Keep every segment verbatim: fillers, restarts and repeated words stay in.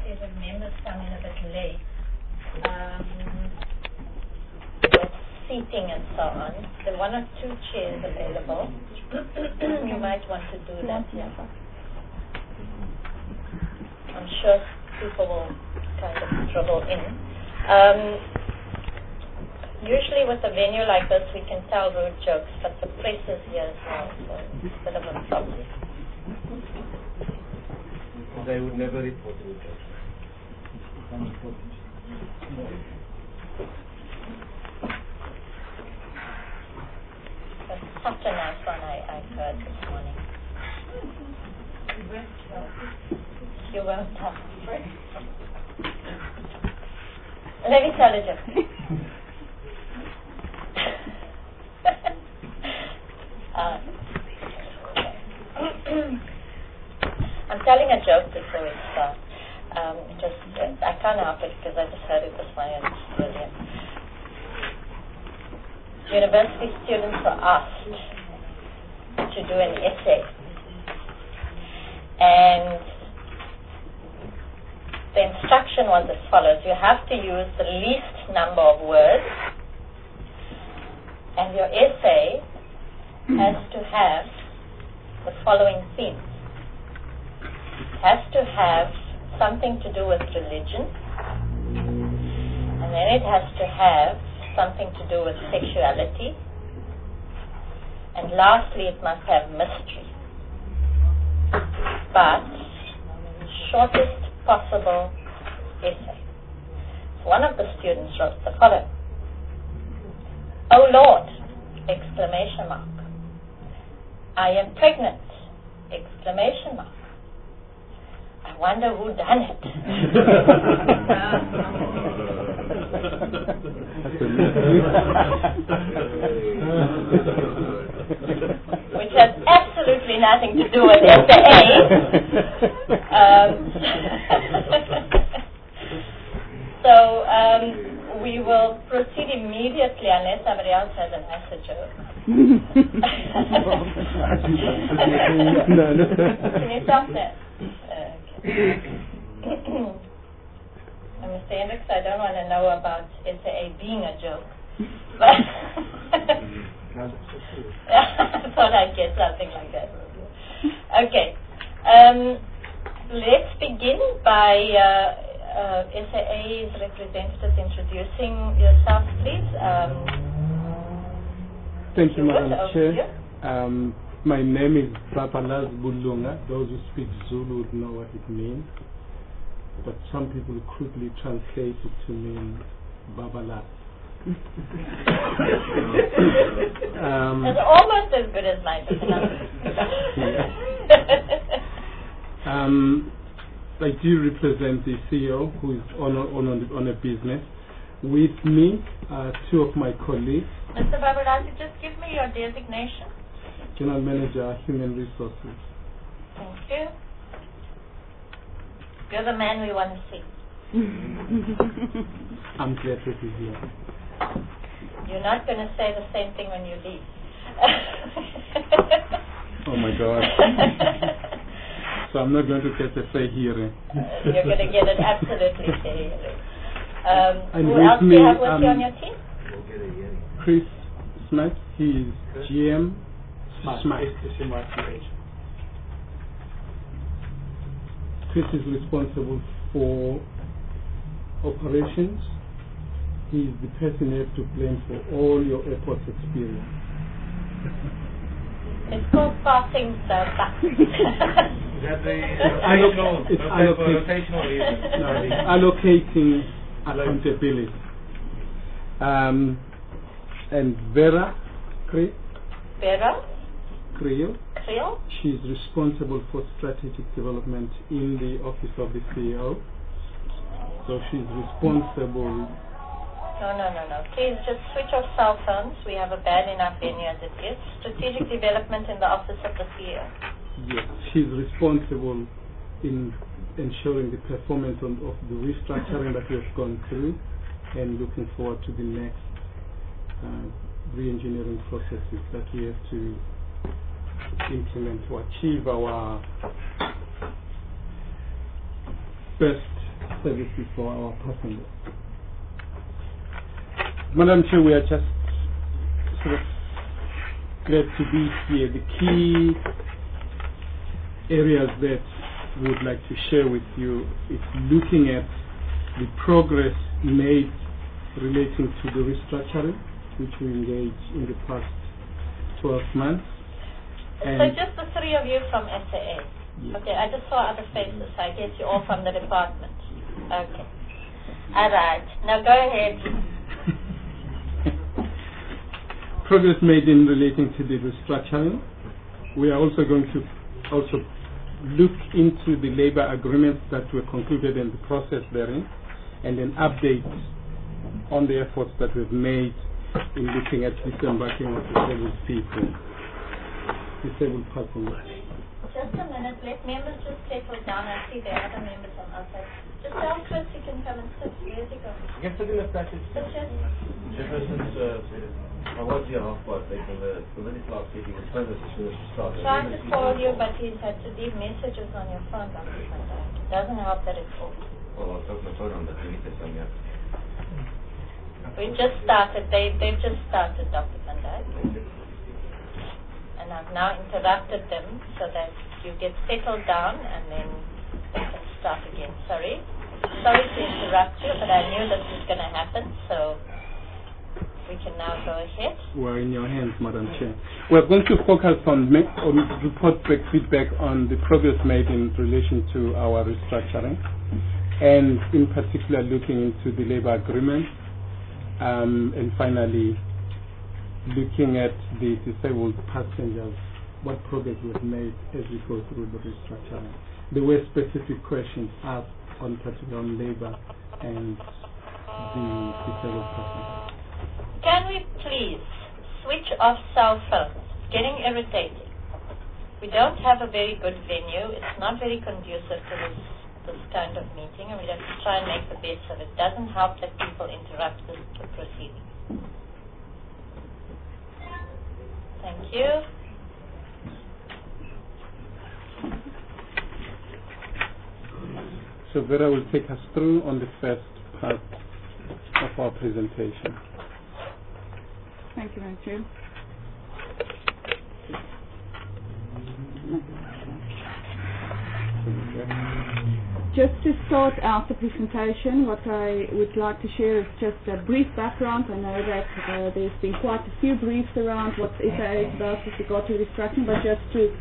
there's a members come in a bit late, um, seating and so on, there are one or two chairs available. You might want to do that, yeah. I'm sure people will kind of dribble in. Um, usually with a venue like this, we can tell rude jokes, but the press is here as well, so it's a bit of a problem. They would never report rude jokes. That's such a nice one I, I heard this morning. You won't have Let me tell a joke. uh, I'm telling a joke before we start. Um, just uh, I can't help it because I just heard it this morning and it's brilliant. University students were asked to do an essay, and the instruction was as follows. You have to use the least number of words, and your essay has to have the following themes. It has to have something to do with religion, and then it has to have something to do with sexuality, and lastly it must have mystery. But shortest possible essay. So one of the students wrote the following: "Oh Lord!" Exclamation mark. "I am pregnant!" Exclamation mark. "I wonder who done it." Which has absolutely nothing to do with S A A. um, so um, we will proceed immediately unless somebody else has a nicer joke. Can you stop that? Okay. I must say, Hendricks, I don't want to know about S A A being a joke. But I thought I'd get something like that. Okay. Um, let's begin by uh, uh, S A A's representatives introducing yourself, please. Um, Thank you, Madam Chair. You. Um, my name is Babalaz Bulunga. Those who speak Zulu would know what it means, but some people quickly translate it to mean Babalaz. um, it's almost as good as my um, I do represent the C E O who is on a, on a, on a business. With me, uh, two of my colleagues. Mister Babalaz, just give me your designation. General Manager, Human Resources. Thank you. You're the man we want to see. I'm glad to be here. You're not going to say the same thing when you leave. Oh my God. So I'm not going to get a say hearing. Uh, you're going to get an absolutely say hearing. Um, and who with else me, do you have with um, you on your team? Chris Smith. He's G M Smart. Chris is responsible for operations. He's the person you have to blame for all your airport experience. It's called passing the buck. Is that the rotational, it's rotational reason? No, it's allocating accountability. Um, and Vera Creel. Vera Creel. Creel. She's responsible for strategic development in the office of the C E O. So she's responsible. No, no, no, no. Please just switch off cell phones. We have a bad enough venue as it is. Strategic development in the office of the C E O. Yes, she's responsible in ensuring the performance on, of the restructuring that we've gone through, and looking forward to the next uh, re-engineering processes that we have to implement to achieve our best services for our passengers. Madam Chair, we are just sort of glad to be here. The key areas that we would like to share with you is looking at the progress made relating to the restructuring, which we engaged in the past twelve months. So just the three of you from S A A? Yes. Okay, I just saw other faces, so I guess you're all from the department. Okay. All right. Now go ahead. Progress made in relating to the restructuring. We are also going to also look into the labor agreements that were concluded in the process therein, and an update on the efforts that we've made in looking at disembarking of disabled people, disabled passengers. Just a minute, let members just settle down. I see there are other members on outside. Just tell Chris he can come and sit. Where's he going? You can sit in the passage. Sit here. Jefferson's, uh, I was here half past eight when the committee class meeting was finished as soon as we started. Tried to call you, but he's had to leave messages on your phone, Doctor Van Dyke. It doesn't help that it's off. Well, I'll talk my phone on that. We need to send me up. We just started. They, they've just started, Doctor Van Dyke. Thank you. And I've now interrupted them so that you get settled down and then they can start again. Sorry. Sorry to interrupt you, but I knew this was going to happen, so we can now go ahead. We're in your hands, Madam Chair. We're going to focus on, make, on report back feedback on the progress made in relation to our restructuring, and in particular looking into the labor agreement, um, and finally looking at the disabled passengers, what progress we've made as we go through the restructuring. There were specific questions asked on particular on labor and the disabled passengers. Can we please switch off cell phones? It's getting irritating. We don't have a very good venue. It's not very conducive to this, this kind of meeting, and we have to try and make the best of it. It doesn't help that people interrupt the, the proceedings. Thank you. So Vera will take us through on the first part of our presentation. Thank you, Madam Chair. Just to start out the presentation, what I would like to share is just a brief background. I know that uh, there's been quite a few briefs around what S A A is about with regard to restructuring, but just to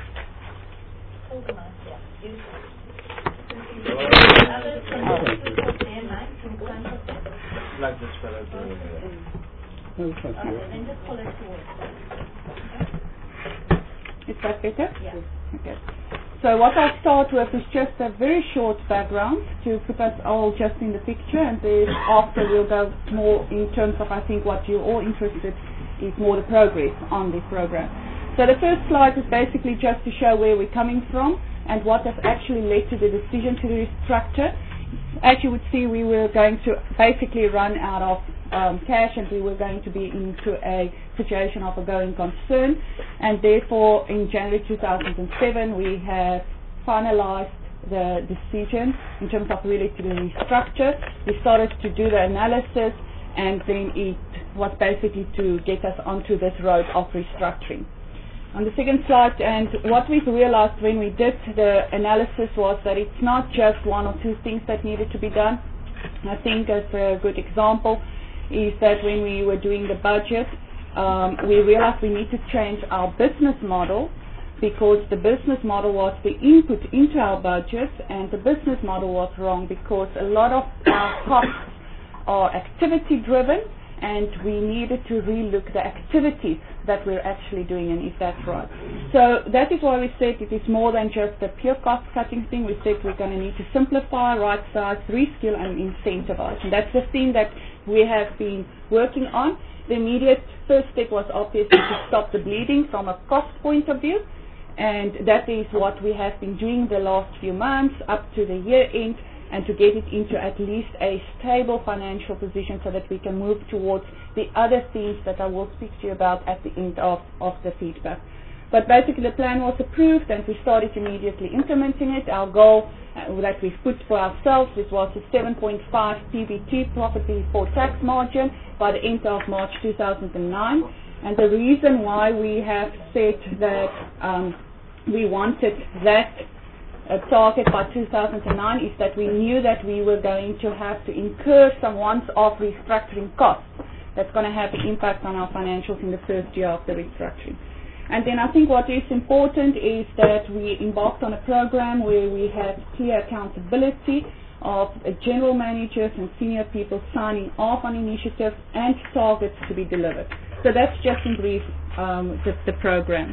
Like this fellow. Oh, thank you. Okay, then just pull it towards us. is that better? Yeah. Okay. So what I'll start with is just a very short background to put us all just in the picture, and then after we'll go more in terms of, I think, what you're all interested is more the progress on this program. So the first slide is basically just to show where we're coming from and what has actually led to the decision to restructure. As you would see, we were going to basically run out of um, cash, and we were going to be into a situation of a going concern, and therefore in January two thousand seven we have finalized the decision in terms of really to restructure. We started to do the analysis, and then it was basically to get us onto this road of restructuring. On the second slide, and what we've realized when we did the analysis was that it's not just one or two things that needed to be done. I think as a good example is that when we were doing the budget, um, we realized we need to change our business model, because the business model was the input into our budget, and the business model was wrong because a lot of our costs are activity driven, and we needed to relook the activities that we're actually doing, and if that's right. So that is why we said it is more than just a pure cost cutting thing. We said we're going to need to simplify, right size, reskill, and incentivize. And that's the thing that we have been working on. The immediate first step was obviously to stop the bleeding from a cost point of view, and that is what we have been doing the last few months up to the year end, and to get it into at least a stable financial position so that we can move towards the other things that I will speak to you about at the end of, of the feedback. But basically the plan was approved and we started immediately implementing it. Our goal uh, that we've put for ourselves, this was a seven point five P B T, profit before tax margin, by the end of March two thousand nine. And the reason why we have said that um, we wanted that uh, target by two thousand nine is that we knew that we were going to have to incur some once-off restructuring costs. That's going to have an impact on our financials in the first year of the restructuring. And then I think what is important is that we embarked on a program where we had clear accountability of uh, general managers and senior people signing off on initiatives and targets to be delivered. So that's just in brief um, the, the program.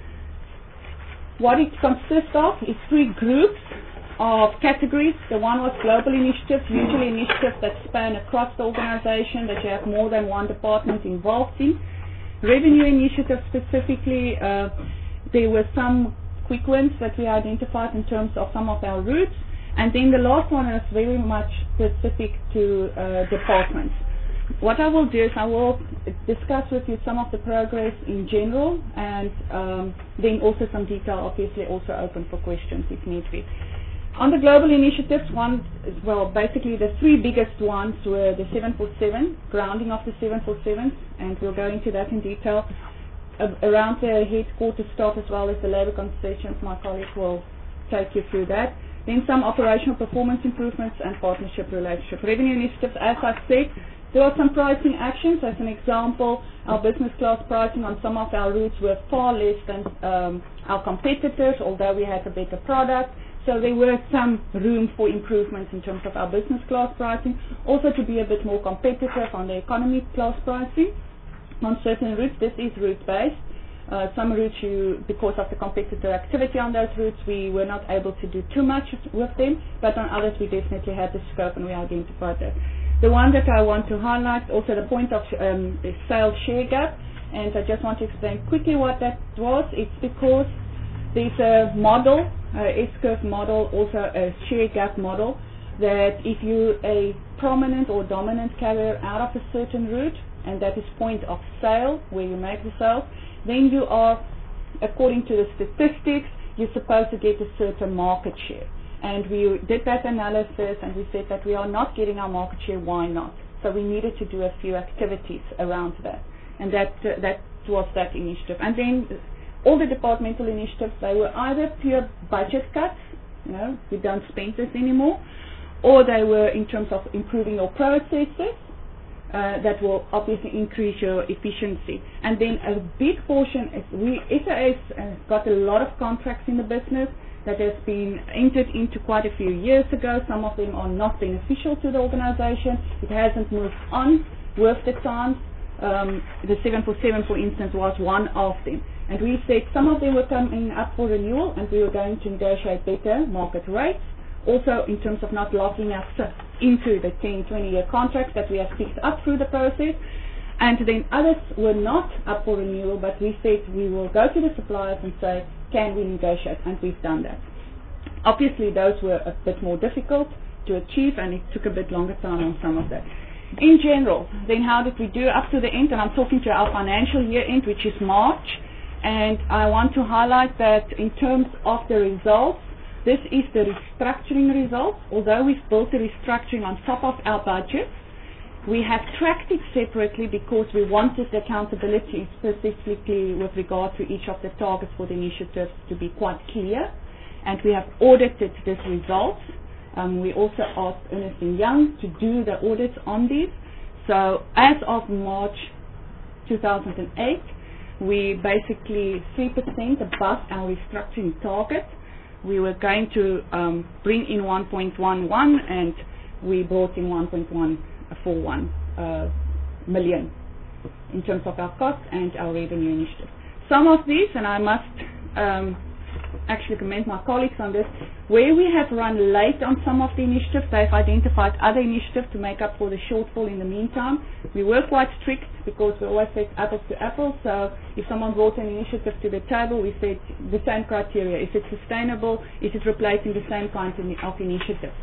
What it consists of is three groups of categories. The one was global initiatives, usually initiatives that span across the organization, that you have more than one department involved in. Revenue initiatives specifically, uh, there were some quick wins that we identified in terms of some of our routes. And then the last one is very much specific to uh, departments. What I will do is I will discuss with you some of the progress in general, and um, then also some detail, obviously also open for questions if need be. On the global initiatives, one, well, basically the three biggest ones were the seven forty-seven, grounding of the seven forty-sevens, and we'll go into that in detail. Uh, around the headquarters staff as well as the labour concessions, my colleague will take you through that. Then some operational performance improvements and partnership relationship. Revenue initiatives, as I said, there are some pricing actions. As an example, our business class pricing on some of our routes were far less than um, our competitors, although we had a better product. So there were some room for improvements in terms of our business class pricing. Also to be a bit more competitive on the economy class pricing. On certain routes, this is route-based. Uh, some routes, you, because of the competitor activity on those routes, we were not able to do too much with them, but on others we definitely had the scope and we identified that. The one that I want to highlight, also the point of um, the sales share gap, and I just want to explain quickly what that was. It's because there's a model, a S-curve model, also a share gap model, that if you're a prominent or dominant carrier out of a certain route, and that is point of sale, where you make the sales, then you are, according to the statistics, you're supposed to get a certain market share. And we did that analysis and we said that we are not getting our market share, why not? So we needed to do a few activities around that. And that uh, that was that initiative. And then all the departmental initiatives, they were either pure budget cuts, you know, we don't spend this anymore, or they were in terms of improving your processes, Uh, that will obviously increase your efficiency. And then a big portion is we S A S uh, got a lot of contracts in the business that has been entered into quite a few years ago. Some of them are not beneficial to the organization. It hasn't moved on with the times. Um, the seven forty-seven, for instance, was one of them. And we said some of them were coming up for renewal and we were going to negotiate better market rates. Also in terms of not locking us into the ten, twenty year contracts that we have picked up through the process. And then others were not up for renewal, but we said we will go to the suppliers and say, can we negotiate? And we've done that. Obviously those were a bit more difficult to achieve and it took a bit longer time on some of that. In general, then how did we do up to the end? And I'm talking to our financial year end, which is March. And I want to highlight that in terms of the results, this is the restructuring results. Although we've built the restructuring on top of our budget, we have tracked it separately because we wanted the accountability specifically with regard to each of the targets for the initiatives to be quite clear. And we have audited these results. Um, we also asked Ernst and Young to do the audits on these. So as of March two thousand eight, we basically three percent above our restructuring target. We were going to um, bring in one point one one and we brought in one point one four one uh, million in terms of our costs and our revenue initiative. Some of these, and I must um, actually commend my colleagues on this, where we have run late on some of the initiatives, they've identified other initiatives to make up for the shortfall in the meantime. We were quite strict because we always said apples to apples, so if someone brought an initiative to the table, we said the same criteria. Is it sustainable? Is it replacing the same kind of initiatives?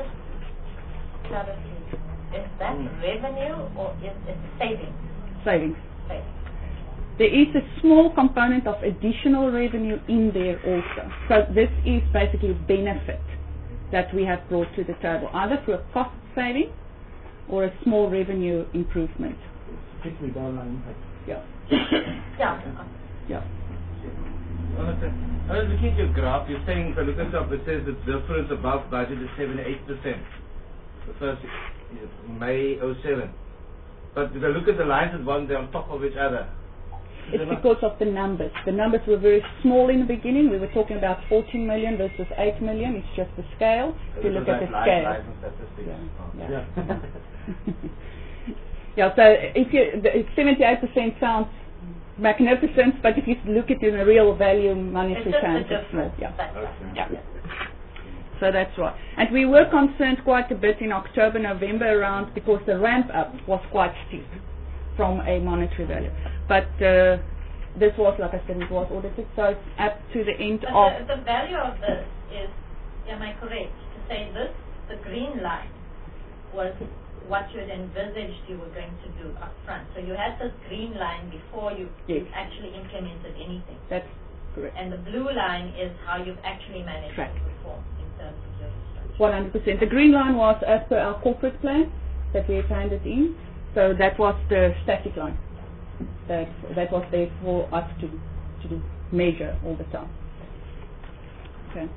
Clarity. Is that revenue or is it savings? Savings. Savings. there is a small component of additional revenue in there also. So this is basically a benefit that we have brought to the table, either through a cost saving or a small revenue improvement. Particularly bottom line impact. Yeah. Yeah. Yeah. I was looking at your graph. You're saying, if I look at the top, it says the difference above budget is seventy-eight percent. The first is May oh seven. But if I look at the lines at one, they're on top of each other. It's because of the numbers. The numbers were very small in the beginning. We were talking about fourteen million versus eight million. It's just the scale. If you look at the scale. Yeah. Yeah. Yeah. Yeah, so if you, the seventy-eight percent sounds magnificent, but if you look at it in a real value monetary terms, it's small. Yeah. Yeah. Yeah. So that's right. And we were concerned quite a bit in October, November around, because the ramp up was quite steep from a monetary value. But uh, this was, like I said, it was audited, so it's up to the end but of... The, the value of this is, am I correct, to say this, the green line was what you had envisaged you were going to do up front. So you had this green line before you, yes. you actually implemented anything. That's correct. And the blue line is how you've actually managed Correct. to perform in terms of your restructure. one hundred percent. The green line was as per our corporate plan that we had handed in. So that was the static line. That that was there for us to to measure all the time. Okay.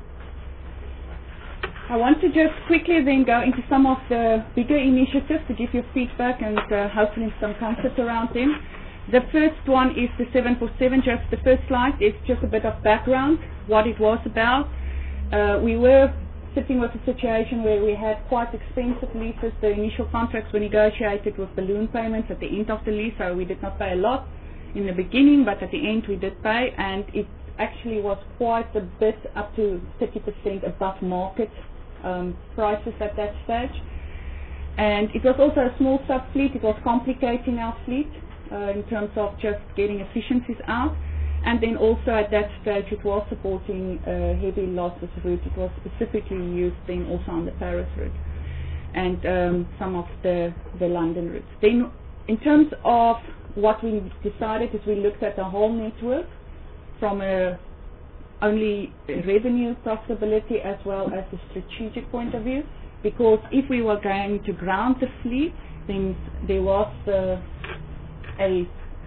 I want to just quickly then go into some of the bigger initiatives to give you feedback and uh, hopefully some comfort around them. The first one is the seven four seven. Just the first slide is just a bit of background, what it was about. Uh, we were sitting with a situation where we had quite expensive leases. The initial contracts were negotiated with balloon payments at the end of the lease, so we did not pay a lot in the beginning, but at the end we did pay, and it actually was quite a bit, up to thirty percent above market um, prices at that stage. And it was also a small sub-fleet. It was complicating our fleet uh, in terms of just getting efficiencies out. And then also at that stage it was supporting uh, heavy losses route. It was specifically used then also on the Paris route and um, some of the, the London routes. Then in terms of what we decided is we looked at the whole network from a only revenue profitability as well as a strategic point of view, because if we were going to ground the fleet, then there was uh, a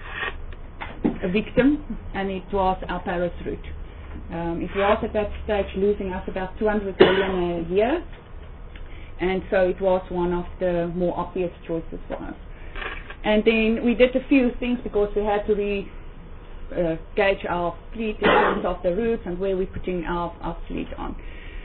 a victim, and it was our Paris route. Um, it was at that stage losing us about two hundred million a year, and so it was one of the more obvious choices for us. And then we did a few things because we had to re uh, gauge our fleet in terms of the routes and where we're putting our, our fleet on.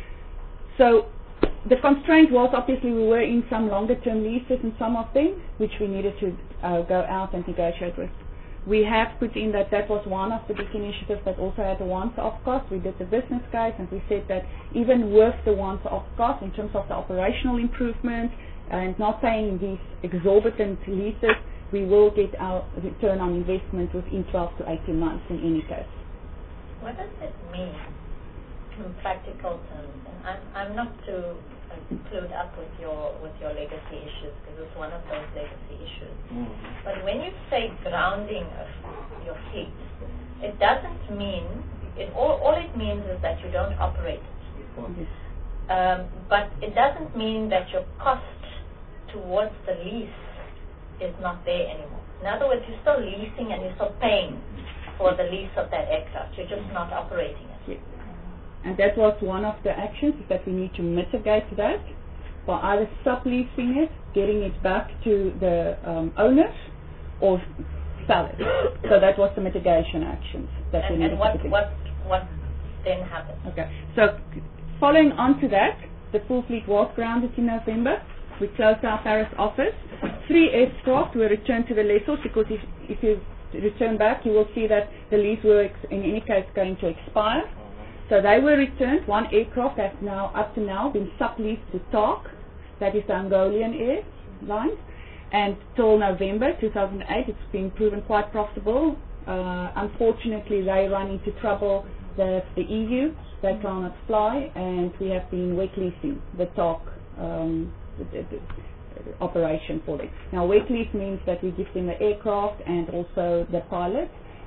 So the constraint was obviously we were in some longer term leases and some of them which we needed to uh, go out and negotiate with. We have put in that that was one of the big initiatives that also had a once-off cost. We did the business case and we said that even with the once-off cost in terms of the operational improvements and not paying these exorbitant leases, we will get our return on investment within twelve to eighteen months in any case. What does it mean in practical terms? And I'm, I'm not too clued up with your with your legacy issues because it's one of those legacy issues. Mm. But when you say grounding of your fleet, it doesn't mean it. All, all it means is that you don't operate it. Mm-hmm. Um, but it doesn't mean that your cost towards the lease is not there anymore. In other words, you're still leasing and you're still paying for the lease of that aircraft. You're just not operating it. Yes. And that was one of the actions, is that we need to mitigate that by either subleasing it, getting it back to the um, owners, or sell it. So that was the mitigation actions that and, we needed and what, to put in. what, what then happened? Okay. So following on to that, the full fleet was grounded in November. We closed our Paris office. Three aircraft were returned to the lessors because if, if you return back, you will see that the lease were ex in any case going to expire. So they were returned. One aircraft has now, up to now, been subleased to T A R C, that is the Angolan Airlines, and till November two thousand eight, it's been proven quite profitable. Uh, unfortunately, they run into trouble with the E U. They cannot fly, and we have been wet leasing the T A R C um, the, the, the operation for them. Now, wet lease means that we give them the aircraft and also the pilot,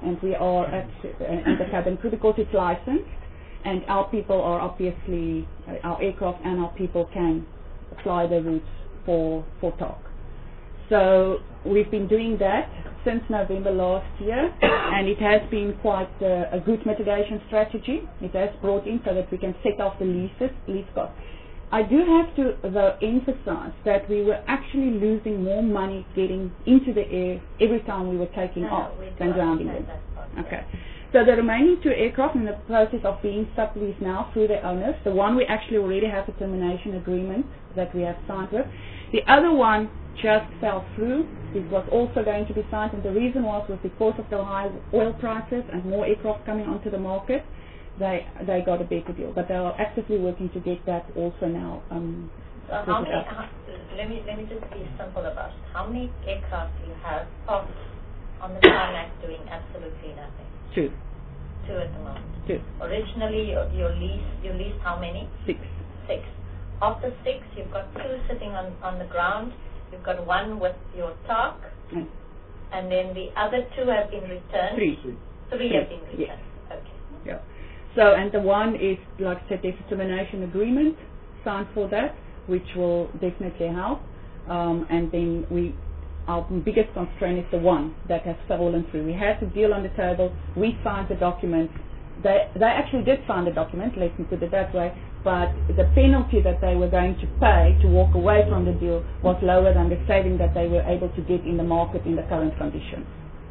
and we are at uh, in the cabin crew because it's licensed, and our people are obviously, uh, our aircraft and our people can fly the routes for, for talk. So we've been doing that since November last year, and it has been quite uh, a good mitigation strategy. It has brought in so that we can set off the leases, lease costs. I do have to, though, emphasize that we were actually losing more money getting into the air every time we were taking No, off we than do grounding understand them. that part. Okay. So the remaining two aircraft in the process of being subleased now through their owners. The one we actually already have a termination agreement that we have signed with. The other one just fell through. It was also going to be signed, and the reason was was because of the high oil prices and more aircraft coming onto the market. They they got a better deal, but they are actively working to get that also now. Um, So how many, how, let me let me just be simple about it. How many aircraft do you have parked on the tarmac doing absolutely nothing? Two. Two at the moment. Two. Originally, your, your lease, you leased how many? Six. Six. Of the six, you've got two sitting on, on the ground. You've got one with your talk, Mm. and then the other two have been returned. Three. Three, Three, have been returned. yes. Okay. Yeah. So, and the one is, like I said, there's a termination agreement signed for that, which will definitely help. Um, and then we, our biggest constraint is the one that has fallen through. We had the deal on the table. We signed the document. They, they actually did sign the document, let me put it that way, but the penalty that they were going to pay to walk away from the deal was lower than the saving that they were able to get in the market in the current conditions.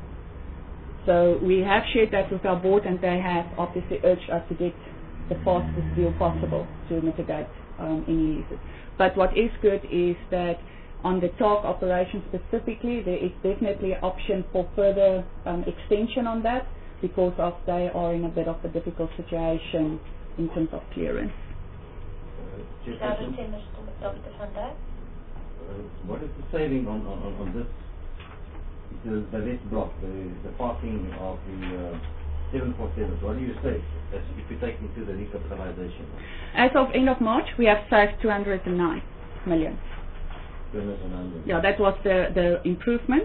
So we have shared that with our board, and they have obviously urged us to get the fastest deal possible to mitigate um, any leases. But what is good is that on the talk operation specifically, there is definitely an option for further um, extension on that, because of they are in a bit of a difficult situation in terms of clearance. Uh, Shout out Chairperson, to Mister Doctor Van Dijk. Uh, what is the saving on, on, on, on this? The, the list block, the, the parking of the uh, seven forty-sevens. What do you say as if you take into the recapitalization? As of end of March, we have saved two hundred nine million. Yeah, that was the, the improvement.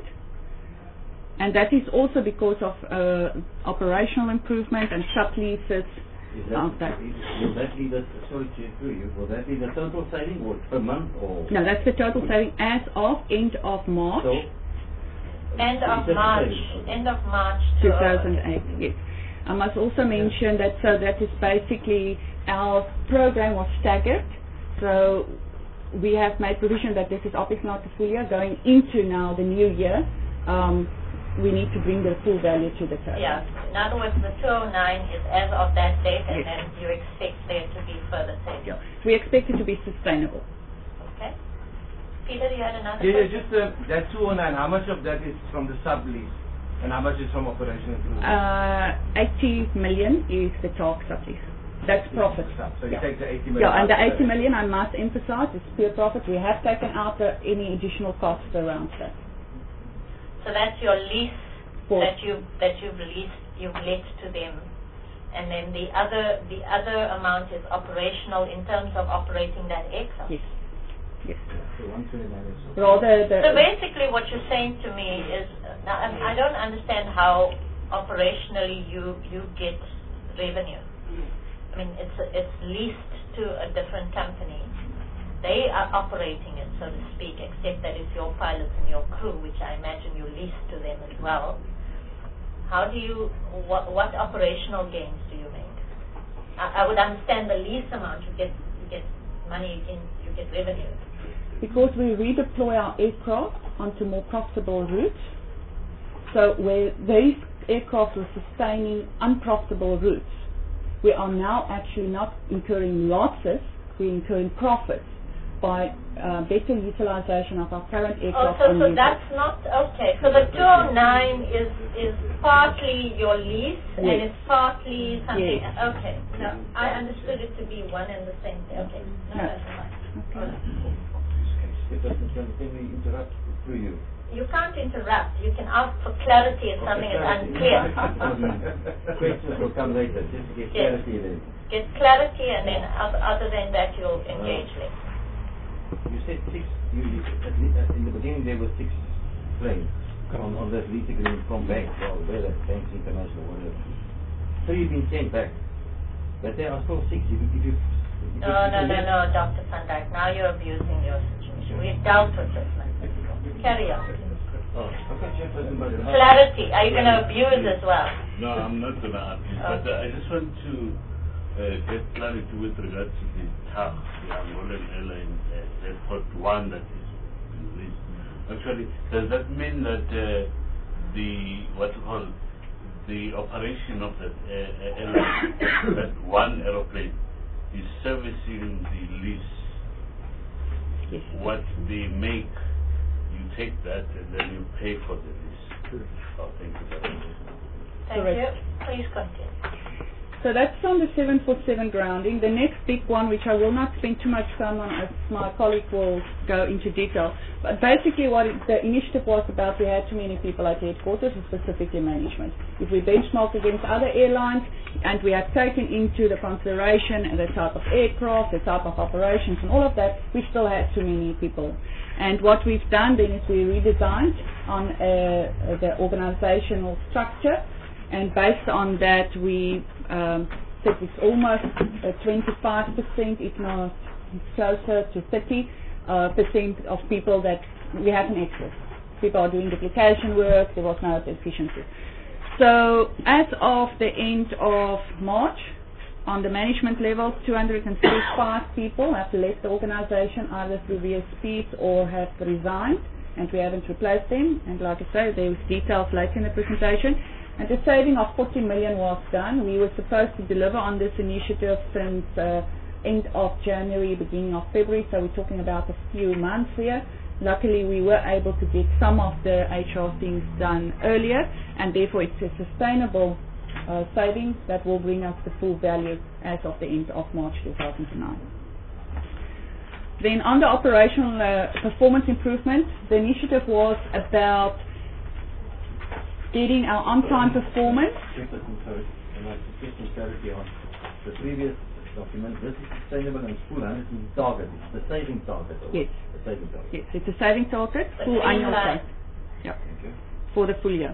And that is also because of uh, operational improvement and subleases. Is that, of that. is, will that be the, sorry to interrupt you, will that be the total saving or per month or? No, that's the total saving as of end of March. So, End of Is that March. saving? End of March. two thousand eight, yes. I must also mention that so that is basically our program was staggered. So we have made provision that this is obviously not the full year. Going into now the new year, um, we need to bring the full value to the table. Yeah. In other words, the two oh nine is as of that date, and Yes. then you expect there to be further savings. Yeah. We expect it to be sustainable. Okay. Peter, you had another Yeah, yeah, question? just uh, that two oh nine, how much of that is from the sublease and how much is from operational improvement? Uh, eighty million is the talk sublease. That's profit. So you Yeah. take the eighty million. Yeah, and the out of eighty that. million, I must emphasize, is pure profit. We have taken out the, any additional costs around that. So that's your lease For- that you that you've leased, you've let to them, and then the other the other amount is operational in terms of operating that aircraft. Yes. Yes. so one twenty-nine is okay. Rather the So basically, what you're saying to me is, uh, now I, I don't understand how operationally you you get revenue. I mean, it's it's leased to a different company. They are operating it, so to speak, except that it's your pilots and your crew, which I imagine you lease to them as well. How do you, what, what operational gains do you make? I, I would understand the lease amount, you get you get money in, you get revenue. because we redeploy our aircraft onto more profitable routes. So where these aircraft were sustaining unprofitable routes, we are now actually not incurring losses, we're incurring profits by uh, better utilization of our current Oh, aircraft. so, on so new that's not, okay, so the two oh nine is, is partly your lease and Yes. it's partly something, Yes. okay. No, I understood it to be one and the same thing, okay. No, No. that's fine. Okay. If I can, can we interrupt through you? You can't interrupt, you can ask for clarity if something is unclear. Questions will come later, just to get Yes. clarity then. Get clarity and then other, other than that you'll engage later. You said six, you, you, at least, uh, in the beginning there were six planes. on, on that lease agreement from banks, or whether Banks International, whatever. Three been sent back, but there are still six. If, if you, if No, you, no, no, no, Doctor Van Dyke. Now you're abusing your situation. We've dealt with this, man. Carry on. Oh, okay, Chairperson, but Clarity. Are you going to abuse as well? No, I'm not going to argue, but uh, I just want to uh, get clarity with regard to the T A G, the Angolan airline uh, airport one that is released. Actually, does that mean that uh, the, what you call, the operation of that uh, airline, that one aeroplane, is servicing the lease? Yes. What they make, you take that and then you pay for the lease. Oh, thank you very much. Thank Correct. you. Please continue. So that's on the seven forty-seven grounding. The next big one, which I will not spend too much time on, as my colleague will go into detail, but basically what it, the initiative was about, we had too many people at headquarters, and specifically management. If we benchmark against other airlines, and we have taken into the consideration the type of aircraft, the type of operations, and all of that, we still had too many people. And what we've done then is we redesigned on uh, the organizational structure, and based on that we um, said it's almost uh, twenty-five percent, if not closer to thirty uh, percent of people that we have in excess. People are doing duplication work, there was no efficiency. So as of the end of March, on the management level, two hundred thirty-five people have left the organization either through V S Ps or have resigned, and we haven't replaced them. And like I say, there was details later in the presentation. And the saving of forty million was done. We were supposed to deliver on this initiative since uh, end of January, beginning of February, so we're talking about a few months here. Luckily, we were able to get some of the H R things done earlier, and therefore it's a sustainable uh, saving that will bring us the full value as of the end of March two thousand nine. Then on the operational uh, performance improvement, the initiative was about getting our on-time performance. Chairperson, sorry, and I just some clarity on the previous document. This is sustainable and full one hundred target. It's the saving target. Or Yes. The saving target. Yes, it's a saving target, The full green annual line. saving. Yeah, Thank you. for the full year.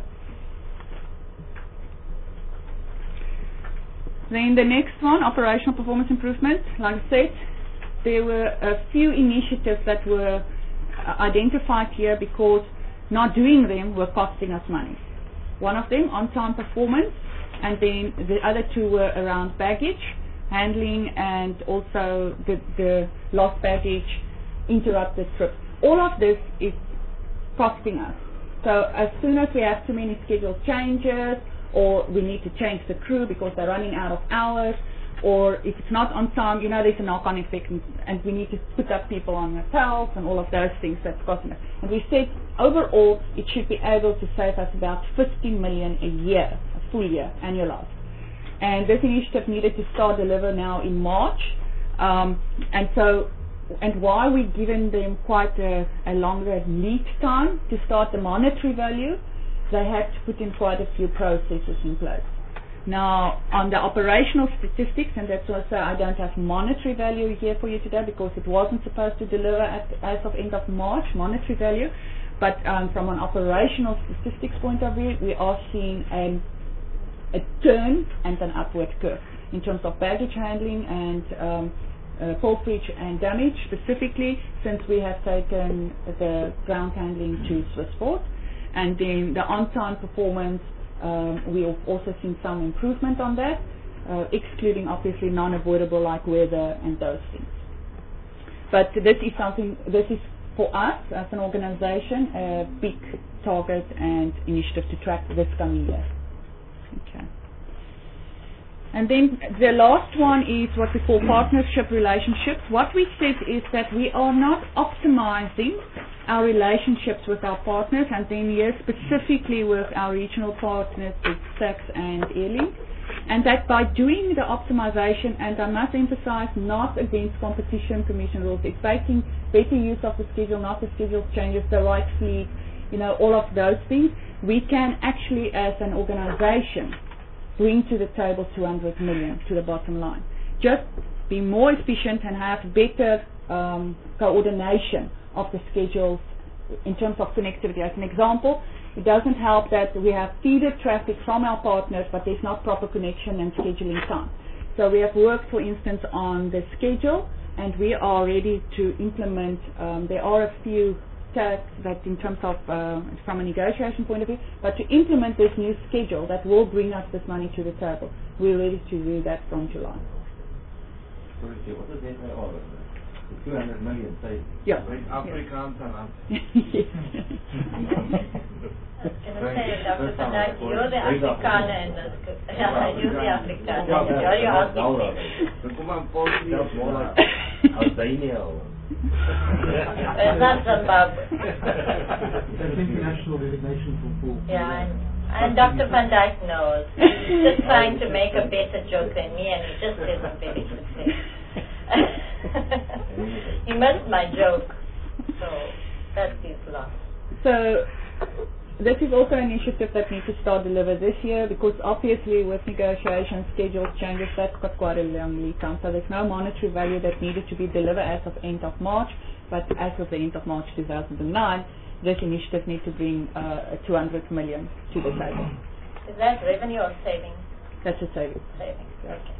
Then the next one, operational performance improvement. Like I said, there were a few initiatives that were uh, identified here because not doing them were costing us money. One of them, on-time performance, and then the other two were around baggage handling and also the, the lost baggage, interrupted trips. All of this is costing us. So as soon as we have too many schedule changes, or we need to change the crew because they're running out of hours, or if it's not on time, you know, there's a knock-on effect, and, and we need to put up people on hotels and all of those things that's costing us. And we said overall it should be able to save us about fifty million a year, a full year, annualized. And this initiative needed to start deliver now in March. Um, and so, and why we've given them quite a, a longer lead time to start the monetary value, they had to put in quite a few processes in place. Now, on the operational statistics, and that's also, I don't have monetary value here for you today because it wasn't supposed to deliver at, as of end of March, monetary value, but um, from an operational statistics point of view, we are seeing a, a turn and an upward curve in terms of baggage handling and um, uh, portage and damage, specifically since we have taken the ground handling to Swissport. And then the on-time performance, Um, we have also seen some improvement on that, uh, excluding obviously non-avoidable like weather and those things. But this is something, this is for us as an organization a big target and initiative to track this coming year. Okay. And then the last one is what we call partnership relationships. What we said is that we are not optimizing our relationships with our partners, and then here specifically with our regional partners, with S A C and Airlink, and that by doing the optimization, and I must emphasize, not against competition commission rules, it's making better use of the schedule, not the schedule changes, the right fleet, you know, all of those things, we can actually as an organization bring to the table two hundred million to the bottom line. Just be more efficient and have better um, coordination of the schedules in terms of connectivity. As an example, It doesn't help that we have feeder traffic from our partners, but there's not proper connection and scheduling time. So we have worked, for instance, on the schedule, and we are ready to implement. Um, there are a few tasks that, in terms of uh, from a negotiation point of view, but to implement this new schedule that will bring us this money to the table, we're ready to do that from July. What is the two hundred million savings? Yeah. Afrikaans and Yes. I was going to say, Doctor Van Dyk, you're the Afrikaner in this group. Yeah, you're the Afrikaner. You're your asking me. Kom aan, Portuguese. That's more like Albania. or- It's not Zimbabwe. That's international designation for full. Yeah, and, and Doctor Van Dyk knows. He's just trying to make a better joke than me, and he just isn't very successful. He missed my joke, so that's his loss. So this is also an initiative that needs to start deliver this year, because obviously with negotiation schedules changes, that's got quite a long lead time. So there's no monetary value that needed to be delivered as of end of March, but as of the end of March two thousand nine, this initiative needs to bring uh, two hundred million to the table. Is that revenue or savings? That's a saving. Savings, okay.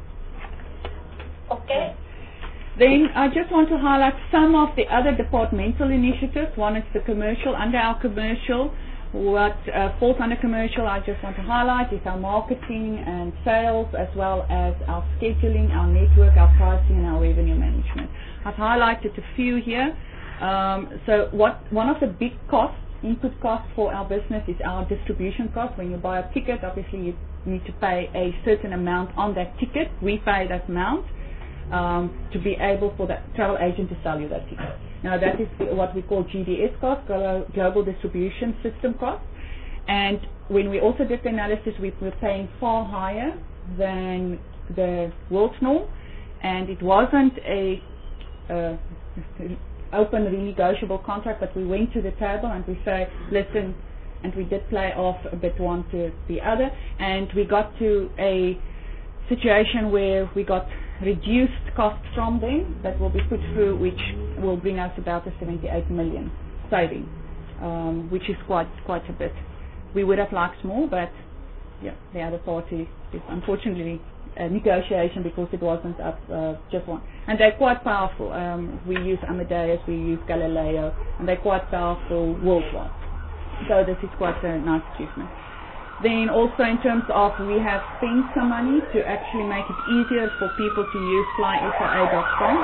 Okay. Then I just want to highlight some of the other departmental initiatives. One is the commercial. Under our commercial, what uh, falls under commercial, I just want to highlight is our marketing and sales, as well as our scheduling, our network, our pricing, and our revenue management. I've highlighted a few here. Um, so what one of the big costs, input costs for our business, is our distribution cost. When you buy a ticket, obviously you need to pay a certain amount on that ticket. We pay that amount um, to be able for the travel agent to sell you that ticket. Now that is what we call G D S cost, Global Distribution System cost. And when we also did the analysis, we were paying far higher than the world norm, and it wasn't a uh, open renegotiable contract, but we went to the table and we say, listen, and we did play off a bit one to the other, and we got to a situation where we got reduced costs from them that will be put through, which will bring us about a seventy-eight million saving, um, which is quite quite a bit. We would have liked more, but yeah, the other party is unfortunately a negotiation because it wasn't up uh, just one. And they're quite powerful. Um, we use Amadeus, we use Galileo, and they're quite powerful worldwide. So this is quite a nice achievement. Then also in terms of, we have spent some money to actually make it easier for people to use fly S A A dot com.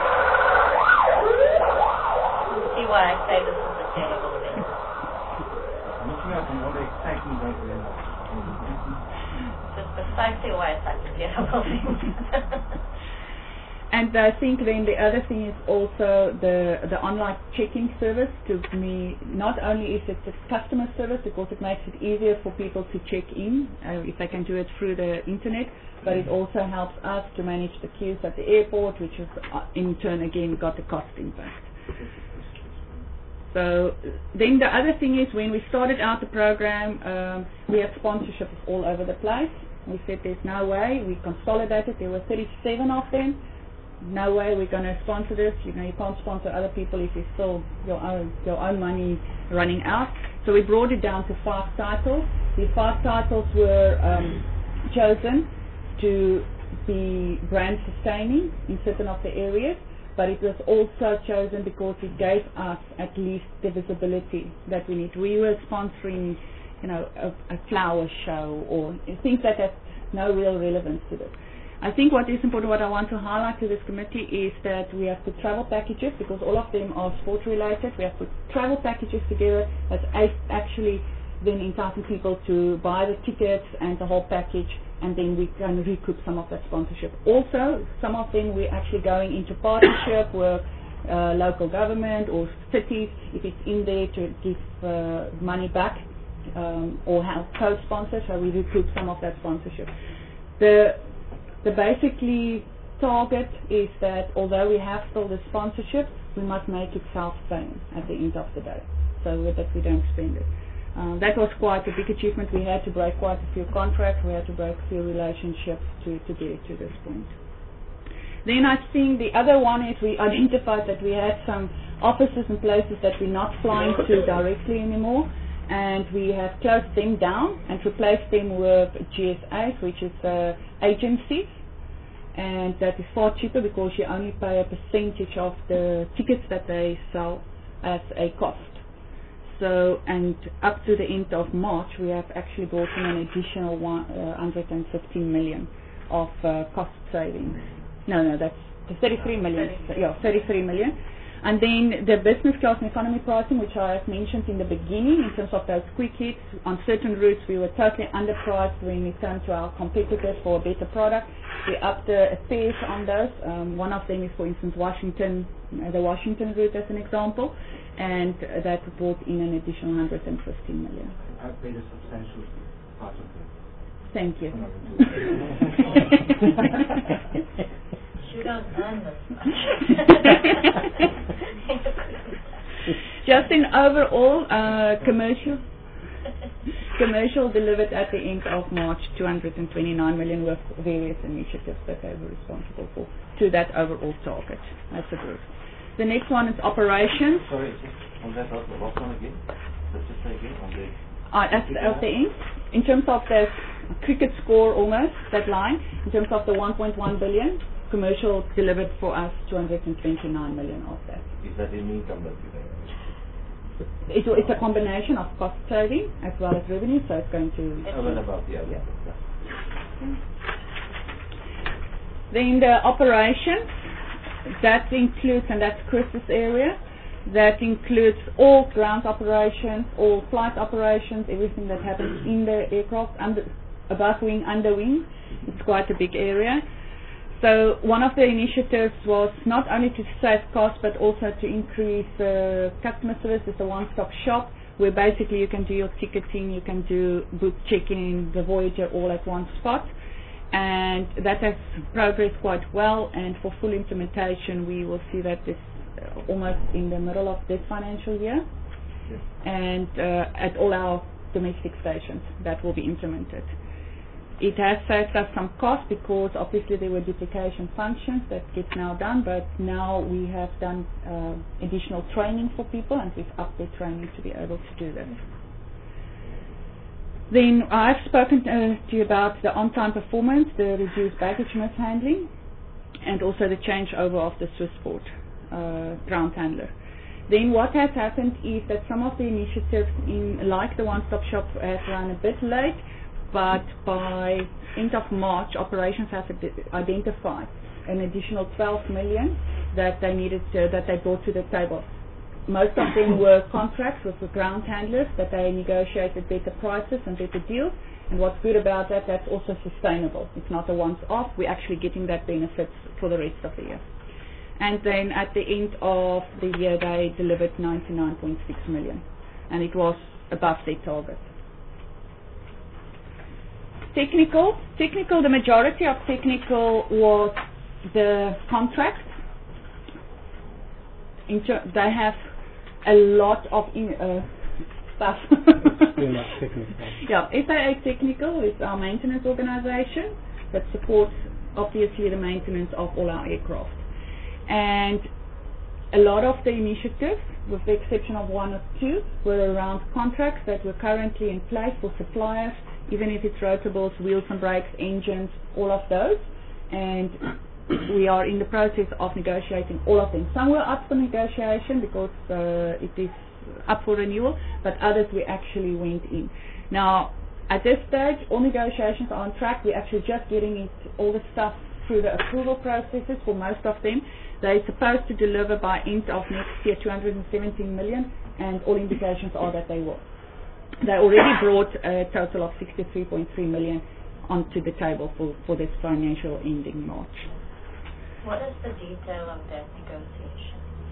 See why I say this is a terrible thing. Looking up on all the excitement right there. That's precisely why it's such a terrible thing. And I think then the other thing is also the the online check-in service. To me, not only is it a customer service because it makes it easier for people to check in uh, if they can do it through the internet, but it also helps us to manage the queues at the airport, which has uh, in turn again got a cost impact. So then the other thing is, when we started out the program, um, we had sponsorships all over the place. We said there's no way. We consolidated. There were thirty-seven of them. No way we're going to sponsor this. You know, you can't sponsor other people if it's still your own your own money running out. So we brought it down to five titles. These five titles were um, chosen to be brand sustaining in certain of the areas, but it was also chosen because it gave us at least the visibility that we need. We were sponsoring, you know, a, a flower show or things that have no real relevance to this. I think what is important, what I want to highlight to this committee, is that we have put travel packages, because all of them are sport related. We have put travel packages together that's actually then enticing people to buy the tickets and the whole package, and then we can recoup some of that sponsorship. Also, some of them we're actually going into partnership with uh, local government or cities, if it's in there, to give uh, money back um, or help co-sponsor, so we recoup some of that sponsorship. The The basically target is that although we have still the sponsorship, we must make it self-paying at the end of the day, so that we don't spend it. Um, that was quite a big achievement. We had to break quite a few contracts, we had to break a few relationships to, to get to this point. Then I think the other one is we identified that we had some offices and places that we're not flying to directly anymore, and we have closed them down and replaced them with G S As, which is uh, agencies, and that is far cheaper because you only pay a percentage of the tickets that they sell as a cost. So, and up to the end of March, we have actually brought in an additional one, uh, one hundred fifteen million of uh, cost savings. No, no, that's the thirty-three million. Yeah, thirty-three million. And then the business class and economy pricing, which I have mentioned in the beginning, in terms of those quick hits. On certain routes, we were totally underpriced when we turned to our competitors for a better product. We upped the fares on those. Um, one of them is, for instance, Washington, uh, the Washington route as an example, and uh, that brought in an additional one hundred fifteen million. I paid a substantial part of it. Thank you. You don't earn this much. Just in overall, uh, commercial commercial delivered at the end of March two hundred twenty-nine million with various initiatives that they were responsible for to that overall target as a group. The next one is operations. Sorry, just on that last last one again. Let's just say again on the. Uh, at, the, at the end, in terms of the cricket score almost, that line, in terms of the one point one billion, commercial delivered for us two hundred twenty-nine million of that. Is that in income that you pay? It, it's a combination of cost saving as well as revenue, so it's going to... Over and above the other. Yeah. Then the operations, that includes, and that's Chris's area, that includes all ground operations, all flight operations, everything that happens in the aircraft, under, above wing, under wing. It's quite a big area. So one of the initiatives was not only to save costs but also to increase uh, customer service. It's a one-stop shop where basically you can do your ticketing, you can do book checking, the Voyager all at one spot. And that has progressed quite well, and for full implementation we will see that this uh, almost in the middle of this financial year. Yes. And uh, at all our domestic stations that will be implemented. It has saved us some cost because obviously there were duplication functions that gets now done, but now we have done uh, additional training for people, and we've upped their training to be able to do that. Then I've spoken uh, to you about the on-time performance, the reduced baggage mishandling, and also the changeover of the Swissport uh, ground handler. Then what has happened is that some of the initiatives, in like the one-stop shop, has run a bit late, but by end of March, operations has identified an additional twelve million that they needed to, that they brought to the table. Most of them were contracts with the ground handlers that they negotiated better prices and better deals. And what's good about that, that's also sustainable. It's not a once-off. We're actually getting that benefits for the rest of the year. And then at the end of the year, they delivered ninety-nine point six million, and it was above their target. Technical, technical. The majority of technical was the contract. Inter they have a lot of in, uh, stuff. Yeah, F A A Technical is our maintenance organization that supports obviously the maintenance of all our aircraft. And a lot of the initiatives, with the exception of one or two, were around contracts that were currently in place for suppliers, even if it's rotables, wheels and brakes, engines, all of those. And we are in the process of negotiating all of them. Some were up for negotiation because uh, it is up for renewal, but others we actually went in. Now, at this stage, all negotiations are on track. We're actually just getting it, all the stuff through the approval processes for most of them. They're supposed to deliver by end of next year two hundred seventeen million, and all indications are that they will. They already brought a total of sixty-three point three million onto the table for, for this financial ending March. What is the detail of that negotiation?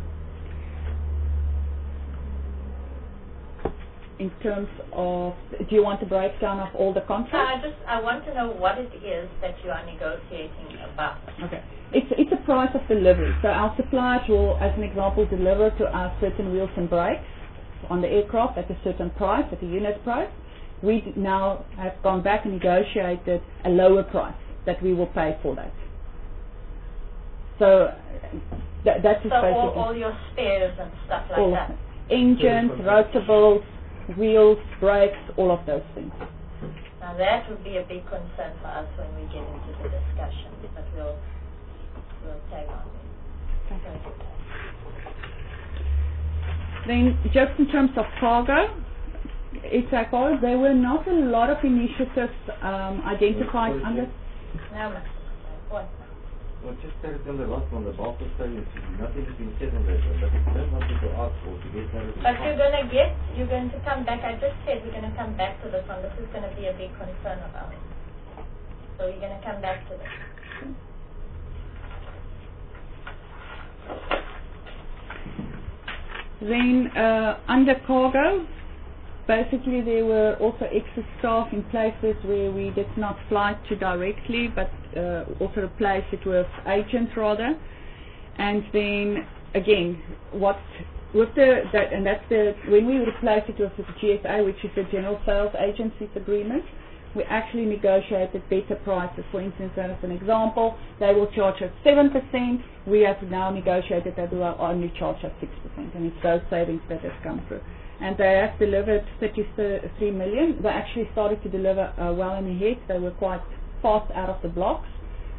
In terms of, do you want a breakdown of all the contracts? No, I just I want to know what it is that you are negotiating about. Okay. It's, it's a price of delivery. So our suppliers will, as an example, deliver to us certain wheels and brakes on the aircraft at a certain price, at a unit price. We now have gone back and negotiated a lower price that we will pay for that. So th that's so basically all, all your spares and stuff like all that. Engines, rotables, wheels, brakes, all of those things. Now that would be a big concern for us when we get into the discussion, but we'll we'll tag on. Then just in terms of cargo, it's like all, there were not a lot of initiatives um, identified Well, under... Now, what? Well, just tell it on the last one, the bulk of studies, nothing has been said on that one, but if you don't want me to ask or to get clarity. But you're going to get, you're going to come back, I just said we're going to come back to this one. This is going to be a big concern of ours. So we're going to come back to this. Then uh, under cargo, basically there were also extra staff in places where we did not fly to directly, but uh, also replace it with agents rather. And then again, what with the that and that's the when we replace it with the G S A, which is the General Sales Agencies Agreement, we actually negotiated better prices. For instance, as an example, they will charge us seven percent. We have now negotiated that they will only charge us six percent, and it's those savings that has come through. And they have delivered thirty-three million. They actually started to deliver uh, well in ahead. They were quite fast out of the blocks,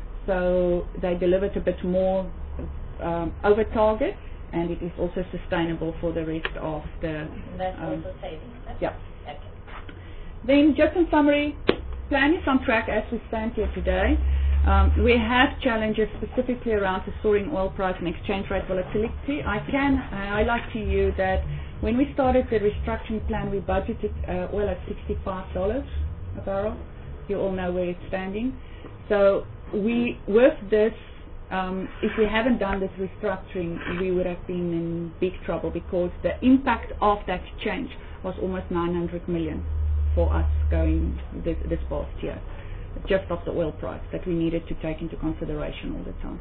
so they delivered a bit more um, over target, and it is also sustainable for the rest of the. And that's um, also savings. Right? Yeah. Okay. Then, just in summary, plan is on track as we stand here today. Um, we have challenges specifically around the soaring oil price and exchange rate volatility. I can uh, highlight to you that when we started the restructuring plan, we budgeted uh, oil at sixty-five dollars a barrel. You all know where it's standing. So we, with this, um, if we haven't done this restructuring, we would have been in big trouble because the impact of that change was almost nine hundred million for us going this, this past year, just off the oil price that we needed to take into consideration all the time.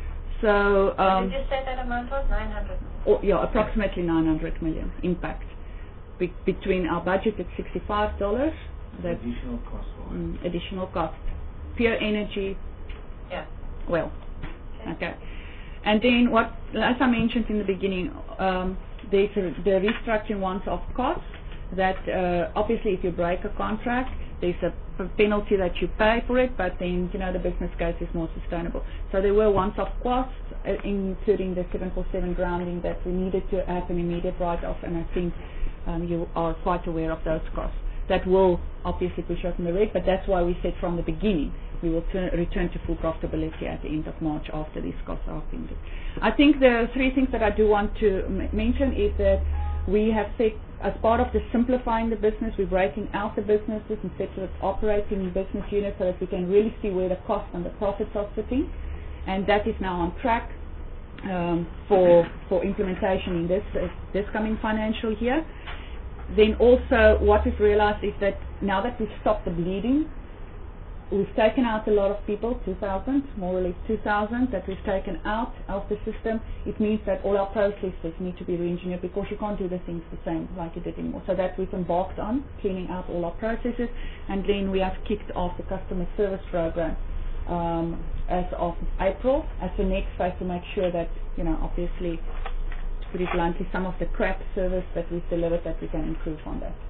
So, um, what did you say that amount was? nine hundred? Oh, yeah, approximately nine hundred million impact Be- between our budget at sixty-five dollars. That's additional cost. mm, additional cost, pure energy. Yeah. Well, Okay. okay. And then what, as I mentioned in the beginning, um, there's a, the restructuring once-off costs that uh, obviously if you break a contract, there's a p- penalty that you pay for it, but then, you know, the business case is more sustainable. So there were once-off costs, uh, including the seven forty-seven grounding that we needed to have an immediate write-off, and I think um, you are quite aware of those costs. That will obviously push us in the red, but that's why we said from the beginning we will turn, return to full profitability at the end of March after these costs are finished. I think there are three things that I do want to m- mention is that we have said as part of the simplifying the business, we're breaking out the businesses and separate operating business units so that we can really see where the costs and the profits are sitting, and that is now on track um, for for implementation in this uh, this coming financial year. Then also what we've realized is that now that we've stopped the bleeding, we've taken out a lot of people, two thousand, more or less two thousand that we've taken out of the system. It means that all our processes need to be re-engineered because you can't do the things the same like you did anymore. So that we've embarked on cleaning out all our processes, and then we have kicked off the customer service program um, as of April as the next phase to make sure that, you know, obviously, to put it bluntly, some of the crap service that we've delivered that we can improve on that.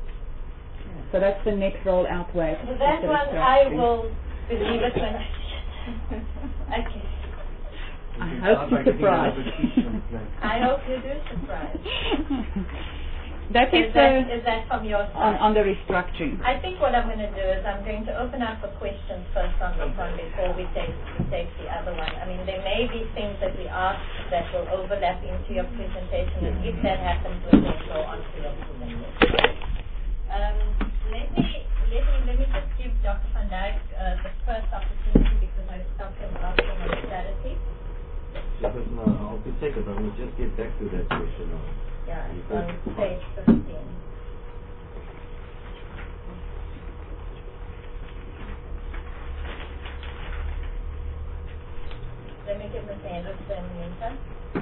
So that's the next rollout wave. So that one I will believe it when I see it. Okay. I hope you're surprised. I hope you do surprise. That is, Is that, uh, is that from your on, side? on the restructuring. I think what I'm going to do is I'm going to open up for questions first on this one before we take, we take the other one. I mean, there may be things that we ask that will overlap into your presentation, and if that happens, we'll then go on to your presentation. Um, let me let me let me just give Doctor Van Dyk uh, the first opportunity because I stopped him asking on clarity. Because now, I'll be second, I will just get back to that question now. Yeah, You on could- page fifteen. Let me give Mister Henderson an answer.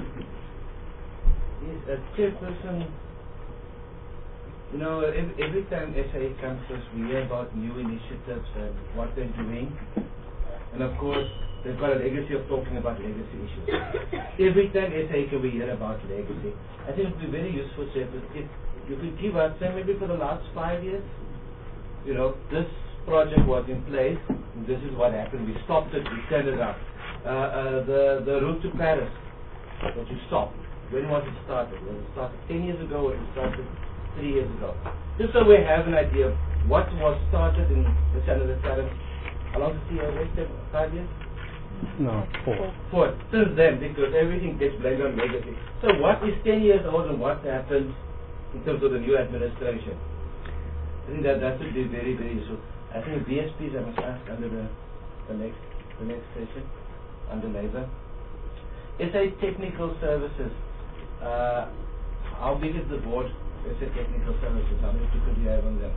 Yes, as chairperson, you know, every, every time S A comes to us, we hear about new initiatives and what they're doing. And of course, they've got a legacy of talking about legacy issues. Every time S A can we hear about legacy. I think it would be very useful, Chairperson, if, you could give us, say maybe for the last five years, you know, this project was in place, and this is what happened. We stopped it, we turned it up. Uh, uh, the, the route to Paris, that you stopped. When was it started? Was it started ten years ago or it started three years ago? Just so we have an idea of what was started in the Channel of Saturn. How long did the C A O wait? Five years? No, four. Four. Since then, because everything gets blamed on legacy. So what is ten years old and what happened in terms of the new administration? I think that that should be very, very useful. I think the B S Ps I must ask under the, the next the next session, under labour. S A Technical Services. Uh, how big is the board? S A Technical Services. How many people do you have on them?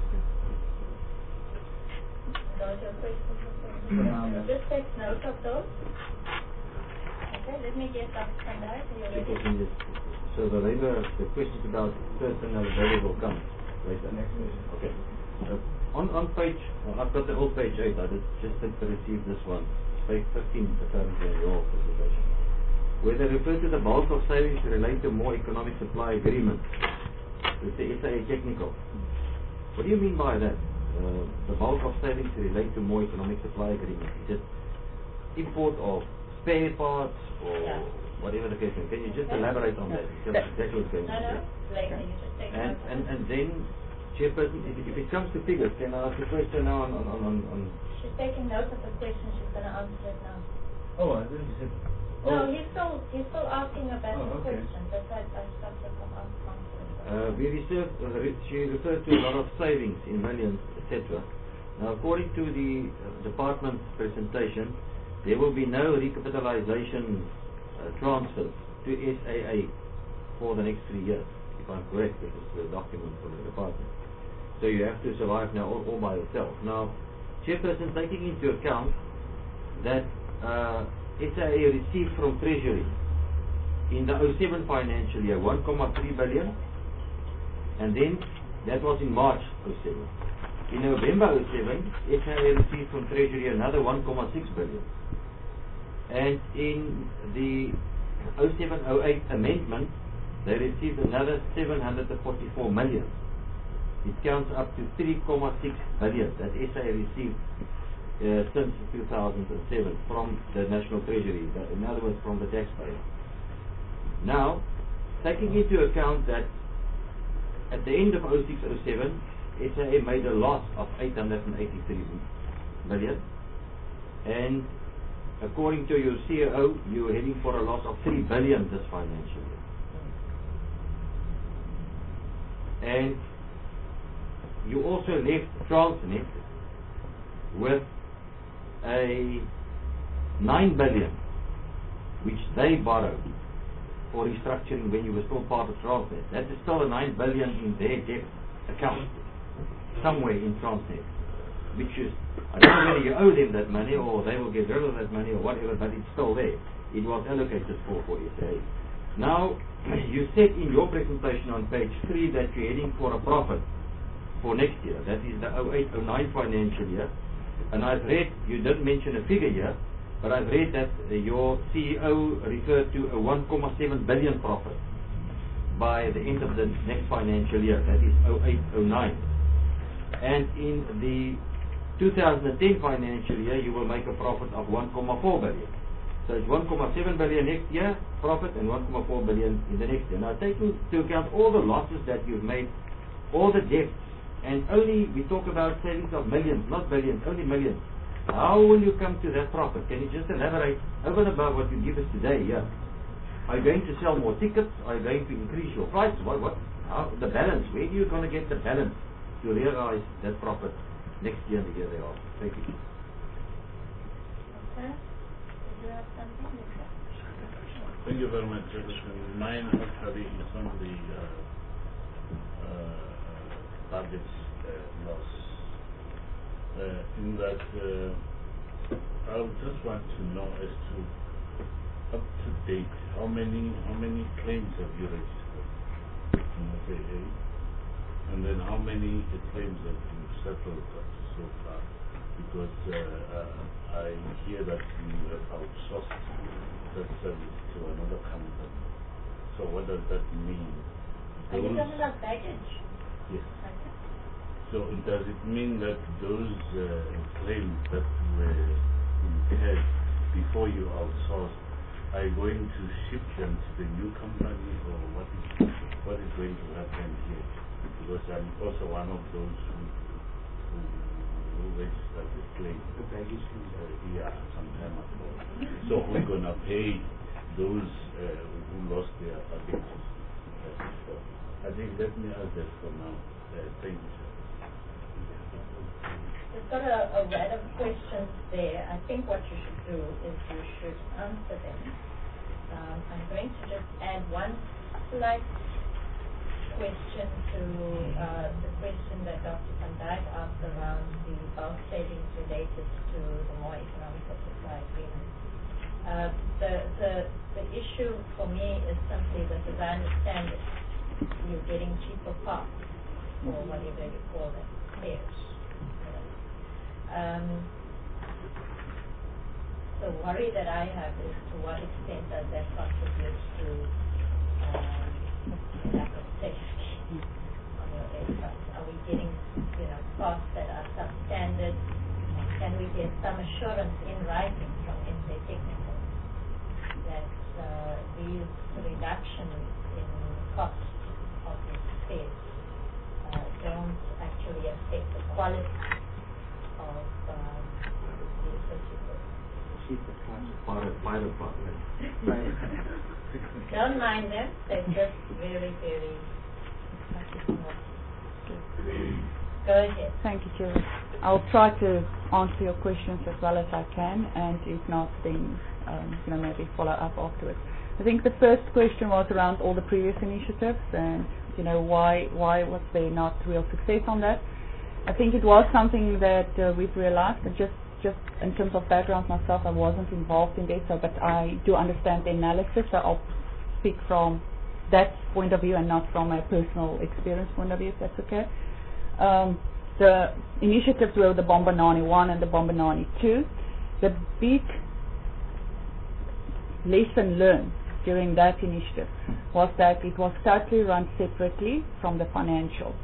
Those are your questions. Um, Just take note of those. Okay, let me get up from that. Are you ready? So the labor, the questions about personnel available come later. Next question. Okay. Uh, on on page, well, I've got the whole page eight. I did just had to receive this one. Page fifteen, apparently in your presentation, where they refer to the bulk of savings relate to more economic supply agreements. It's the S A A technical. What do you mean by that? Uh, the bulk of savings relate to more economic supply agreements. Is it import of spare parts or Yeah. whatever the case may be? Can you just Okay. elaborate on that? Tell us exactly what's going No, on no, there. later. You just take And, note of and, it. and then, Chairperson, if, if it comes to figures, can I ask a question now on, on, on, on, on She's taking note of the question. She's going to answer it now. Oh, I didn't say. No, Oh. he's still he's still asking about Oh, the okay. question. That's why I stopped her from answering. Uh, we reserve, uh, re- she referred to a lot of savings in millions, et cetera. Now, according to the uh, department's presentation, there will be no recapitalization uh, transfers to S A A for the next three years, if I'm correct. This is the document from the department. So you have to survive now all, all by yourself. Now, Chairperson, taking into account that uh, S A A received from Treasury in the oh seven financial year one point three billion, and then that was in March oh seven. In November oh seven, S A A received from Treasury another one point six billion. And in the oh seven oh eight amendment, they received another seven hundred forty-four million. It counts up to three point six billion that S A A received uh, since two thousand seven from the National Treasury, uh, in other words, from the taxpayer. Now, taking into account that at the end of oh six oh seven, S A A made a loss of eight hundred eighty-three million, and according to your C A O, you were heading for a loss of three billion this financial year. And you also left Transnet with a nine billion, which they borrowed for restructuring when you were still part of Transnet. That is still a nine billion in their debt account somewhere in Transnet, which is, I don't know whether you owe them that money or they will get rid of that money or whatever, but it's still there. It was allocated for, for S A A. Now, you said in your presentation on page three that you're heading for a profit for next year. That is the oh eight oh nine financial year. And I've read, you didn't mention a figure here, but I've read that uh, your C E O referred to a one point seven billion profit by the end of the next financial year. That is oh eight oh nine. And in the two thousand ten financial year, you will make a profit of one point four billion. So it's one point seven billion next year profit and one point four billion in the next year. Now, taking into account all the losses that you've made, all the debts, and only we talk about savings of millions, not billions, only millions. How will you come to that profit? Can you just elaborate over and above what you give us today? Yeah. Are you going to sell more tickets? Are you going to increase your prices? What? What? How, the balance? Where are you going to get the balance to realize that profit next year and the year thereafter? Thank you. Okay. Did you have something? Lisa? Thank you very much, Chairperson. Mine actually is on the uh, uh, targets uh, loss. Uh, in that, uh, I would just want to know as to up to date how many how many claims have you registered in S A A, and then how many claims have you settled so far? Because uh, uh, I hear that you have outsourced that service to another company. So what does that mean Are you those, talking about baggage? yes. So does it mean that those uh, claims that were incurred before you outsourced, are you going to ship them to the new company, or what is what is going to happen here? Because I'm also one of those who who, who registered the claim. The baggage fees. Uh, yeah, some time ago. So who's gonna pay those uh, who lost their packages? Uh, so I think let me ask that for now. Uh, thank you, sir. We've got a, a wad of questions there. I think what you should do is you should answer them. Um, I'm going to just add one slight question to uh, the question that Doctor Van Dyk asked around the bulk savings related to the more economical supply agreement. Uh, the, the, the issue for me is simply that, as I understand it, you're getting cheaper parts, or whatever you call them, spares. Um, the worry that I have is to what extent does that contribute to um, lack of safety on your aircraft? Are we getting, you know, parts that are substandard? Can we get some assurance in writing from N S A Technical that uh, these reductions in cost of the spares uh, don't actually affect the quality of um, the physical? Pilot, pilot partner. Don't mind them, they're just very, very. Go ahead. Thank you, Chair. I'll try to answer your questions as well as I can, and if not, then um, you know, maybe follow up afterwards. I think the first question was around all the previous initiatives, and you know why why was there not real success on that. I think it was something that uh, we've realized, and just just in terms of background myself, I wasn't involved in this, so but I do understand the analysis, so I'll speak from that point of view and not from a personal experience point of view, if that's okay. Um, the initiatives were the Bambanani one and the Bambanani two. The big lesson learned during that initiative was that it was totally run separately from the financials.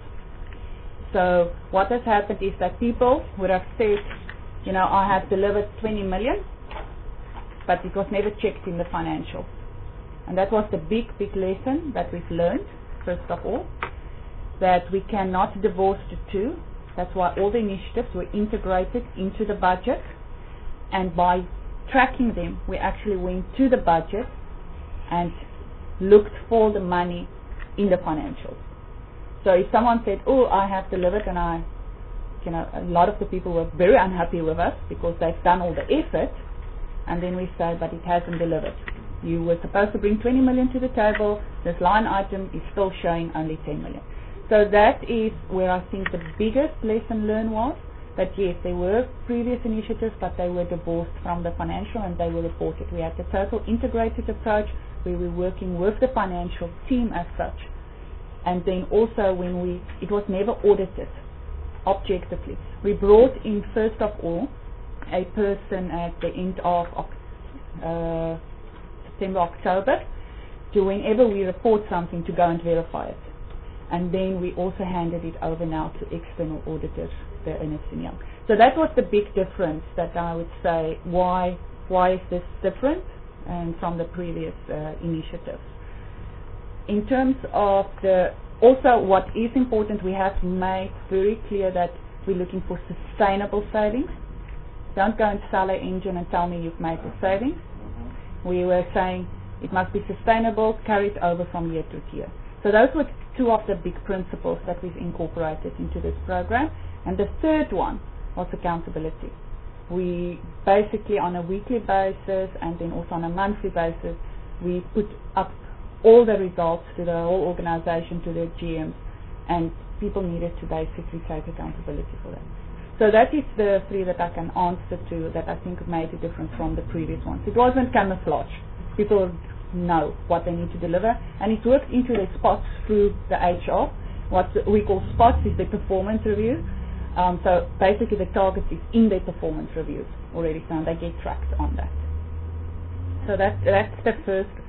So what has happened is that people would have said, you know, I have delivered twenty million, but it was never checked in the financials. And that was the big, big lesson that we've learned, first of all, that we cannot divorce the two. That's why all the initiatives were integrated into the budget, and by tracking them, we actually went to the budget and looked for the money in the financials. So if someone said, oh, I have delivered, and I, you know, a lot of the people were very unhappy with us because they've done all the effort, and then we say, but it hasn't delivered. You were supposed to bring twenty million to the table, this line item is still showing only ten million. So that is where I think the biggest lesson learned was, that yes, there were previous initiatives, but they were divorced from the financial and they were reported. We had the total integrated approach where we were working with the financial team as such. And then also when we, it was never audited objectively. We brought in first of all a person at the end of uh, September, October, to whenever we report something to go and verify it. And then we also handed it over now to external auditors, the Ernst and Young. So that was the big difference that I would say, why why is this different and from the previous uh, initiatives. In terms of the, also what is important, we have made very clear that we're looking for sustainable savings. Don't go and sell an engine and tell me you've made the savings. We were saying it must be sustainable, carried over from year to year. So those were two of the big principles that we've incorporated into this program. And the third one was accountability. We basically on a weekly basis and then also on a monthly basis, we put up all the results to the whole organization, to the G Ms, and people needed to basically take accountability for that. So that is the three that I can answer to, that I think made a difference from the previous ones. It wasn't camouflage. People know what they need to deliver, and it worked into their spots through the H R. What we call spots is the performance review. Um, so basically the target is in their performance reviews already, so they get tracked on that. So that, that's the first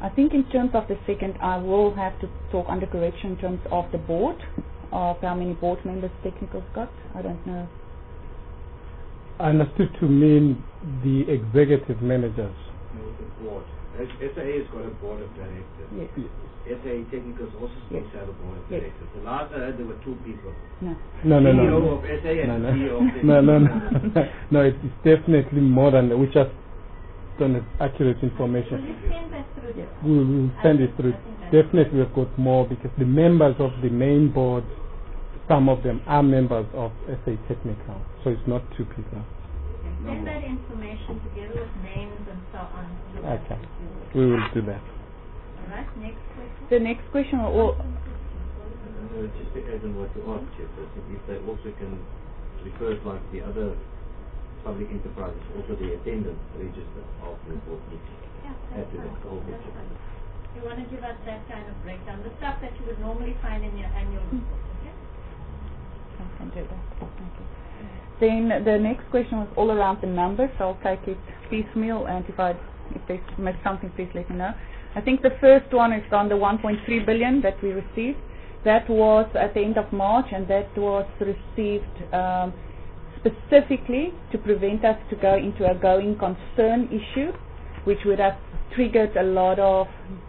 I think in terms of the second, I will have to talk under correction in terms of the board, of how many board members Technical's got. I don't know. I understood to mean the executive managers. No, the board. S A has got a board of directors. Yes. S A Technical is also supposed Yes. to have a board of Yes. directors. The last I heard there were two people. No. No, no, no. C E O no. of S A and No, no. C E O of No, no, no. Technical. No, it is definitely more than that. We just don't have accurate information. Will you send that through? Yes. We will send it through. Definitely we've got more because the members of the main board, some of them are members of S A Technical. So it's not two people. Send that information together with names and so on. to us Okay. if you would. We will do that. All right, next question. The next question will. Uh, just to add on what you asked, Chairperson, if they also can refer it like the other public enterprises, also the attendance register of the board meeting. Yeah, Add that's to fine. that whole That's picture. fine. You want to give us that kind of breakdown, the stuff that you would normally find in your annual report, okay? I can do that. Thank you. Then the next question was all around the numbers, so I'll take it piecemeal, and if I if there's missed something, please let me know. I think the first one is on the one point three billion that we received. That was at the end of March, and that was received um, specifically to prevent us to go into a going concern issue, which would have triggered a lot of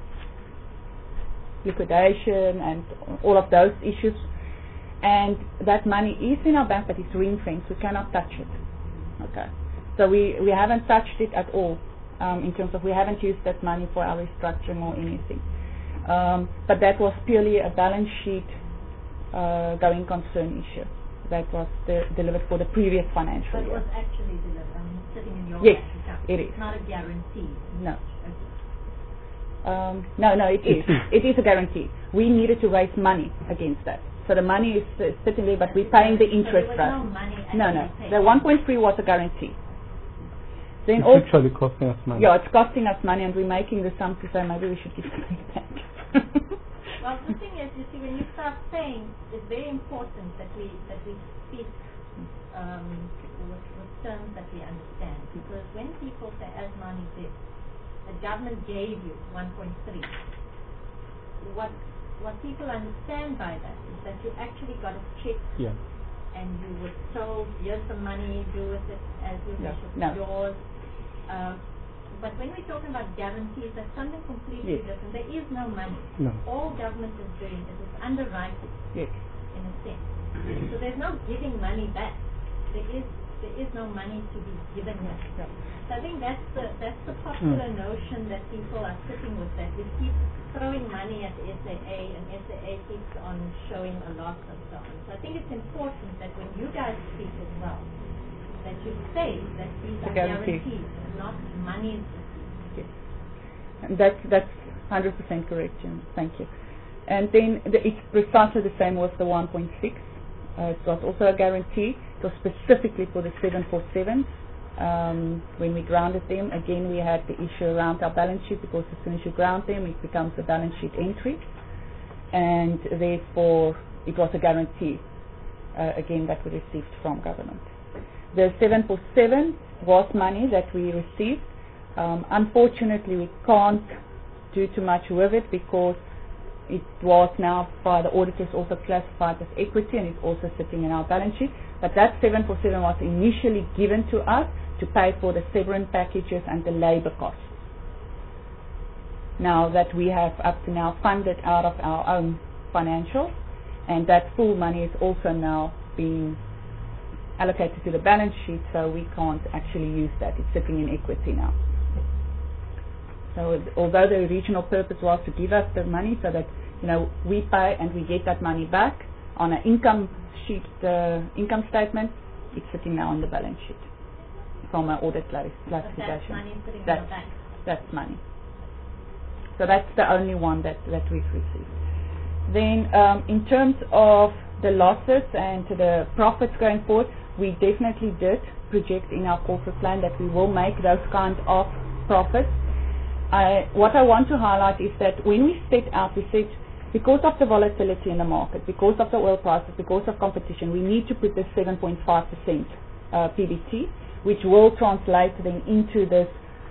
liquidation and all of those issues. And that money is in our bank, but it's ring-fenced. We cannot touch it. Okay. So we, we haven't touched it at all um, in terms of we haven't used that money for our restructuring or anything. Um, but that was purely a balance sheet uh, going concern issue. That was the, delivered for the previous financial But it year. was actually delivered, I mean, sitting in your Yes, bank account. it is. It's not a guarantee. No. Okay. Um, no, no, it is. It is. It is a guarantee. We needed to raise money against that. So the money is uh, sitting there, but we're paying the interest So there rate. was no money No, actually no. paid. The one point three was a guarantee. Then It's also, actually costing us money. yeah, it's costing us money, and we're making the sum to say maybe we should give something back. Well, the thing is, you see, when you start paying, it's very important that we that we speak um, with, with terms that we understand. Because when people say, as money did, the government gave you one point three, what what people understand by that is that you actually got a check Yeah. and you were told, here's the money, do with it as you No, wish, it's no. yours. Um, but when we're talking about guarantees, that's something completely Yes. different. There is no money. No. All government is doing is it's underwriting Yes. in a sense. So there's no giving money back. There is there is no money to be given here. Yeah. So I think that's the that's the popular Mm. notion that people are sitting with, that we keep throwing money at S A A and S A A keeps on showing a loss and so on. So I think it's important that when you guys speak as well, that you say that these The are guarantee. guarantees, not money. Yes. And that's that's one hundred percent correct, Jim. Thank you. And then the, it's precisely the same with the one point six. Uh, it was also a guarantee. It was specifically for the seven forty-sevens. Um, when we grounded them, again we had the issue around our balance sheet, because as soon as you ground them, it becomes a balance sheet entry, and therefore it was a guarantee, uh, again, that we received from government. The seven forty-seven was money that we received. Um, unfortunately, we can't do too much with it because it was now by the auditors also classified as equity, and it's also sitting in our balance sheet. But that seven forty-seven was initially given to us to pay for the severance packages and the labour costs. Now that we have up to now funded out of our own financials, and that full money is also now being allocated to the balance sheet, so we can't actually use that. It's sitting in equity now. So although the original purpose was to give us the money so that, you know, we pay and we get that money back on an income sheet, uh, income statement, it's sitting now on the balance sheet from an audit classi- But that's classification. money sitting in That's, the bank. that's money. So that's the only one that, that we've received. Then um, in terms of the losses and the profits going forward, we definitely did project in our corporate plan that we will make those kind of profits. I, what I want to highlight is that when we set out, we said because of the volatility in the market, because of the oil prices, because of competition, we need to put this seven point five percent uh, P B T, which will translate then into this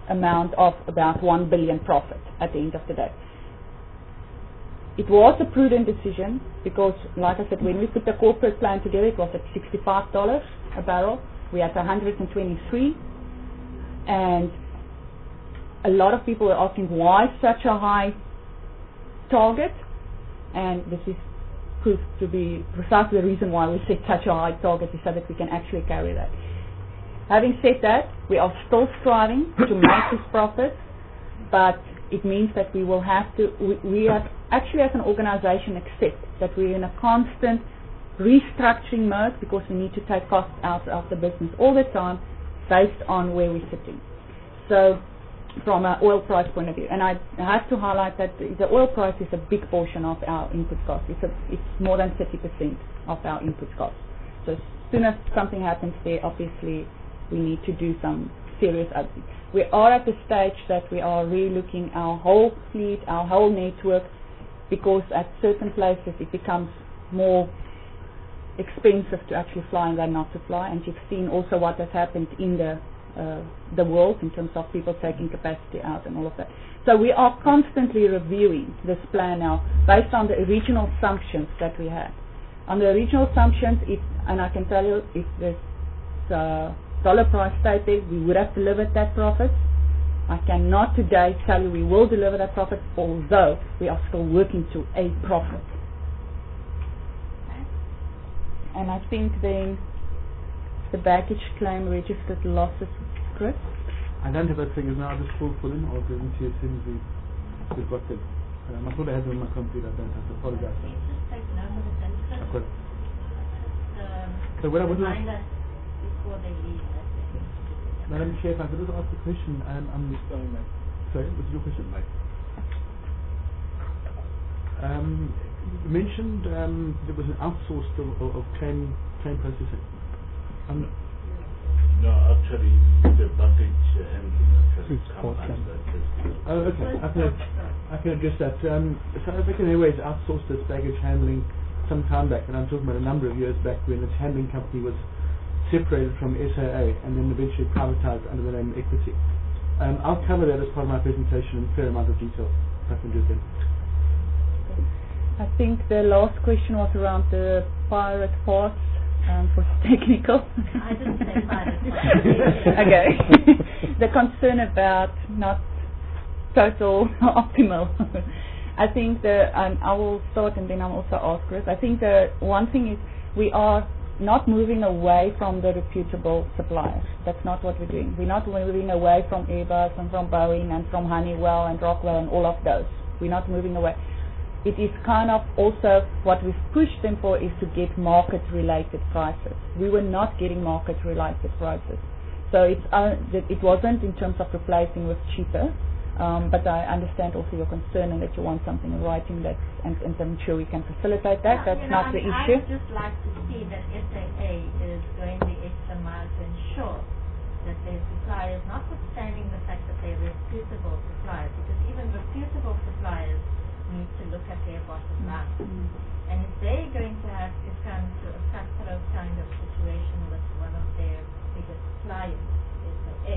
amount of about one billion profit at the end of the day. It was a prudent decision because, like I said, when we put the corporate plan together, it was at sixty-five dollars a barrel. We had one hundred twenty-three, and a lot of people were asking why such a high target, and this is proved to be precisely the reason why we set such a high target, is so that we can actually carry that. Having said that, we are still striving to make this profit, but it means that we will have to, we, we have actually as an organization accept that we're in a constant restructuring mode because we need to take costs out of the business all the time based on where we're sitting. So from an oil price point of view, and I have to highlight that the, the oil price is a big portion of our input cost. It's, a, it's more than thirty percent of our input cost. So as soon as something happens there, obviously we need to do some serious updates. We are at the stage that we are re-looking our whole fleet, our whole network, because at certain places it becomes more expensive to actually fly than not to fly, and you've seen also what has happened in the uh, the world in terms of people taking capacity out and all of that. So we are constantly reviewing this plan now based on the original assumptions that we had. On the original assumptions, if, and I can tell you, if this uh, dollar price stayed there, we would have delivered that profit. I cannot today tell you we will deliver that profit, although we are still working to a profit. And I think then the baggage claim registered losses, Chris? I don't have that figures now. I'll just pull for them. I'll give them to you as soon as we, we've got them. Um, I thought I had them on my computer. I don't have to apologize. Please just take note of the census. Of course. Um, So what I would like, remind us before they leave that they need to do this. Madam Chair, if I could just ask a question. Um, I'm sorry, mate. Sorry, what's your question, mate? Um, you mentioned um, there was an outsourced of, of, of claim claim processing. Um, No, actually, the baggage uh, handling actually It's come Portland. under this. oh, okay. I can, I can address that. Um, South African Airways outsourced its baggage handling some time back, and I'm talking about a number of years back when its handling company was separated from S A A and then eventually privatized under the name Equity. Um, I'll cover that as part of my presentation in a fair amount of detail, if I can do that. I think the last question was around the pirate parts um, for technical. I didn't say pirate Okay. The concern about not total optimal. I think the, um, I will start and then I'll also ask Chris. I think the one thing is we are not moving away from the reputable suppliers. That's not what we're doing. We're not moving away from Airbus and from Boeing and from Honeywell and Rockwell and all of those. We're not moving away. It is kind of also what we've pushed them for is to get market-related prices. We were not getting market-related prices. So it's, uh, it wasn't in terms of replacing with cheaper, um, but I understand also your concern and that you want something in writing that, and, and I'm sure we can facilitate that. Yeah, That's you know, not I the mean, issue. I would just like to see that S A A is going the extra mile to ensure that their suppliers, notwithstanding the fact that they're reputable suppliers, because even reputable suppliers need to look at their bottom line. Mm. And if they're going to have to come to a cutthroat kind of situation with one of their biggest clients, S A A,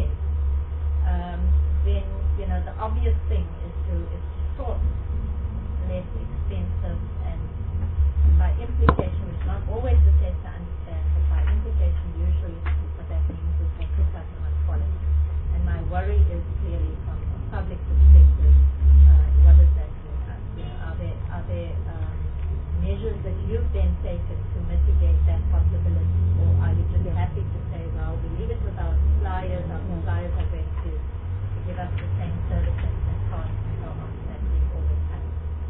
um, then you know the obvious thing is to is to source less expensive, and by implication, which is not always the case to understand, but by implication usually what that means is they put up on quality. And my worry is clearly from a public perspective, uh, what does that mean? Uh, you know, are there are there um, measures that you've then taken to mitigate that possibility, or are you just happy to say, well, we leave it with our suppliers, our suppliers are going to give us the same services and costs and so on that we always have?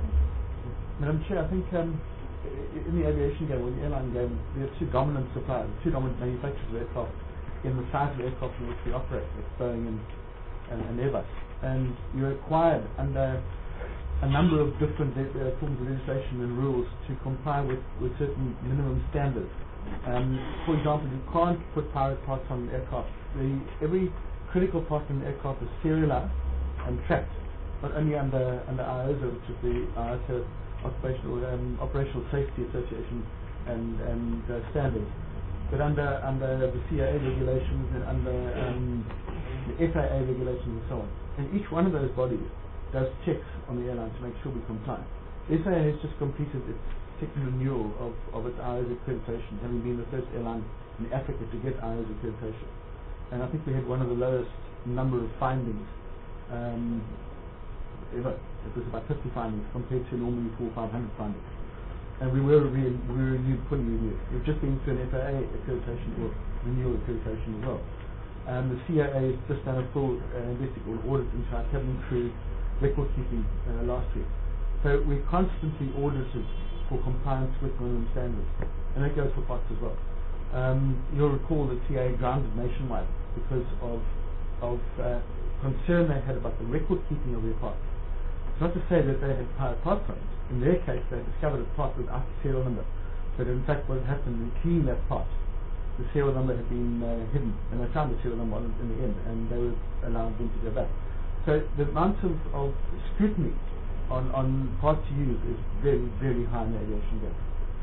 Madam Chair, I think um, i- in the aviation game or the airline game, there are two dominant suppliers, two dominant manufacturers of aircraft in the size of aircraft in which we operate, like Boeing and, and, and Airbus. And you're required under a number of different uh, forms of legislation and rules to comply with, with certain minimum standards. Um, for example, you can't put pirate parts on aircraft. The, every critical part in the aircraft is serialized and tracked, not only under under I O S A, which is the I O S A Occupational um, Operational Safety Association and and uh, standards, but under under the C A A regulations and under um, the F A A regulations and so on. And each one of those bodies does checks on the airline to make sure we comply. The F A A has just completed its second renewal of, of its I O S accreditation, having been the first airline in Africa to get I O S accreditation. And I think we had one of the lowest number of findings um, ever. It was about fifty findings compared to normally four or five hundred findings. And we were re- we were renewed, fully renewed. We've just been through an F A A accreditation or renewal accreditation as well. Um, the C A A has just done a full uh, investigative audit into our cabin crew record keeping uh, last week. So we're constantly audited for compliance with minimum standards, and that goes for P O Ts as well. Um, you'll recall that T A A grounded nationwide because of of uh, concern they had about the record keeping of their parts. It's not to say that they had pirate part codes. In their case, they discovered a part without a serial number. But in fact, what happened in cleaning that part, the serial number had been uh, hidden, and they found the serial number in the end, and they were allowed them to go back. So the amount of, of scrutiny on, on parts used is very, very high in the aviation game.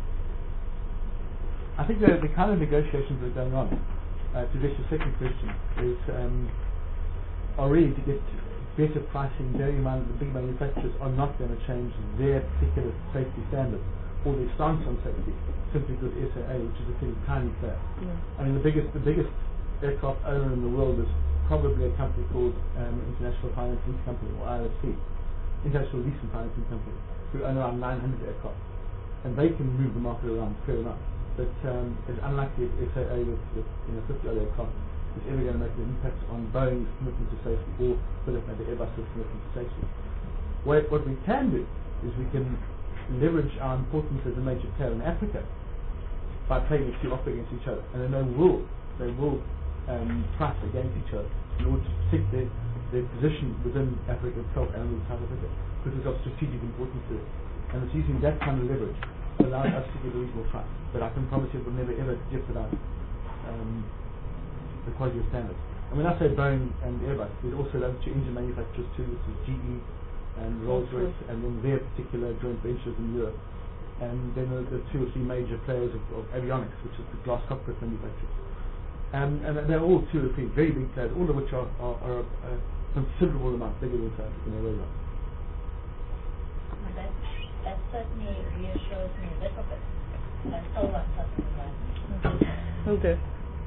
I think the, the kind of negotiations that are going on, uh, to address your second question, is um, are really to get better pricing, bearing in mind that the big manufacturers are not going to change their particular safety standards or their stance on safety simply because S A A, which is a pretty tiny player. Yeah. I mean, the biggest the biggest aircraft owner in the world is probably a company called um, International Finance Lease Company, or I F C, International Lease and Financing Company, who own around nine hundred aircraft, and they can move the market around fair enough. But um, it's unlikely if S A A with, with you know fifty other aircraft is ever going to make an impact on Boeing's commitment to safety or, for that matter, Airbus's commitment to safety. What, what we can do is we can leverage our importance as a major player in Africa by playing the two off against each other, and then they will they will um, price against each other in order to protect their, their position within Africa itself and within South Africa, because it's of strategic importance to it. And it's using that kind of leverage that allows us to get a reasonable price. But I can promise you it will never ever jeopardize um, the quality of standards. And when I say Boeing and Airbus, there's also those two engine manufacturers too, which is G E and Rolls-Royce, and then their particular joint ventures in Europe. And then the, the two or three major players of, of avionics, which is the glass cockpit manufacturers. Um, and they're all two or three very big players, all of which are, are, are a, a considerable amount bigger than South African Airways. That, that certainly reassures me a little bit. I still want something like that. Will do.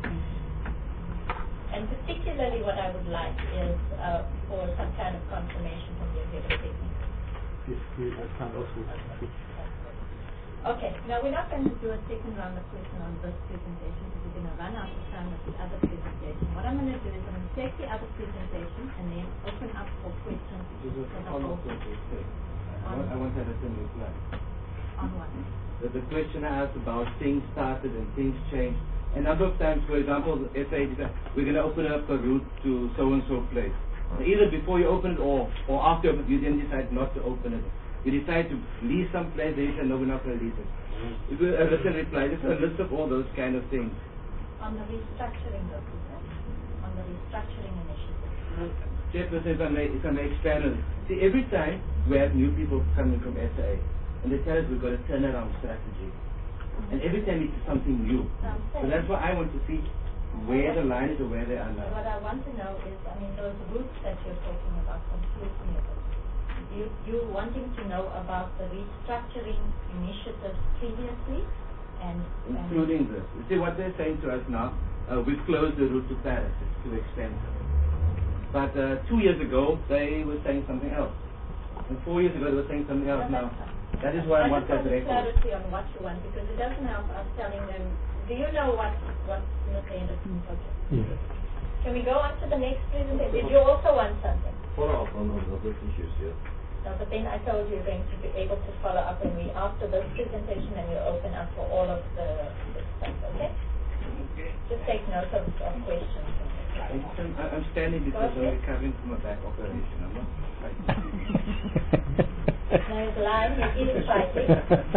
And particularly what I would like is uh, for some kind of confirmation from the executive technique. Yes, yes, that's kind of also. Okay, now we're not going to do a second round of questions on this presentation because we're going to run out of time with the other presentation. What I'm going to do is I'm going to take the other presentation and then open up for questions. This is a follow-up question. I want, I want to have a similar reply. On what? The, the question I asked about things started and things changed. A number of times, for example, the F A A decides, we're going to open up a route to so-and-so place. Either before you open it or, or after you then decide not to open it. You decide to lease some place, they say, no, we're not going to lease it. If you, a written reply, just a list of all those kind of things. On the restructuring, though, on the restructuring initiative. Chairperson, if I may, if I may expand on it. See, every time we have new people coming from S A A, and they tell us we've got a turnaround strategy. And every time it's something new. So that's why I want to see where the line is or where they are now. What I want to know is, I mean, those routes that you're talking about confuse me a bit. You, you wanting to know about the restructuring initiatives previously and... Including this. You see, what they're saying to us now, uh, we've closed the route to Paris. It's too expensive. But uh, two years ago, they were saying something else. And four years ago, they were saying something else now. That is why I, I want that record. Clarity on what you want, because it doesn't help us telling them. Do you know what what Mister Anderson project? Yes. Can we go on to the next presentation? Did you also want something? Follow up on, on those issues, yeah. No, but then I told you you're going to be able to follow up when we after this presentation and you open up for all of the, the stuff. Okay? Okay. Just take note of, of questions. I'm, I'm standing because I'm recovering from a back operation. I'm not fighting. No, he's lying. He's eating fighting.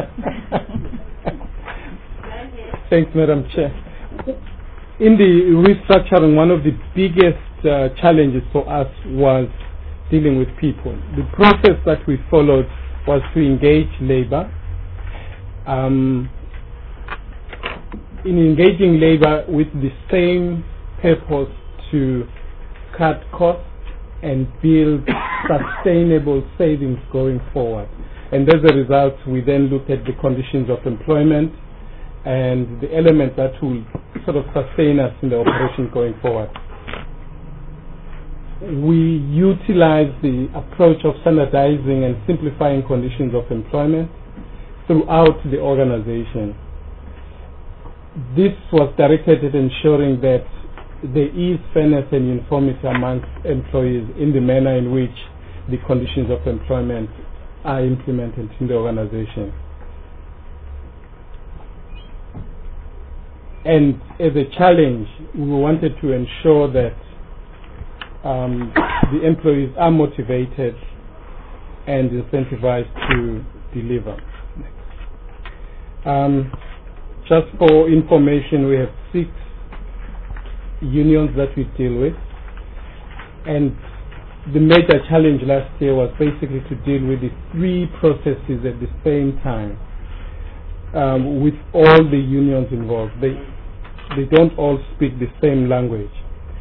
Thanks, Madam Chair. In the restructuring, one of the biggest uh, challenges for us was dealing with people. The process that we followed was to engage labor. Um, in engaging labor with the same purpose to cut costs and build sustainable savings going forward. And as a result, we then looked at the conditions of employment and the elements that will sort of sustain us in the operation going forward. We utilize the approach of standardizing and simplifying conditions of employment throughout the organization. This was directed at ensuring that there is fairness and uniformity amongst employees in the manner in which the conditions of employment are implemented in the organization. And as a challenge, we wanted to ensure that um, the employees are motivated and incentivized to deliver. Um, just for information, we have six unions that we deal with, and the major challenge last year was basically to deal with the three processes at the same time um, with all the unions involved. They, they don't all speak the same language.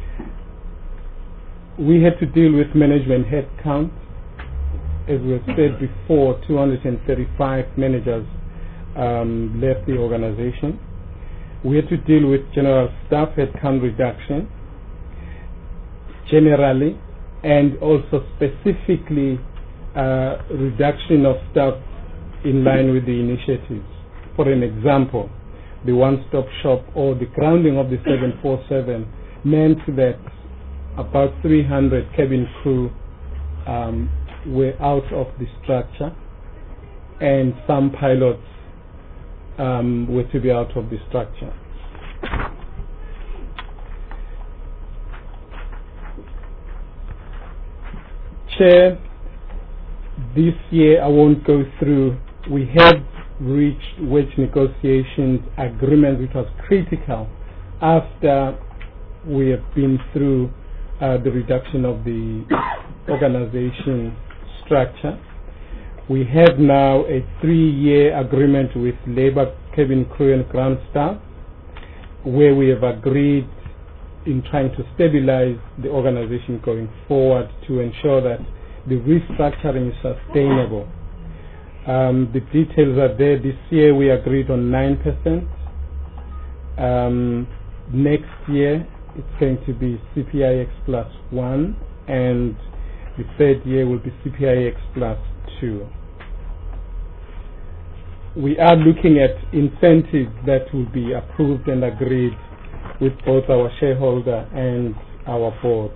We had to deal with management headcount. As we have said before, two hundred thirty-five managers um, left the organization. We had to deal with general staff headcount reduction, generally, and also specifically uh, reduction of staff in line with the initiatives. For an example, the one-stop shop or the grounding of the seven forty-seven meant that about three hundred cabin crew um, were out of the structure, and some pilots um, were to be out of the structure. Chair, this year I won't go through. We have reached wage negotiations agreement, which was critical after we have been through uh, the reduction of the organization structure. We have now a three-year agreement with labor, cabin crew and ground staff, where we have agreed in trying to stabilize the organization going forward to ensure that the restructuring is sustainable. Um, the details are there. This year we agreed on nine percent. Um, next year it's going to be C P I X plus one, and the third year will be C P I X plus two. We are looking at incentives that will be approved and agreed with both our shareholder and our board.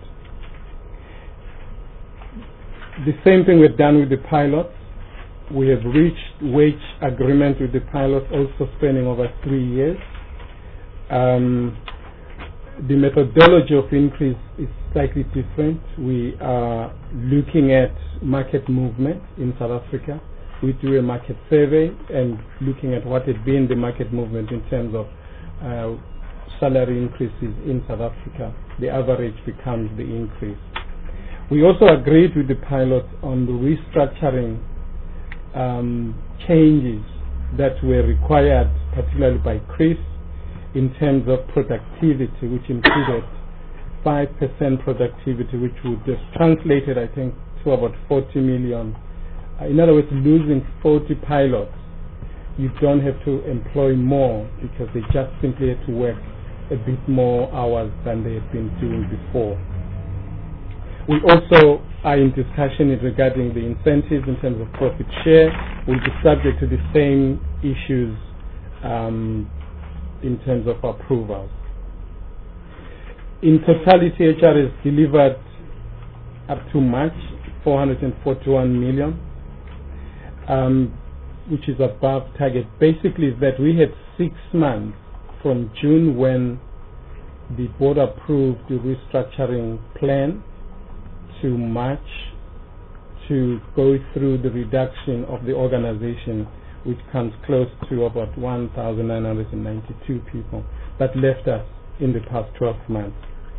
The same thing we've done with the pilots. We have reached wage agreement with the pilots, also spanning over three years. Um, the methodology of increase is slightly different. We are looking at market movement in South Africa. We do a market survey and looking at what had been the market movement in terms of uh, salary increases in South Africa. The average becomes the increase. We also agreed with the pilots on the restructuring um, changes that were required, particularly by Chris, in terms of productivity, which included five percent productivity, which would have translated, I think, to about forty million. Uh, in other words, losing forty pilots, you don't have to employ more because they just simply have to work a bit more hours than they had been doing before. We also are in discussion regarding the incentives in terms of profit share. We'll be subject to the same issues um, in terms of approvals. In totality, H R has delivered up to March four hundred forty-one million, um, which is above target. Basically, is that we had six months from June when the board approved the restructuring plan to March to go through the reduction of the organization, which comes close to about one thousand nine hundred ninety-two people. That left us in the past twelve months.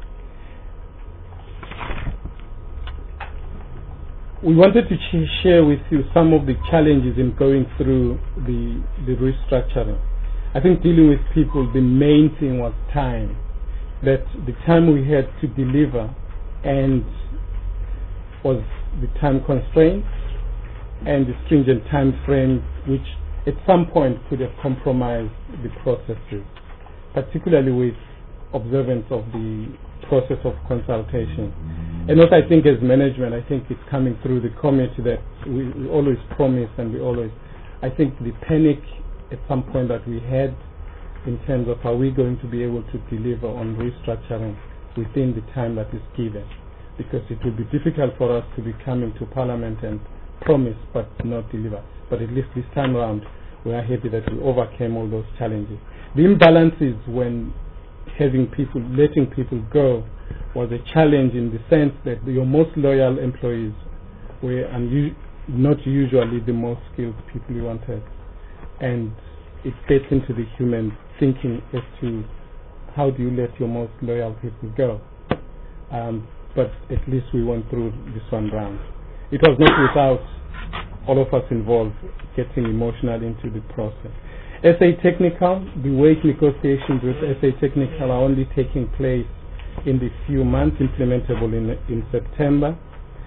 We wanted to sh- share with you some of the challenges in going through the, the restructuring. I think dealing with people, the main thing was time. That the time we had to deliver and was the time constraint and the stringent time frame, which at some point could have compromised the processes, particularly with observance of the process of consultation. And also I think as management, I think it's coming through the committee that we, we always promise and we always, I think the panic at some point that we had in terms of are we going to be able to deliver on restructuring within the time that is given, because it will be difficult for us to be coming to Parliament and promise but not deliver. But at least this time around, we are happy that we overcame all those challenges. The imbalance is when having people, letting people go was a challenge in the sense that your most loyal employees were unusual, not usually the most skilled people you wanted. And it gets into the human thinking as to how do you let your most loyal people go. Um, but at least we went through this one round. It was not without all of us involved getting emotional into the process. S A Technical, the wage negotiations with S A Technical are only taking place in the few months, implementable in, in September.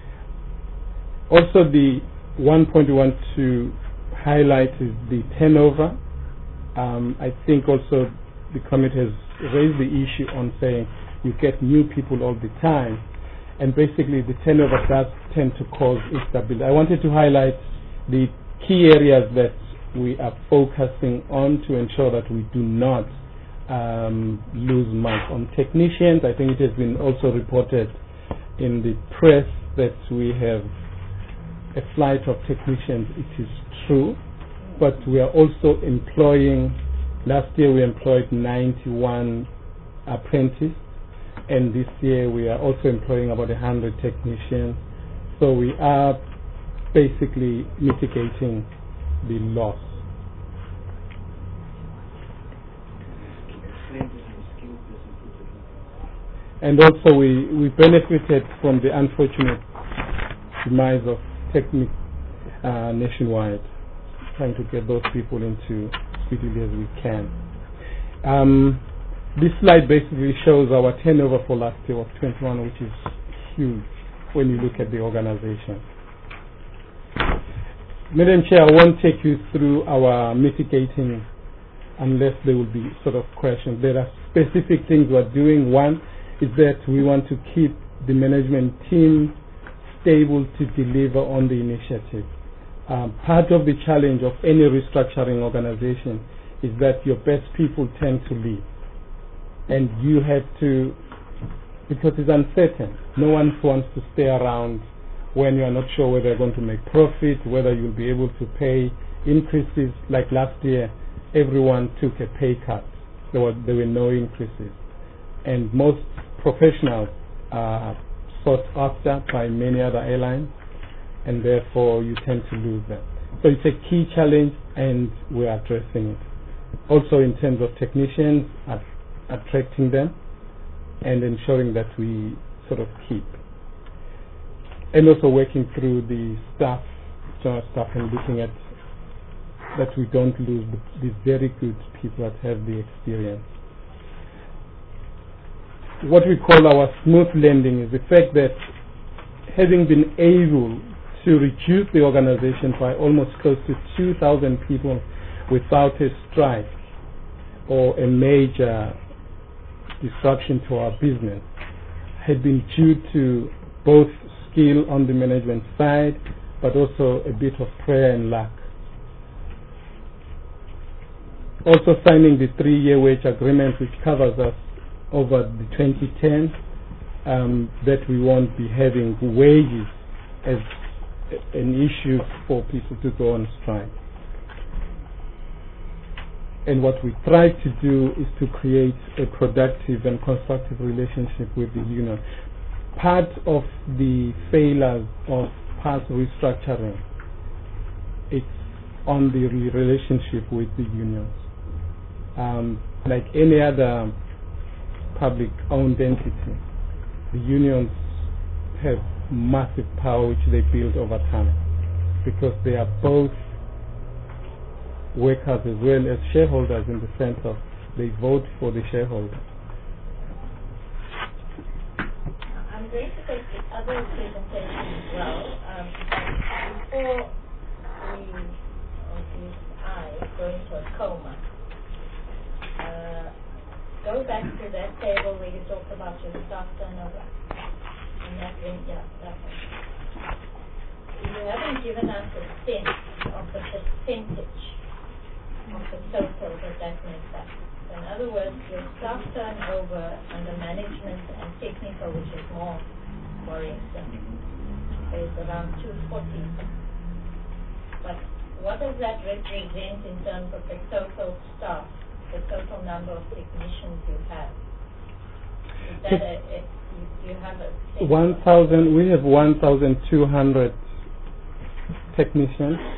Also, the one point we want to highlight is the turnover. Um, I think also the committee has raised the issue on saying you get new people all the time, and basically the turnover does tend to cause instability. I wanted to highlight the key areas that we are focusing on to ensure that we do not um, lose much. On technicians, I think it has been also reported in the press that we have a flight of technicians. It is true, but we are also employing, last year we employed ninety-one apprentices, and this year we are also employing about one hundred technicians. So we are basically mitigating the loss. And also we, we benefited from the unfortunate demise of Technic uh, nationwide, trying to get those people into speedily as we can. Um, this slide basically shows our turnover for last year of twenty-one, which is huge when you look at the organization. Madam Chair, I won't take you through our mitigating unless there will be sort of questions. There are specific things we're doing. One is that we want to keep the management team stable to deliver on the initiative. Um, part of the challenge of any restructuring organization is that your best people tend to leave. And you have to, because it's uncertain, no one wants to stay around when you are not sure whether you're going to make profit, whether you'll be able to pay increases. Like last year, everyone took a pay cut. There, was, there were no increases. And most professionals are sought after by many other airlines, and therefore you tend to lose them. So it's a key challenge, and we're addressing it. Also in terms of technicians, at attracting them and ensuring that we sort of keep. And also working through the staff, general staff, and looking at that we don't lose the, the very good people that have the experience. What we call our smooth landing is the fact that having been able to reduce the organization by almost close to two thousand people without a strike or a major disruption to our business had been due to both skill on the management side, but also a bit of prayer and luck. Also signing the three-year wage agreement, which covers us over the twenty ten, um, that we won't be having wages as an issue for people to go on strike. And what we try to do is to create a productive and constructive relationship with the union. Part of the failures of past restructuring, it's on the re- relationship with the unions. Um, like any other public-owned entity, the unions have massive power which they build over time, because they are both workers as well as shareholders, in the sense of they vote for the shareholders. I'm going to take the other presentation as well. Um, before we, or at least I, go into a coma, uh, go back to that table where you talked about your staff turnover. And that went, yeah, that one. You haven't given us a sense of the percentage of the total that that makes up. In other words, your staff turnover under management and technical, which is more worrisome, is around two forty. But what does that represent in terms of the total staff, the total number of technicians you have? Is that a, a you, you have a one thousand, we have one thousand two hundred technicians.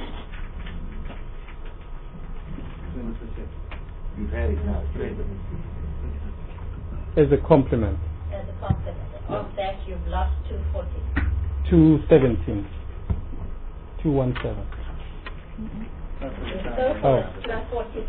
You've had it now, trained them. As a complement. As a complement. Of that, you've lost two forty. two seventeen. two one seven. So Oh. plus forty.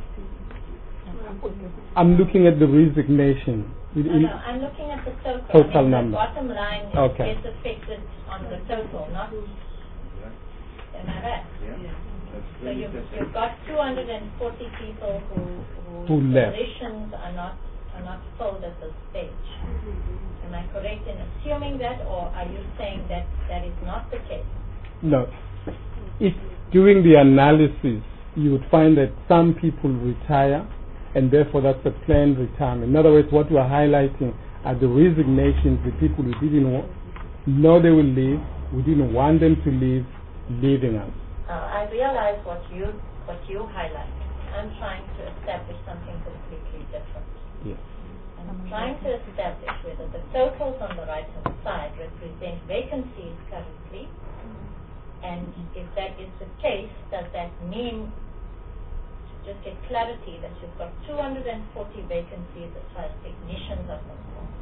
I'm looking at the resignation. It- No, it- no, I'm looking at the total. Total I mean, number. The bottom line is Okay. gets affected on the total, not. Am I right? So you've, you've got two hundred forty people who, whose Who left. positions are not are not filled at this stage. Am I correct in assuming that, or are you saying that that is not the case? No. If during the analysis you would find that some people retire, and therefore that's a planned retirement. In other words, what we are highlighting are the resignations, the people who didn't wa- know they will leave, we didn't want them to leave, leaving us. Uh, I realize what you what you highlight. I'm trying to establish something completely different. Yes. I'm trying to establish whether the totals on the right-hand side represent vacancies currently, and if that is the case, does that mean, to just get clarity, that you've got two hundred forty vacancies as far as technicians are concerned?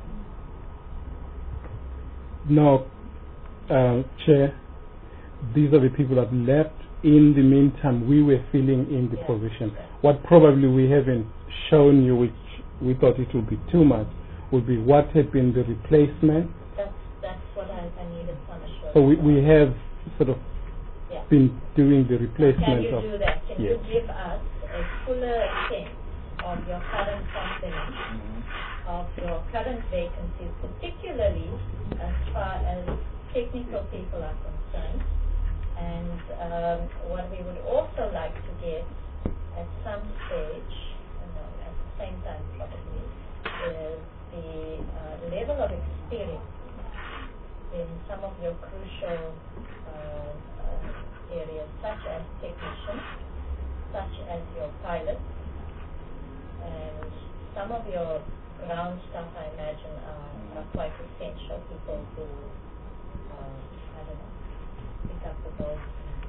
No, uh, Chair, these are the people that left. In the meantime, we were filling in the Yeah. position. What probably we haven't shown you, which we thought it would be too much, would be what had been the replacement. That's that's what I, I needed some assurance. So we, we have sort of Yeah. been doing the Can replacement you of. do that? Can Yes. you give us a fuller sense of your current complement, of your current vacancies, particularly as far as technical people are concerned? And um, what we would also like to get at some stage, and uh, at the same time probably, is the uh, level of experience in some of your crucial uh, uh, areas, such as technicians, such as your pilots, and some of your ground staff, I imagine, are, are quite essential people who, uh, I don't know, pick up the ball.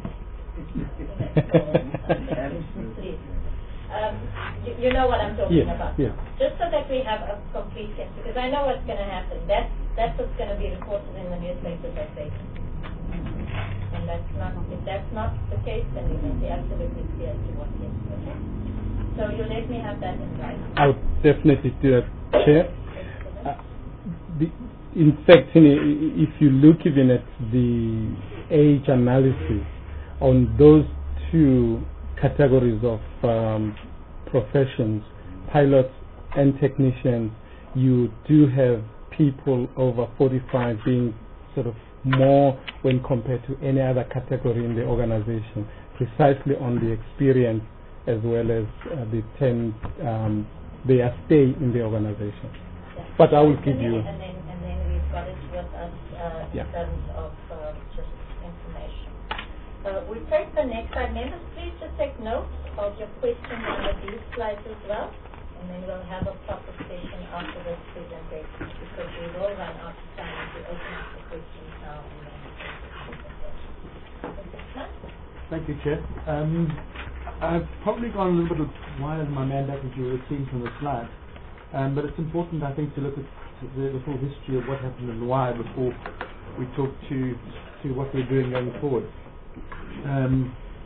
Please. Um, you, you know what I'm talking Yes, about. yes. Just so that we have a complete sense, because I know what's going to happen. That's, that's what's going to be reported in the newspapers as vacancy. And that's not, if that's not the case, then we must be absolutely clear to what is, okay? So you let me have that in writing. I would definitely do that, Chair. Uh, the, in fact, in, if you look even at the age analysis on those two categories of um, professions, pilots and technicians, you do have people over forty-five being sort of more when compared to any other category in the organization, precisely on the experience as well as uh, the ten, um, their stay in the organization. Yeah. But I will And give then- you. And then, and then we've got it with us uh, Yeah. in terms of uh, just information. Uh, we take the next slide. Members, please just take note of your questions under these slides as well, and then we'll have a proper session after this presentation, because we will run out of time if we open up the questions now and then we can take the presentation. Thank you, Chair. Um, I've probably gone a little bit wider than my mandate, as you would have seen from the slide. Um, but it's important, I think, to look at the, the full history of what happened and why before we talk to to what we're doing going forward. Um,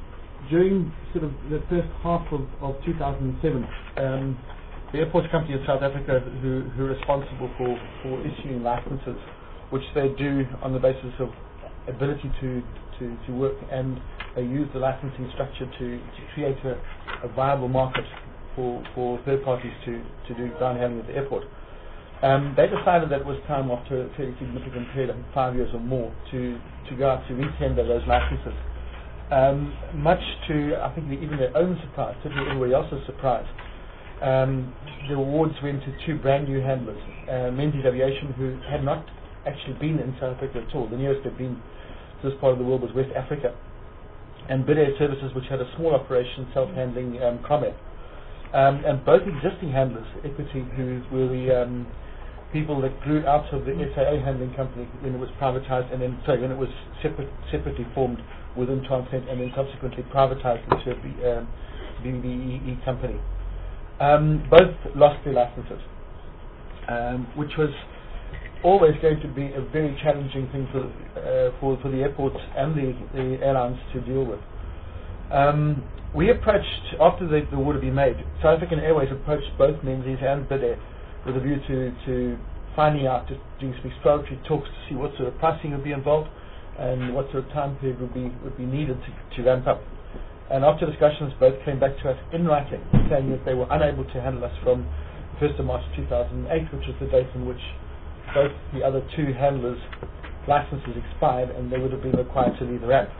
during sort of the first half of, of two thousand seven, um, the airports company in South Africa who, who are responsible for, for issuing licenses, which they do on the basis of ability to, to, to work, and they use the licensing structure to, to create a, a viable market for, for third parties to, to do ground handling at the airport. Um, they decided that it was time, after a fairly significant period, I think five years or more, to, to go out to retender those licenses. Um, much to, I think, even their own surprise, certainly everybody else's surprise, um, the awards went to two brand new handlers, uh, Menzies Aviation, who had not actually been in South Africa at all. The nearest they'd been to this part of the world was West Africa. And Bid Air Services, which had a small operation, self-handling um, Comair. Um, and both existing handlers, Equity, who were the um, people that grew out of the S A A handling company when it was privatized, and then, sorry, when it was separate, separately formed within Transnet, and then subsequently privatized into a B, um, B B E E company. Um, both lost their licenses, um, which was always going to be a very challenging thing for uh, for, for the airports and the, the airlines to deal with. Um, we approached, after the, the award had been made, South African Airways approached both Menzies and Bid Air with a view to, to finding out, just doing some exploratory talks to see what sort of pricing would be involved and what sort of time period would be would be needed to, to ramp up. And after discussions, both came back to us in writing, saying that they were unable to handle us from first of March two thousand eight, which was the date in which both the other two handlers' licenses expired, and they would have been required to leave the ramp.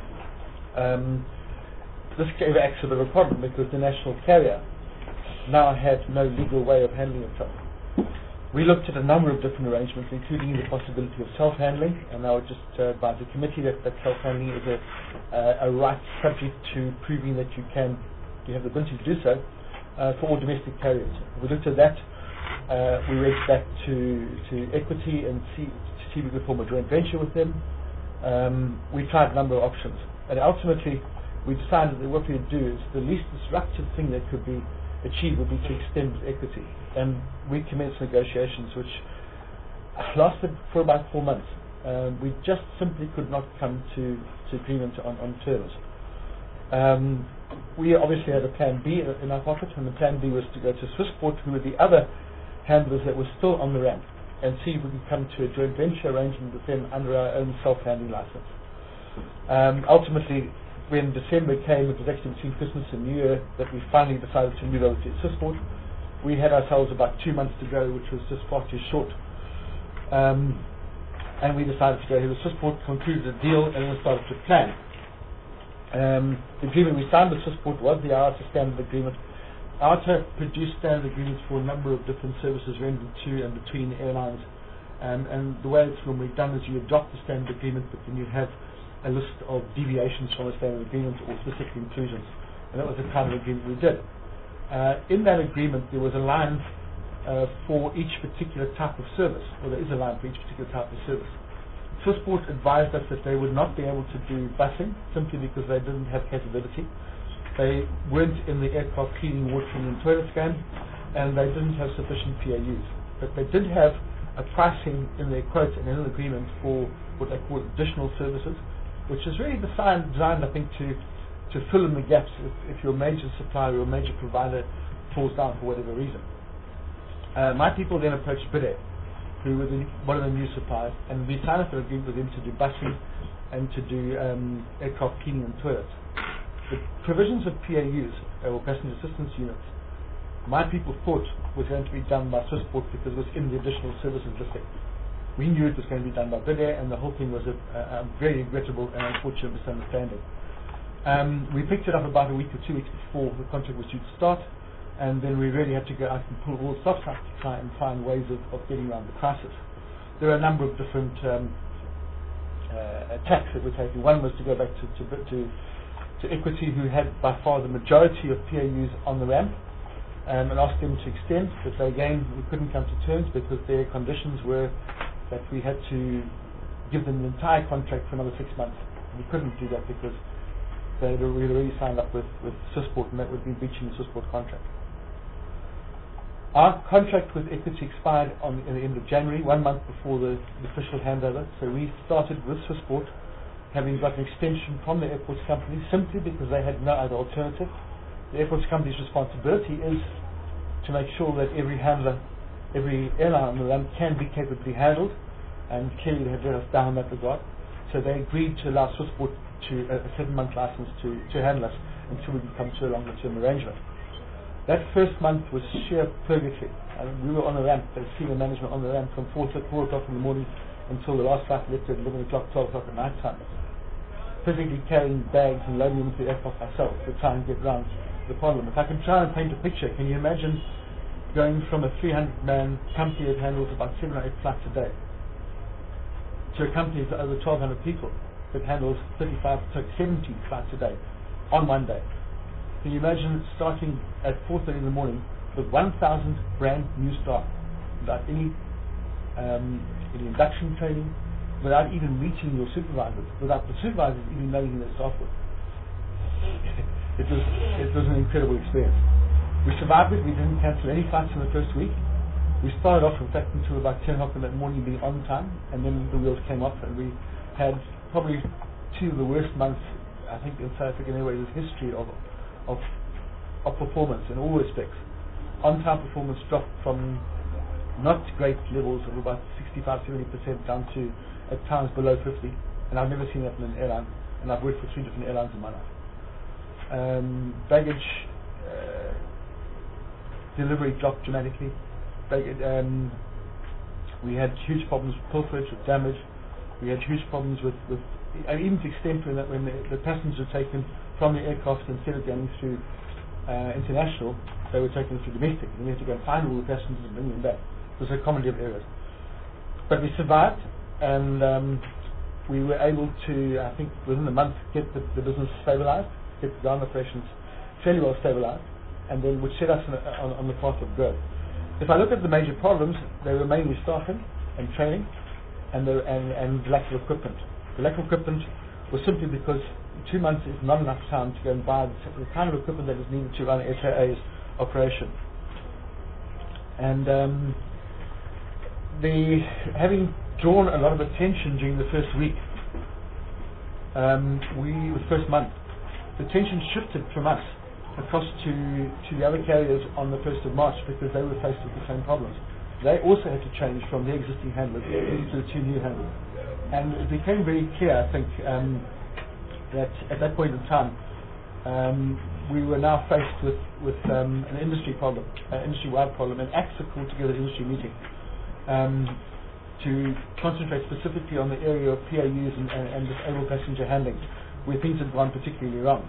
Um, this gave X a bit of a problem because the national carrier now had no legal way of handling itself. We looked at a number of different arrangements, including the possibility of self-handling, and I would just uh, advise the committee that, that self-handling is a, uh, a right subject to proving that you can, you have the ability to do so uh, for all domestic carriers. We looked at that. Uh, we went back to, to Equity and see, to see if we could form a joint venture with them. Um, we tried a number of options, and ultimately we decided that what we would do is the least disruptive thing that could be achieved would be to extend Equity. And we commenced negotiations which lasted for about four months. Um, we just simply could not come to, to agreement on, on terms. Um, we obviously had a plan B in our pocket, and the plan B was to go to Swissport, who were the other handlers that were still on the ramp, and see if we could come to a joint venture arrangement with them under our own self-handling license. Um, ultimately, when December came, it was actually between Christmas and New Year that we finally decided to move over to Swissport. We had ourselves about two months to go, which was just far too short. Um, and we decided to go ahead with Swissport, concluded a deal, and then started to plan. Um, the agreement we signed with Swissport was the I A T A standard agreement. I A T A produced standard agreements for a number of different services rendered to and between airlines. Um, and the way it's normally done is you adopt the standard agreement, but then you have a list of deviations from a standard agreement or specific inclusions. And that was the kind of agreement we did. Uh, in that agreement, there was a line uh, for each particular type of service, or there is a line for each particular type of service. Swissport advised us that they would not be able to do busing simply because they didn't have capability. They weren't in the aircraft cleaning, watering, and toilet scan, and they didn't have sufficient P A Us. But they did have a pricing in their quote and in an agreement for what they call additional services, which is really designed, designed I think, to to fill in the gaps if, if your major supplier or major provider falls down for whatever reason. Uh, my people then approached Bid Air, who were the, one of the new suppliers, and we signed up an agreement with them to do busing and to do um, aircraft cleaning and toilets. The provisions of P A Us, or passenger assistance units, my people thought was going to be done by Swissport because it was in the additional services listing. We knew it was going to be done by Bid Air, and the whole thing was a, a, a very regrettable and unfortunate misunderstanding. Um, we picked it up about a week or two weeks before the contract was due to start, and then we really had to go out and pull all the stops out to try and find ways of, of getting around the crisis. There are a number of different um, uh, attacks that were taken. One was to go back to, to, to, to Equity, who had by far the majority of P A Us on the ramp, um, and asked them to extend, but again we couldn't come to terms because their conditions were that we had to give them the entire contract for another six months. We couldn't do that because they had already signed up with, with Swissport, and that would be breaching the Swissport contract. Our contract with Equity expired on in the end of January, one month before the, the official handover. So we started with Swissport having got an extension from the airports company simply because they had no other alternative. The airports company's responsibility is to make sure that every handler, every airline on the ramp can be capably handled, and clearly they have let us down in that regard. So they agreed to allow Swissport to a, a seven-month license to, to handle us until we can come to a longer-term arrangement. That first month was sheer purgatory. I mean, we were on the ramp, the senior management on the ramp from four, four o'clock in the morning until the last flight left at eleven o'clock, twelve o'clock at night time. Physically carrying bags and loading them into the aircraft ourselves to try and get round the problem. If I can try and paint a picture, can you imagine going from a three hundred man company that handles about seven or eight flights a day to a company of over twelve hundred people that handles thirty-five to seventy flights a day on one day? Can you imagine starting at four thirty in the morning with one thousand brand new staff without any um, any induction training, without even meeting your supervisors, without the supervisors even knowing who their staff were? It was, it was an incredible experience. We survived it. We didn't cancel any flights in the first week. We started off, in fact, until about ten o'clock in that morning being on time, and then the wheels came off, and we had probably two of the worst months, I think, in South African Airways' history of, of, of performance in all respects. On-time performance dropped from not great levels of about sixty-five to seventy percent down to, at times, below fifty, and I've never seen that in an airline, and I've worked for three different airlines in my life. Um, baggage uh, delivery dropped dramatically. Baggage, um, we had huge problems with pilferage, with damage. We had huge problems with, with uh, even to the extent when, that when the, the passengers were taken from the aircraft, instead of going through uh, international, they were taken through domestic, and we had to go and find all the passengers and bring them back. It was a comedy of errors. But we survived, and um, we were able to, I think, within a month, get the, the business stabilized, get the ground operations fairly well stabilized, and then which set us on, on, on the path of growth. If I look at the major problems, they were mainly staffing and training, and, the, and, and lack of equipment. The lack of equipment was simply because two months is not enough time to go and buy the, the kind of equipment that is needed to run S A A's operation. And um, the having drawn a lot of attention during the first week, um, we the first month, the attention shifted from us across to, to the other carriers on the first of March because they were faced with the same problems. They also had to change from their existing handlers to the two new handlers. And it became very clear, I think, um, that at that point in time, um, we were now faced with, with um, an industry problem, an industry-wide problem, and ACSA called together an industry meeting um, to concentrate specifically on the area of P A Us and, and, and disabled passenger handling, where things had gone particularly wrong.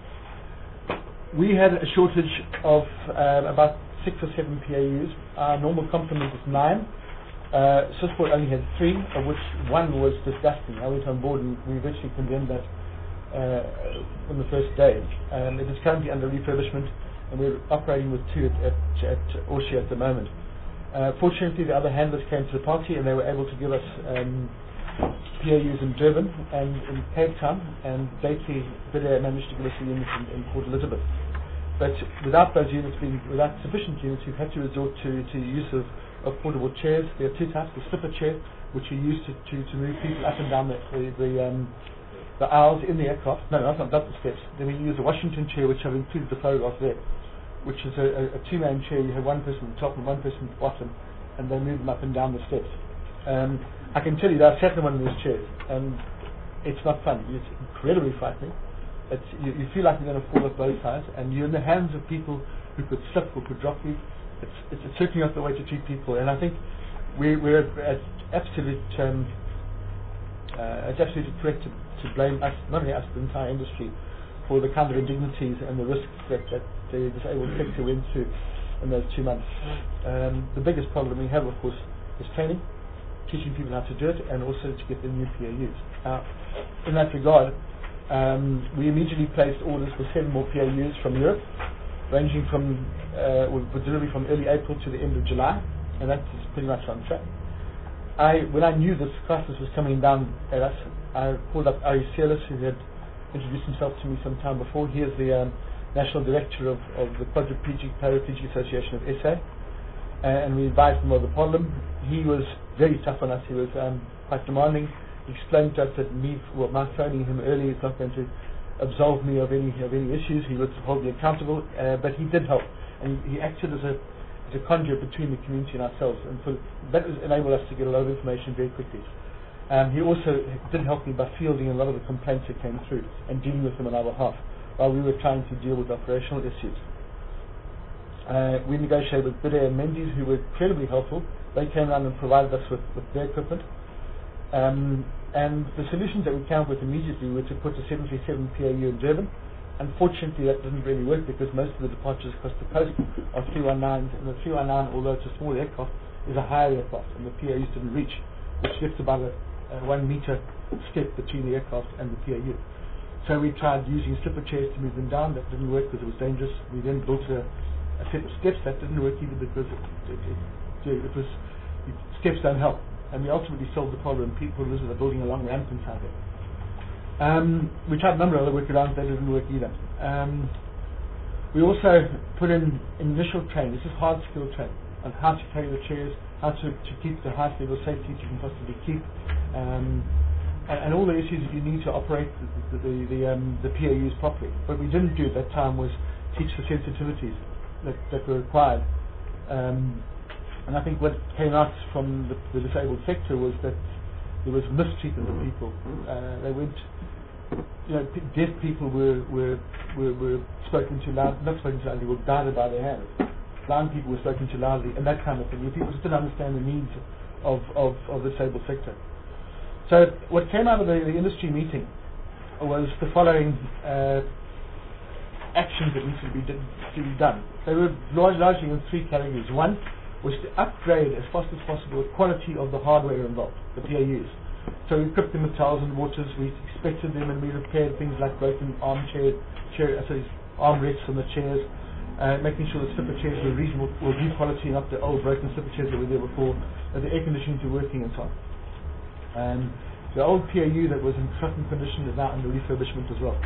We had a shortage of uh, about six or seven P A Us. Our normal complement is nine. Uh, Swissport only had three, of which one was disgusting. I went on board and we virtually condemned that uh, on the first day. Um, it is currently under refurbishment, and we're operating with two at, at, at Orshia at the moment. Uh, fortunately, the other handlers came to the party and they were able to give us um, P A Us in Durban and in Cape Town, and lately Bidder managed to give us a unit in, in Port Elizabeth. But without those units being, without sufficient units, we've had to resort to, to use of, of portable chairs. There are two types: the slipper chair, which we use to, to, to move people up and down the the, the, um, the aisles in the aircraft. No, not, not the steps. Then we use the Washington chair, which I've included the photograph there, which is a, a, a two-man chair. You have one person at the top and one person at the bottom, and they move them up and down the steps. Um, I can tell you that I've sat in one of these chairs, and it's not fun. It's incredibly frightening. It's, you, you feel like you're going to fall off both sides, and you're in the hands of people who could slip or could drop you. It's, it's, it's certainly not the way to treat people, and I think we, we're at absolute, um, uh, it's absolutely correct to, to blame us, not only us, the entire industry, for the kind of indignities and the risks that, that the disabled sector went through in those two months. Um, the biggest problem we have, of course, is training, teaching people how to do it, and also to get the new P A Us. Now, in that regard, um, we immediately placed orders for seven more P A Us from Europe, ranging from uh, with delivery from early April to the end of July, and that is pretty much on track. I, when I knew this crisis was coming down at us, I called up Ari Sealis, who had introduced himself to me some time before. He is the um, National Director of, of the Quadriplegic Paraplegic Association of S A, uh, and we advised him of the problem. He was very tough on us. He was um, quite demanding. explained to us that me, well, my phoning him early is not going to absolve me of any of any issues. He would hold me accountable, uh, but he did help, and he, he acted as a as a conduit between the community and ourselves, and for, that has enabled us to get a lot of information very quickly. Um, he also did help me by fielding a lot of the complaints that came through and dealing with them on our behalf while we were trying to deal with operational issues. Uh, we negotiated with Bidder and Mendes, who were incredibly helpful. They came around and provided us with, with their equipment. Um, and the solutions that we came up with immediately were to put a seven thirty-seven P A U in Durban. Unfortunately, that didn't really work because most of the departures across the coast are three one nines, and the three one nine, although it's a small aircraft, is a higher aircraft, and the P A Us didn't reach, which left about a, a one meter step between the aircraft and the P A U. So we tried using slipper chairs to move them down. That didn't work because it was dangerous. We then built a, a set of steps. That didn't work either because it, it, it, it was it, steps don't help. And we ultimately solved the problem. People who are building a long ramp inside it. Um, we tried a number of other workarounds. That didn't work either. Um, we also put in initial training. This is hard skill training on how to carry the chairs, how to, to keep the highest level of safety you can possibly keep, um, and, and all the issues that you need to operate the, the, the, the, um, the P A Us properly. What we didn't do at that time was teach the sensitivities that, that were required. Um, and I think what came out from the, the disabled sector was that there was mistreatment of people. Uh, they went, you know, p- deaf people were, were, were, were spoken to loud, not spoken to loudly, were guided by their hands. Blind people were spoken to loudly, and that kind of thing. People just didn't understand the needs of, of, of the disabled sector. So what came out of the, the industry meeting was the following uh, actions that needed to be, did, to be done. They were large, largely in three categories. One was to upgrade as fast as possible the quality of the hardware involved, the P A Us. So we equipped them with towels and waters, we inspected them, and we repaired things like broken armchair, chair, uh, sorry, armrests on the chairs, uh, making sure the slipper chairs were reasonable, were good quality, not the old broken slipper chairs that were there before, that the air conditioning to working and so on. Um, the old P A U that was in rotten condition is now under refurbishment as well.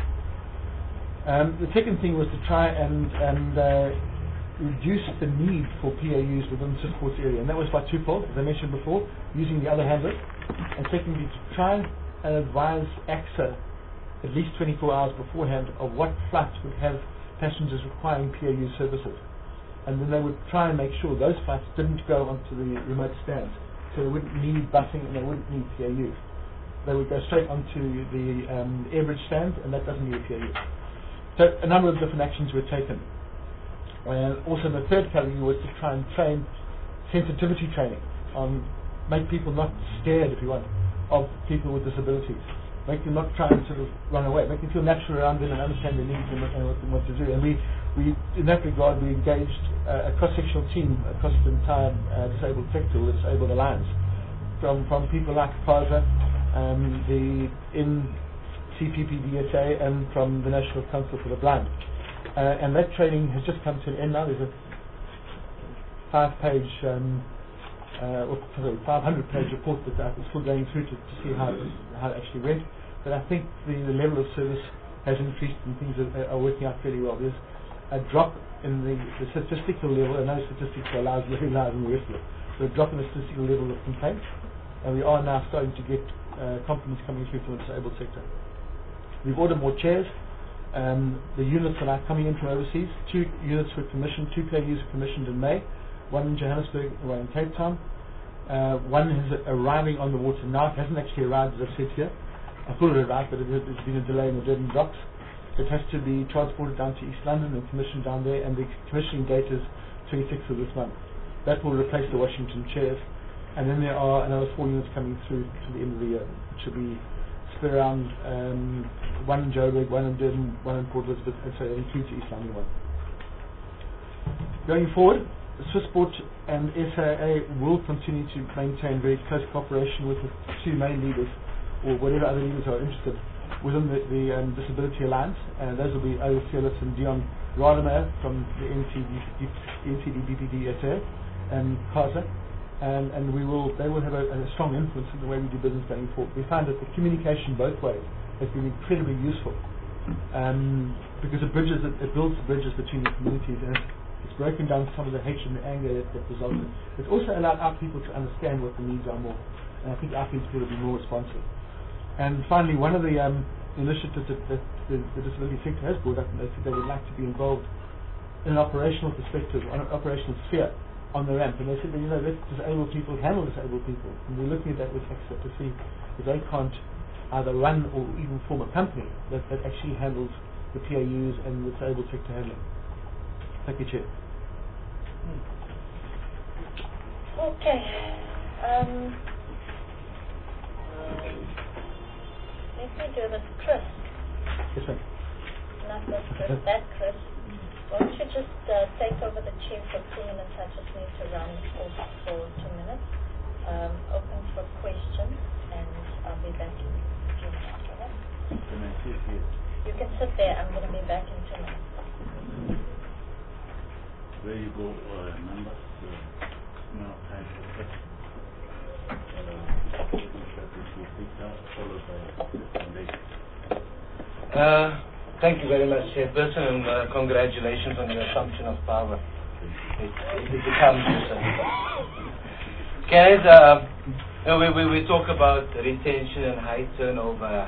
Um, the second thing was to try and, and uh, reduce the need for P A Us within the Swissports area, and that was by twofold, as I mentioned before, using the other handlers, and secondly to try and advise A C C A at least twenty-four hours beforehand of what flights would have passengers requiring P A U services, and then they would try and make sure those flights didn't go onto the remote stands, so they wouldn't need busing and they wouldn't need P A Us. They would go straight onto the um, airbridge stand, and that doesn't need a P A U. So a number of different actions were taken. And also the third category was to try and train sensitivity training on, make people not scared, if you want, of people with disabilities. Make them not try and sort of run away. Make them feel natural around them and understand their needs and what, and what, and what to do. And we, we, in that regard, we engaged uh, a cross-sectional team across the entire uh, disabled sector, the Disabled Alliance, from, from people like CASA, um, the in C P P D S A, and from the National Council for the Blind. Uh, and that training has just come to an end now. There's a five-page, um, uh, or, sorry, five hundred page report that I'm still going through to, to see how it, how it actually went. But I think the, the level of service has increased and things are, are working out fairly well. There's a drop in the, the statistical level, and those statistics are large, very large and the rest of it. So a drop in the statistical level of complaints, and we are now starting to get uh, compliments coming through from the disabled sector. We've ordered more chairs. Um, the units are now coming in from overseas. Two units were commissioned, two P A Us were commissioned in May, one in Johannesburg and one in Cape Town. Uh, one is arriving on the water now. It hasn't actually arrived, as I've said here. I thought it arrived, but it, it's been a delay in the Durban docks. It has to be transported down to East London and commissioned down there, and the commissioning date is twenty-sixth of this month. That will replace the Washington chairs. And then there are another four units coming through to the end of the year, which will be split around, um, one in Joburg, one in Durban, one in Port Elizabeth, and so that includes the East London one. Going forward, Swissport and S A A will continue to maintain very close cooperation with the two main leaders, or whatever other leaders are interested, within the, the um, Disability Alliance, and those will be Owen Fearless and Dion Rademacher from the N C D B P D S A and CASA. And, and we will, they will have a, a strong influence in the way we do business going forward. We find that the communication both ways has been incredibly useful, um, because it bridges, it, it builds bridges between the communities, and it's, it's broken down some of the hatred and anger that, that resulted. It's also allowed our people to understand what the needs are more, and I think our people will be more responsive. And finally, one of the um, initiatives that, that the, the disability sector has brought up, and they said they would like to be involved in an operational perspective, on an operational sphere on the ramp. And they said that, you know, let disabled people handle disabled people. And we're looking at that with ACCEP to see if they can't either run or even form a company that, that actually handles the P A Us and the disabled sector handling. Thank you, Chair. Okay. Um, let me do this, Chris. Yes, ma'am. Not this Chris, that Chris. Why don't you just uh, take over the chair for two minutes? I just need to run off for two minutes. Um, open for questions, and I'll be back in a few minutes. Okay? Can I sit here? You can sit there. I'm going to be back in two minutes. Where you go, uh, numbers, uh, now time for questions. Uh, thank you very much, Chairperson, and uh, congratulations on your assumption of power. It, it, it becomes you, sir. Guys, uh, you know, we, we, we talk about retention and high turnover.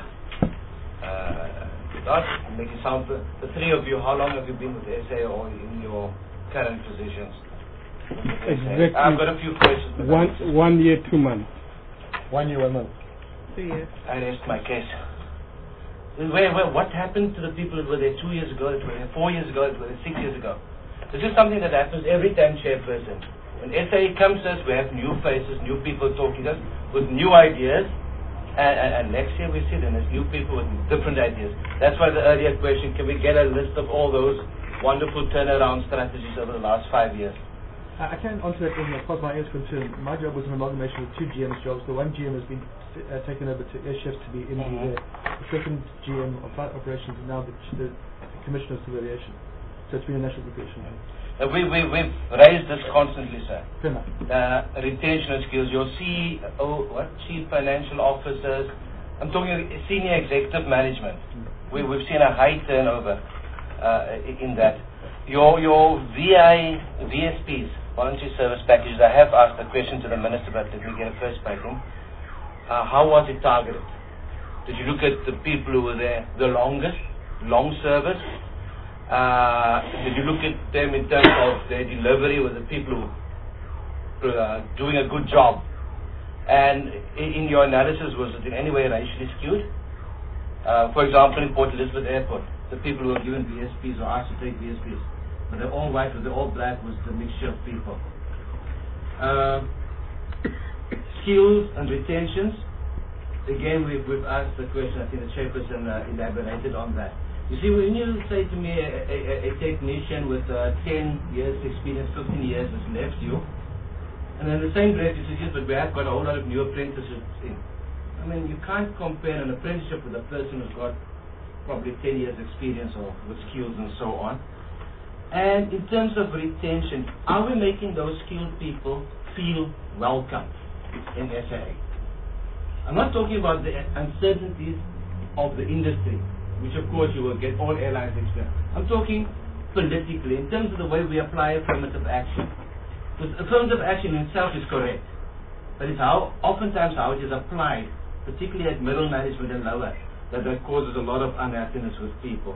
Uh, not make it sound, the, the three of you, how long have you been with S A or in your current positions? Exactly. I've got a few questions. One, one year, two months. One year, one month. Two years. I rest my case. Where, where, what happened to the people that were there two years ago, that were there four years ago, that were there six years ago? This is something that happens every time, Chairperson. When S A comes to us, we have new faces, new people talking to us with new ideas, and, and, and next year we see them as new people with different ideas. That's why the earlier question, can we get a list of all those wonderful turnaround strategies over the last five years? I I can answer that in as far as my area is concerned. My job was an amalgamation of two G M's jobs. The one G M has been uh, taken over to Airchef to be M D Mhm. there. The second G M of flight operations is now the, the, the Commissioner of Civil Aviation. So it's been a national progression. Uh, we, we, we've raised this constantly, sir. Fair enough. Uh, retention skills, your C O, what, Chief Financial Officers, I'm talking senior executive management. Mm. We, we've seen a high turnover uh, in that. Your, your V I, V S Ps, voluntary service packages, I have asked a question to the Minister, but let me get a first packing. Uh, how was it targeted? Did you look at the people who were there the longest, long service? Uh, did you look at them in terms of their delivery with the people who uh, doing a good job? And in, in your analysis, was it in any way racially skewed? Uh, for example, in Port Elizabeth Airport, the people who were given V S Ps or asked to take V S Ps, but they're all white or they're all black, was the mixture of people. Uh, skills and retentions. Again, we've, we've asked the question, I think the Chairperson uh, elaborated on that. You see, when you say to me a, a, a technician with uh, ten years experience, fifteen years has left you, and then the same breath you suggest, but we have got a whole lot of new apprentices in. I mean, you can't compare an apprenticeship with a person who's got probably ten years experience or with skills and so on. And in terms of retention, are we making those skilled people feel welcome in S A A? I'm not talking about the uncertainties of the industry, which of course you will get all airlines experience. I'm talking politically, in terms of the way we apply affirmative action. Because affirmative action in itself is correct, but it's how, oftentimes how it is applied, particularly at middle management and lower, that that causes a lot of unhappiness with people.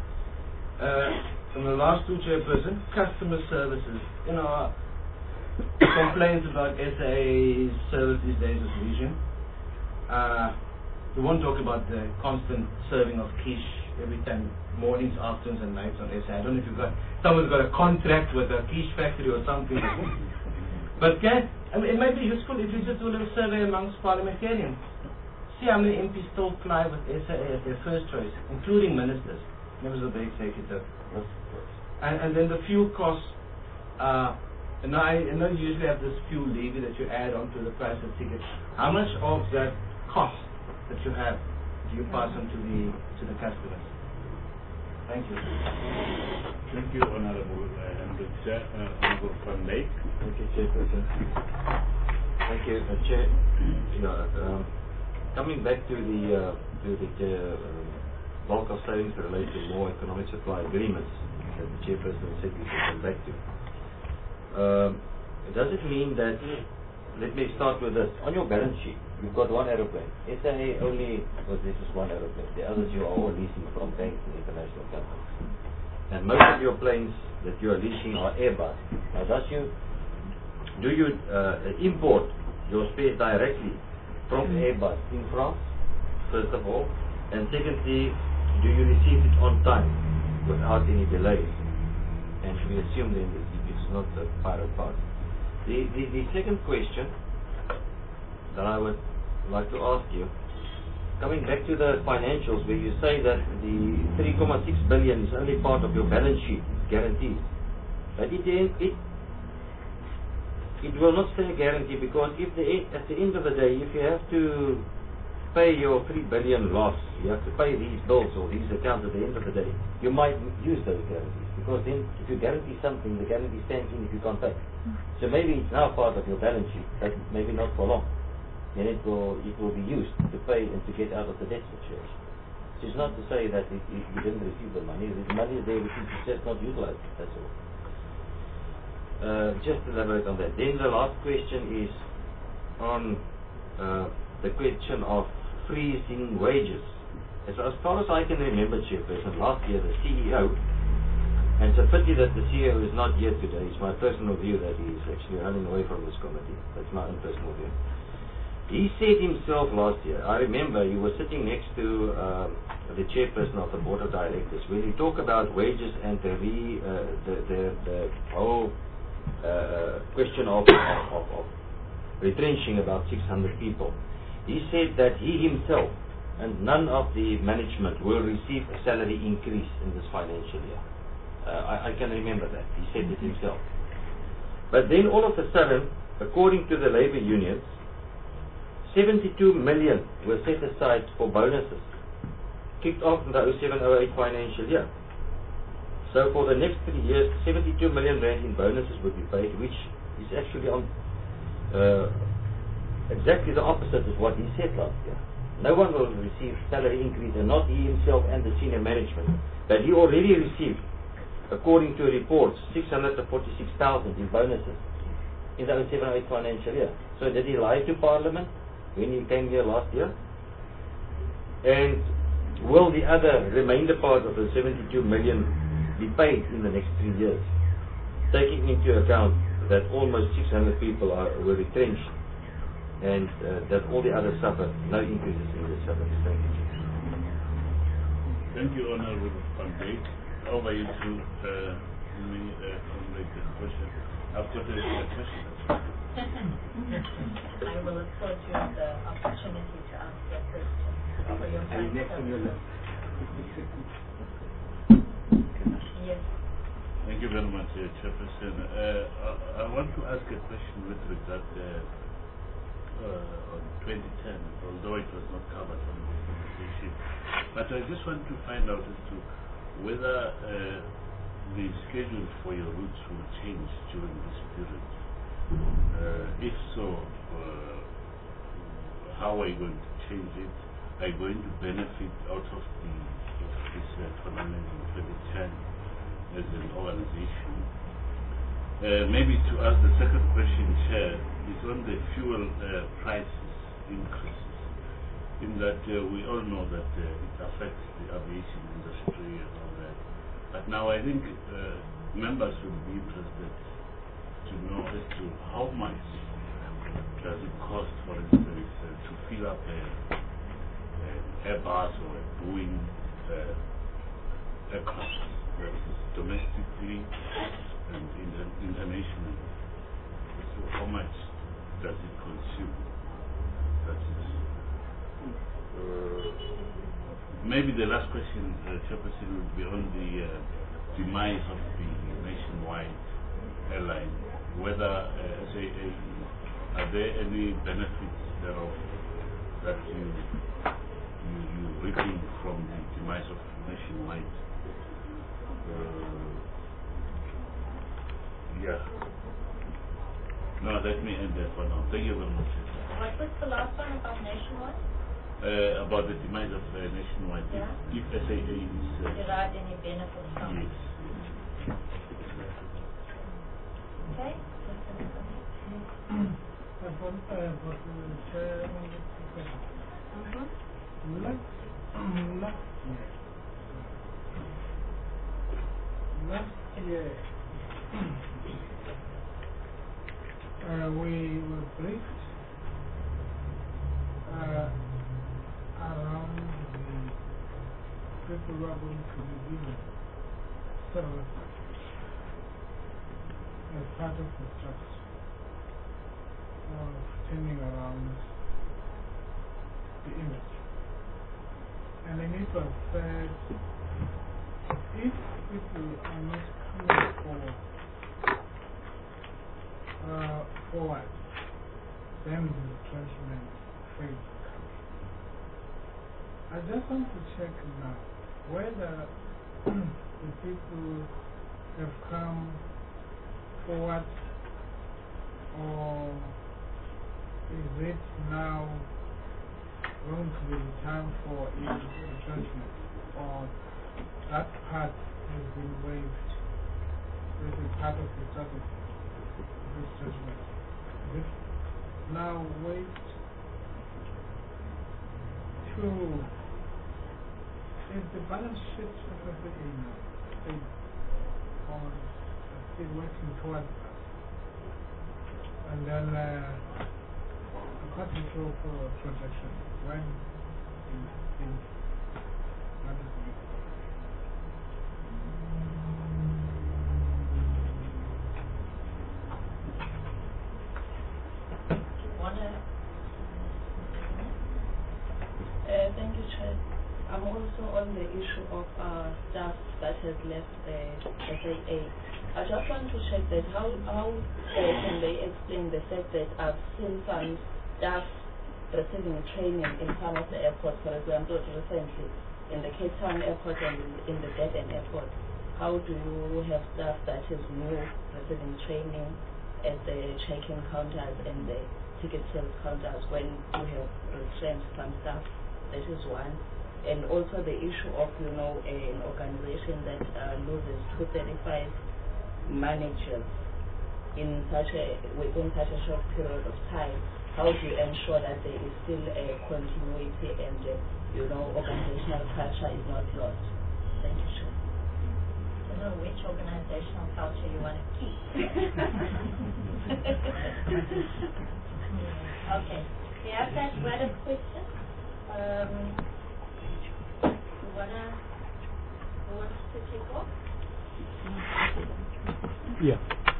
Uh, from the last two, Chairperson, customer services. You know, complaints about S A A's service these days is legion. Uh, we won't talk about the constant serving of quiche every time, mornings, afternoons, and nights on S A. I don't know if you've got, someone's got a contract with a quiche factory or something. But can, I mean, it might be useful if you just do a little survey amongst parliamentarians. See how many M Ps still fly with S A A as their first choice, including ministers, members of the executive. And, and then the fuel costs. Uh, and I, I know you usually have this fuel levy that you add onto the price of tickets. How much of that cost that you have do you pass on to the to the customers? Thank you. Thank you, Honorable uh, and the Chair, uh, Honorable Van Lake. Thank you, Chairperson. Thank you, uh, Chair. You know, um, coming back to the uh, to the uh, um, bulk of savings related to more economic supply agreements that the Chairperson said we should come back to. Um, does it mean that, let me start with this, on your balance sheet, you've got one aeroplane. S A A only, well, this is one aeroplane. The others you are all leasing from banks and international companies. And most of your planes that you are leasing are Airbus. Now, does you, do you uh, import your spares directly from Airbus in France, first of all? And secondly, do you receive it on time without any delays? And we assume then that it's not a pirate part. The, the, the second question that I would like to ask you, coming back to the financials where you say that the three point six billion is only part of your balance sheet guarantees. But it, it, it will not stay a guarantee, because if the, at the end of the day, if you have to pay your three billion loss, you have to pay these bills or these accounts at the end of the day, you might use those guarantees, because then if you guarantee something, the guarantee stands in if you can't pay. So maybe it's now part of your balance sheet, but maybe not for long. Then it will it will be used to pay and to get out of the debt situation. So it's not to say that it, it, you didn't receive the money. The money is there, which is just not utilized. That's all. Uh, just elaborate on that. Then the last question is on uh, the question of freezing wages. As, as far as I can remember, Chairperson, last year the C E O, and it's a pity that the C E O is not here today. It's my personal view that he is actually running away from this committee. That's my own personal view. He said himself last year, I remember you were sitting next to uh, the chairperson of the board of directors, when he talked about wages and the, re, uh, the, the, the whole uh, question of, of, of retrenching about six hundred people. He said that he himself and none of the management will receive a salary increase in this financial year. Uh, I, I can remember that. He said it himself. But then all of a sudden, according to the labor unions, seventy-two million were set aside for bonuses, kicked off in the oh seven oh eight financial year. So for the next three years, seventy-two million rand in bonuses would be paid, which is actually on uh, exactly the opposite of what he said last year. No one will receive salary increase, and not he himself and the senior management. But he already received, according to reports, six hundred forty-six thousand in bonuses in the oh seven oh eight financial year. So did he lie to Parliament when he came here last year? And will the other remainder part of the seventy-two million be paid in the next three years, taking into account that almost six hundred people are, were retrenched, and uh, that all the others suffered no increases in the salaries? Thank you. Thank you, Honourable Van Dijk. Over you to uh, me, uh, complete the question. I've got a, a question. I will afford you the opportunity to ask your question for your time. Yes. Thank you very much, uh, Chairperson. Uh, I, I want to ask a question with regard uh, uh, on twenty ten, although it was not covered on the conversation. But I just want to find out as to whether uh, the schedule for your routes will change during this period. Uh, if so, uh, how are you going to change it? Are you going to benefit out of the of this uh, tournament in twenty ten as an organization? Uh, maybe to ask the second question, Chair, is on the fuel uh, prices increases. In that uh, we all know that uh, it affects the aviation industry and all that. But now I think uh, members will be interested to know as to how much does it cost, for instance, uh, to fill up a, an Airbus or a Boeing uh, aircraft, that is domestically and inter internationally. So how much does it consume? That is, uh, maybe the last question, uh, Chairperson, would be on the uh, demise of the nationwide airline. Whether uh, S A A, are there any benefits thereof that you you you reaping from the demise of nationwide? Uh, yeah. No, let me end there for now. Thank you very much. What was the last one about nationwide? Uh, about the demise of uh, nationwide. Yeah. If, if S A A is uh, derive any benefits from it? yes. Okay. Last year, uh, we were briefed uh, around the people who are going to be given service as part of the structure of turning around the image. And then it was said, if people are not coming forward, uh, forward, then the retrenchment phase comes. I just want to check now whether the people have come forward, or is it now going to be time for a retrenchment, or that part has been waived? This is part of the strategy, this judgment. This now waived to, is the balance sheet of the state on still working towards that? And then, uh, according to uh, projection, when do you think that is made? Uh, thank you, Chair. I'm also on the issue of uh, staff that has left the S A A. I just want to check that how, how uh, can they explain the fact that I've seen some staff receiving training in some of the airports, for example, recently in the Cape Town airport and in the Durban airport. How do you have staff that is new receiving training at the check-in counters and the ticket sales counters when you have retrenched some staff? That is one. And also the issue of, you know, an organization that uh, loses two hundred thirty-five managers in such a, within such a short period of time. How do you ensure that there is still a continuity and, uh, you know, organizational culture is not lost? Thank you, Chair. I don't know which organizational culture you want to keep. Okay. We have that word of question. Um, you wanna, who wants to take off? Yeah.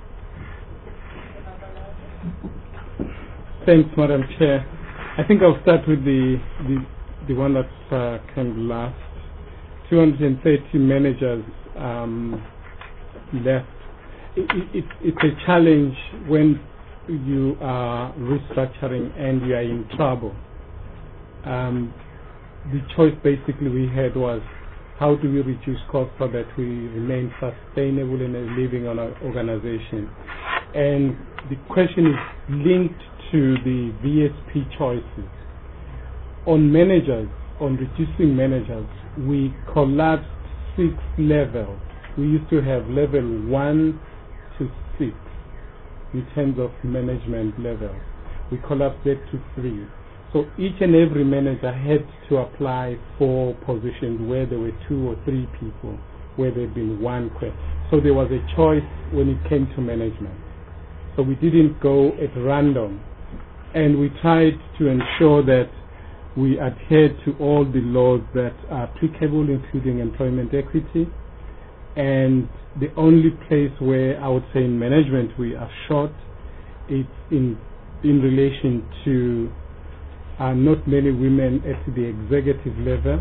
Thanks, Madam Chair. I think I'll start with the the, the one that uh, came last. two hundred thirty managers um, left. It, it, it's a challenge when you are restructuring and you are in trouble. Um, the choice basically we had was, how do we reduce costs so that we remain sustainable in a living on our organization? And the question is linked to the V S P choices. On managers, on reducing managers, we collapsed six levels. We used to have level one to six in terms of management levels. We collapsed that to three. So each and every manager had to apply for positions where there were two or three people, where there had been one question. So there was a choice when it came to management. So we didn't go at random. And we tried to ensure that we adhered to all the laws that are applicable, including employment equity. And the only place where I would say in management we are short is in, in relation to Uh, not many women at the executive level.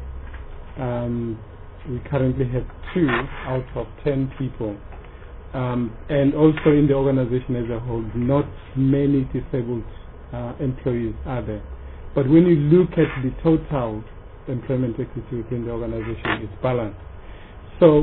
Um, we currently have two out of ten people. Um, and also in the organization as a whole, not many disabled uh, employees are there. But when you look at the total employment equity within the organization, it's balanced. So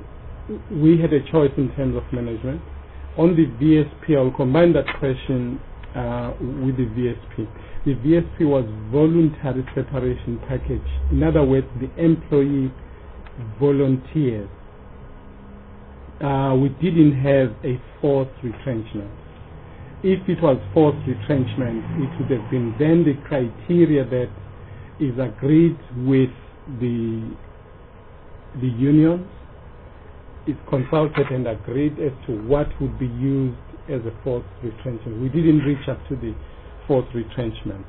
we had a choice in terms of management. On the V S P, I'll combine that question uh, with the V S P. The V S P was voluntary separation package. In other words, the employee volunteers. Uh, we didn't have a forced retrenchment. if it was forced retrenchment, it would have been then the criteria that is agreed with the the unions, is consulted and agreed as to what would be used as a forced retrenchment. We didn't reach up to the forced retrenchment.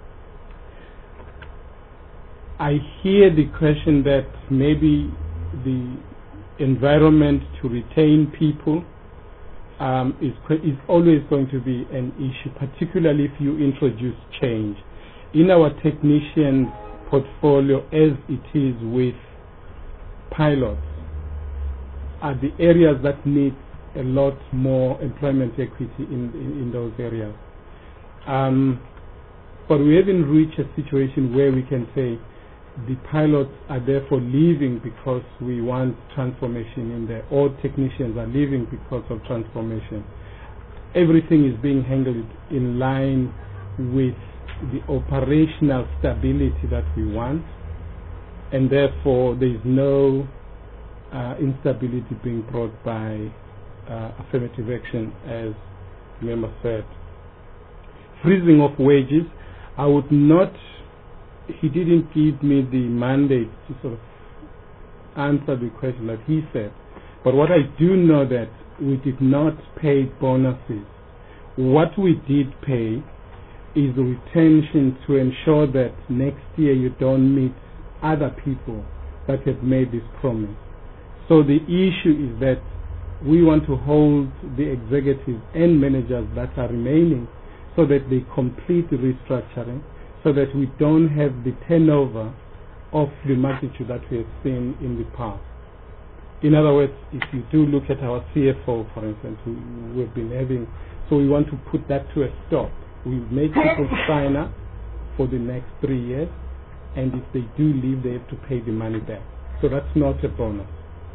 I hear the question that maybe the environment to retain people um, is, is always going to be an issue, particularly if you introduce change. In our technician portfolio, as it is with pilots, are the areas that need a lot more employment equity in, in, in those areas. Um, but we haven't reached a situation where we can say the pilots are therefore leaving because we want transformation in there, or technicians are leaving because of transformation. Everything is being handled in line with the operational stability that we want, and therefore there is no uh, instability being brought by uh, affirmative action, as the member said. Freezing of wages, I would not, he didn't give me the mandate to sort of answer the question that he said, but what I do know that we did not pay bonuses. What we did pay is retention to ensure that next year you don't meet other people that have made this promise. So the issue is that we want to hold the executives and managers that are remaining so that they complete the restructuring, so that we don't have the turnover of the magnitude that we have seen in the past. In other words, if you do look at our C F O, for instance, we, we've been having, so we want to put that to a stop. We make people sign up for the next three years, and if they do leave, they have to pay the money back. So that's not a bonus.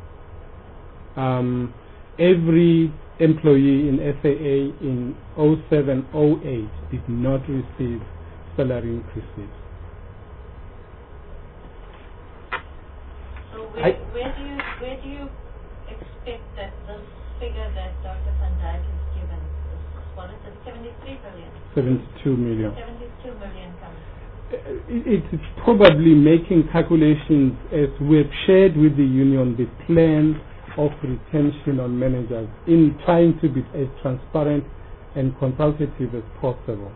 Um, every employee in F A A in oh seven oh eight did not receive salary increases. So where, where do you where do you expect that this figure that Doctor Van Dyk has given, this, what is it, seventy-three billion? seventy-two million. seventy-two million comes. It, it's probably making calculations as we've shared with the union the plan of retention on managers in trying to be as transparent and consultative as possible.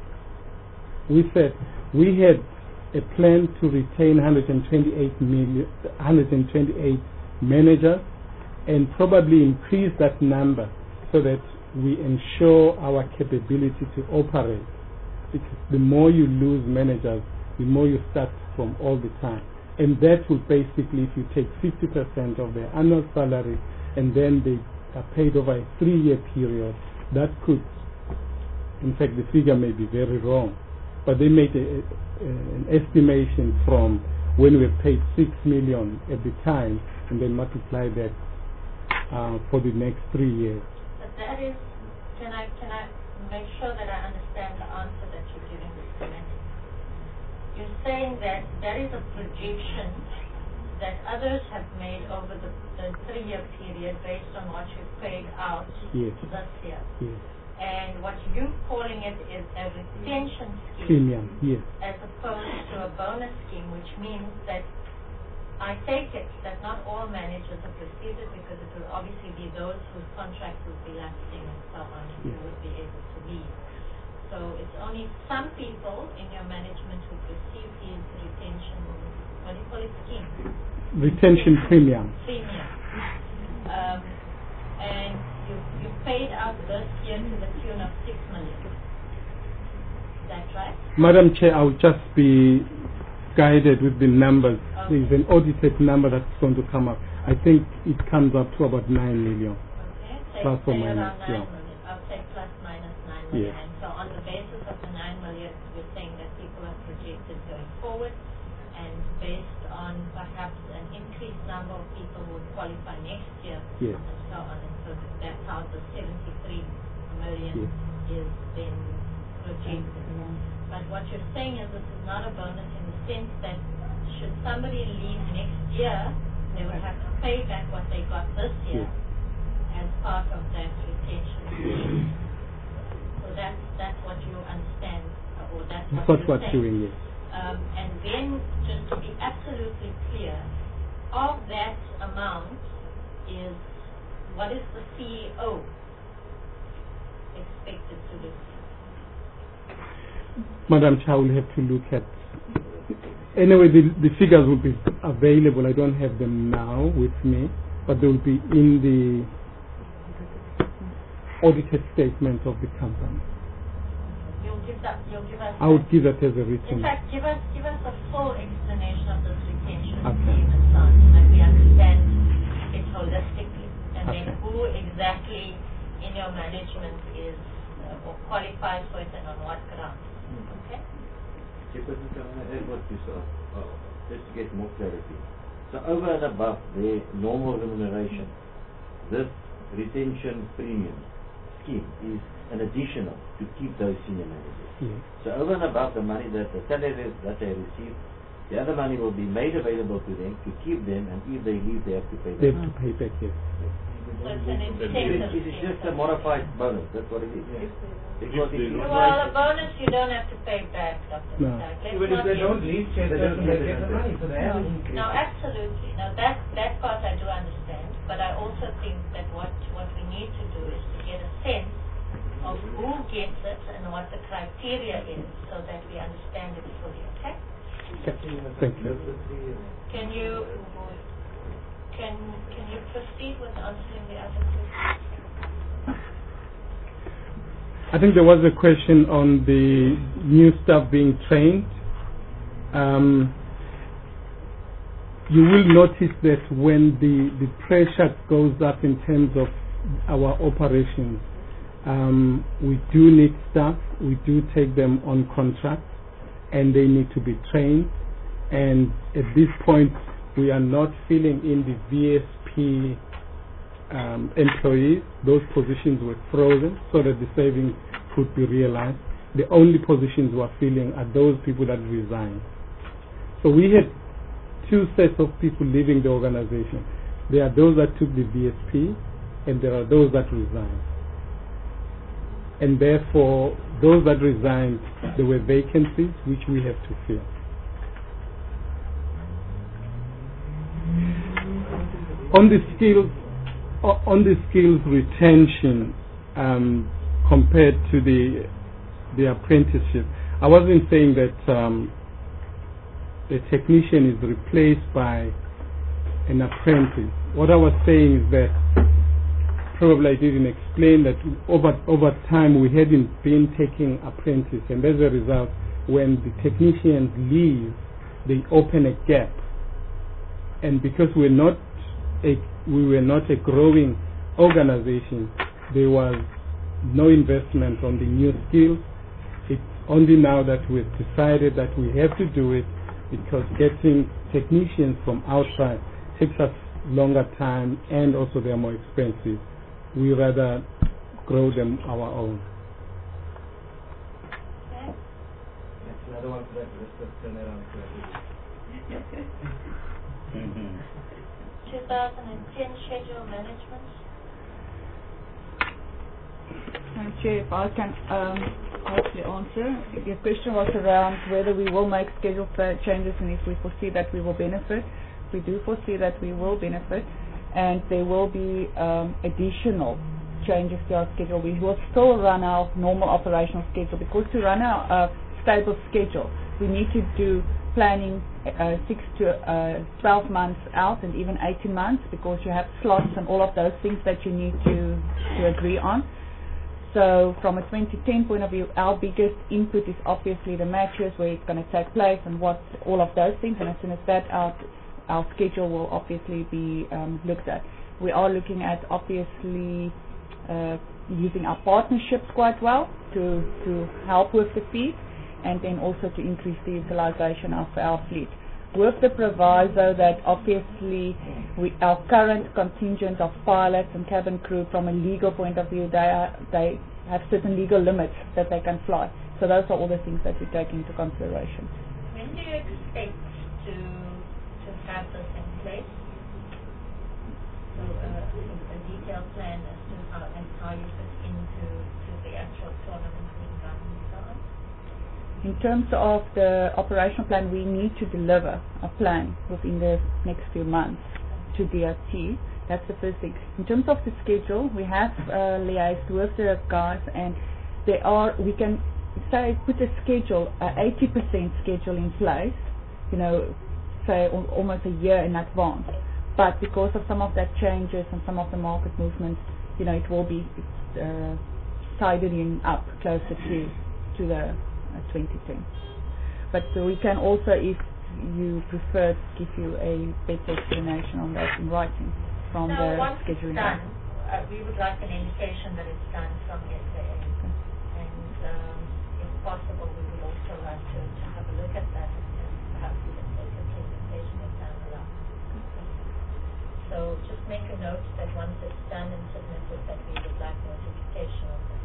We said we had a plan to retain one hundred twenty-eight million, one hundred twenty-eight managers, and probably increase that number so that we ensure our capability to operate. Because the more you lose managers, the more you start from all the time. And that will basically, if you take fifty percent of their annual salary and then they are paid over a three-year period, that could, in fact, the figure may be very wrong, but they made a, a, an estimation from when we paid six million at the time and then multiply that uh, for the next three years. But that is, can I, can I make sure that I understand the answer that you're giving this comment? You're saying that that is a projection that others have made over the, the three-year period based on what you've paid out yes. this year. Yes. And what you're calling it is a retention scheme. Premium, yes. As opposed to a bonus scheme, which means that I take it that not all managers have received it, because it will obviously be those whose contracts will be lapsing and so on who yes. would be able to leave. So it's only some people in your management who receive these retention, what do you call it, scheme? Retention premium. Premium. Um, and you, you paid out this year to the tune of six million. Is that right? Madam Chair, I'll just be guided with the numbers. Okay. There's an audited number that's going to come up. I think it comes up to about nine million. Okay. Say, Plus or say minus, around nine yeah. million. I'll say plus minus nine million. Yes. And so on the basis of the nine million, we're saying that people are projected going forward, and based on perhaps an increased number of people who would qualify next year, Yes. and so on. And so that's how the seventy-three million Yes. is then projected. But what you're saying is this is not a bonus in the sense that should somebody leave next year, they would have to pay back what they got this year Yes. as part of that retention scheme. that's that's what you understand, uh, or that's That's what what you're we're saying. doing, yes. Um, and then, just to be absolutely clear, of that amount is, what is the C E O expected to receive? Madam Chair, will have to look at. Anyway, the, the figures will be available. I don't have them now with me, but they will be in the audited statement of the company. You'll give that. You'll give us. I would that. give that as a written. In fact, give us give us a full explanation of this retention Okay. scheme and so on, so that we understand it holistically, and then Okay. who exactly in your management is uh, or qualifies for it, and on what grounds. Okay. Chairperson, can I add what you said, uh, just to get more clarity? So over and above the normal remuneration, this retention premium scheme is an additional to keep those senior managers. Yes. So over and above the money that the salaries that they receive, the other money will be made available to them to keep them, and if they leave, they have to pay They back. have to pay back, yes. So it's an It incentive. is, it is just a modified bonus, that's what it is. Because it is Well, a bonus you don't have to pay back, Doctor No. Stark. Let's Even if not they get- don't leave, They don't Chairperson, get they get the it. money, so they have No, an increase. no, absolutely. Now that that part I do understand, but I also think that what what we need to do is to get a sense of who gets it and what the criteria is, so that we understand it fully. Okay? Thank you. Can you can can you proceed with answering the other questions? I think there was a question on the new staff being trained. Um, you will notice that when the, the pressure goes up in terms of our operations, um, we do need staff, we do take them on contract, and they need to be trained. And at this point, we are not filling in the V S P um, employees. Those positions were frozen so that the savings could be realized. The only positions we're filling are those people that resigned. So we had two sets of people leaving the organization. There are those that took the V S P, and there are those that resigned. And therefore, those that resigned, there were vacancies which we have to fill. On the skills, o- on the skills retention um, compared to the the apprenticeship, I wasn't saying that um, the technician is replaced by an apprentice. What I was saying is that probably I didn't explain that over over time we hadn't been taking apprentices, and as a result, when the technicians leave, they open a gap. And because we're not a, we were not a growing organization, there was no investment on the new skills. It's only now that we've decided that we have to do it, because getting technicians from outside takes us longer time, and also they're more expensive. We rather grow them our own. Okay. That's another one for that. Let's just turn that on quickly. two thousand ten schedule management. Madam Chair, if I can um, hopefully answer. Your question was around whether we will make schedule fa- changes and if we foresee that we will benefit. We do foresee that we will benefit, and there will be um, additional changes to our schedule. We will still run our normal operational schedule, because to run our uh, stable schedule, we need to do planning uh, six to uh, twelve months out, and even eighteen months, because you have slots and all of those things that you need to, to agree on. So from a twenty ten point of view, our biggest input is obviously the matches, where it's going to take place and what, all of those things, and as soon as that out, our schedule will obviously be um, looked at. We are looking at obviously uh, using our partnerships quite well to, to help with the fees, and then also to increase the utilization of our fleet. With the proviso that obviously we, our current contingent of pilots and cabin crew, from a legal point of view, they, are, they have certain legal limits that they can fly. So those are all the things that we take into consideration. When do you expect to to have this in place? So uh, a detailed detailed plan as to how and how you fit into to the actual tournament being done and so on? In terms of the operational plan, we need to deliver a plan within the next few months to D R T. That's the first thing. In terms of the schedule, we have uh, liaised with the guys, and they are, we can say, put a schedule, a eighty percent schedule in place, you know, say al- almost a year in advance. But because of some of that changes and some of the market movements, you know, it will be uh, tidying up closer to to the uh, twenty ten. But uh, we can also, if you prefer, give you a better explanation on that in writing from Now, the once it's scheduling. done, uh, we would like an indication that it's done from S A A. Okay. And um, if possible, we would also like to, to have a look at that and, and perhaps even take a presentation of that around. So just make a note that once it's done and submitted, that we would like notification of that.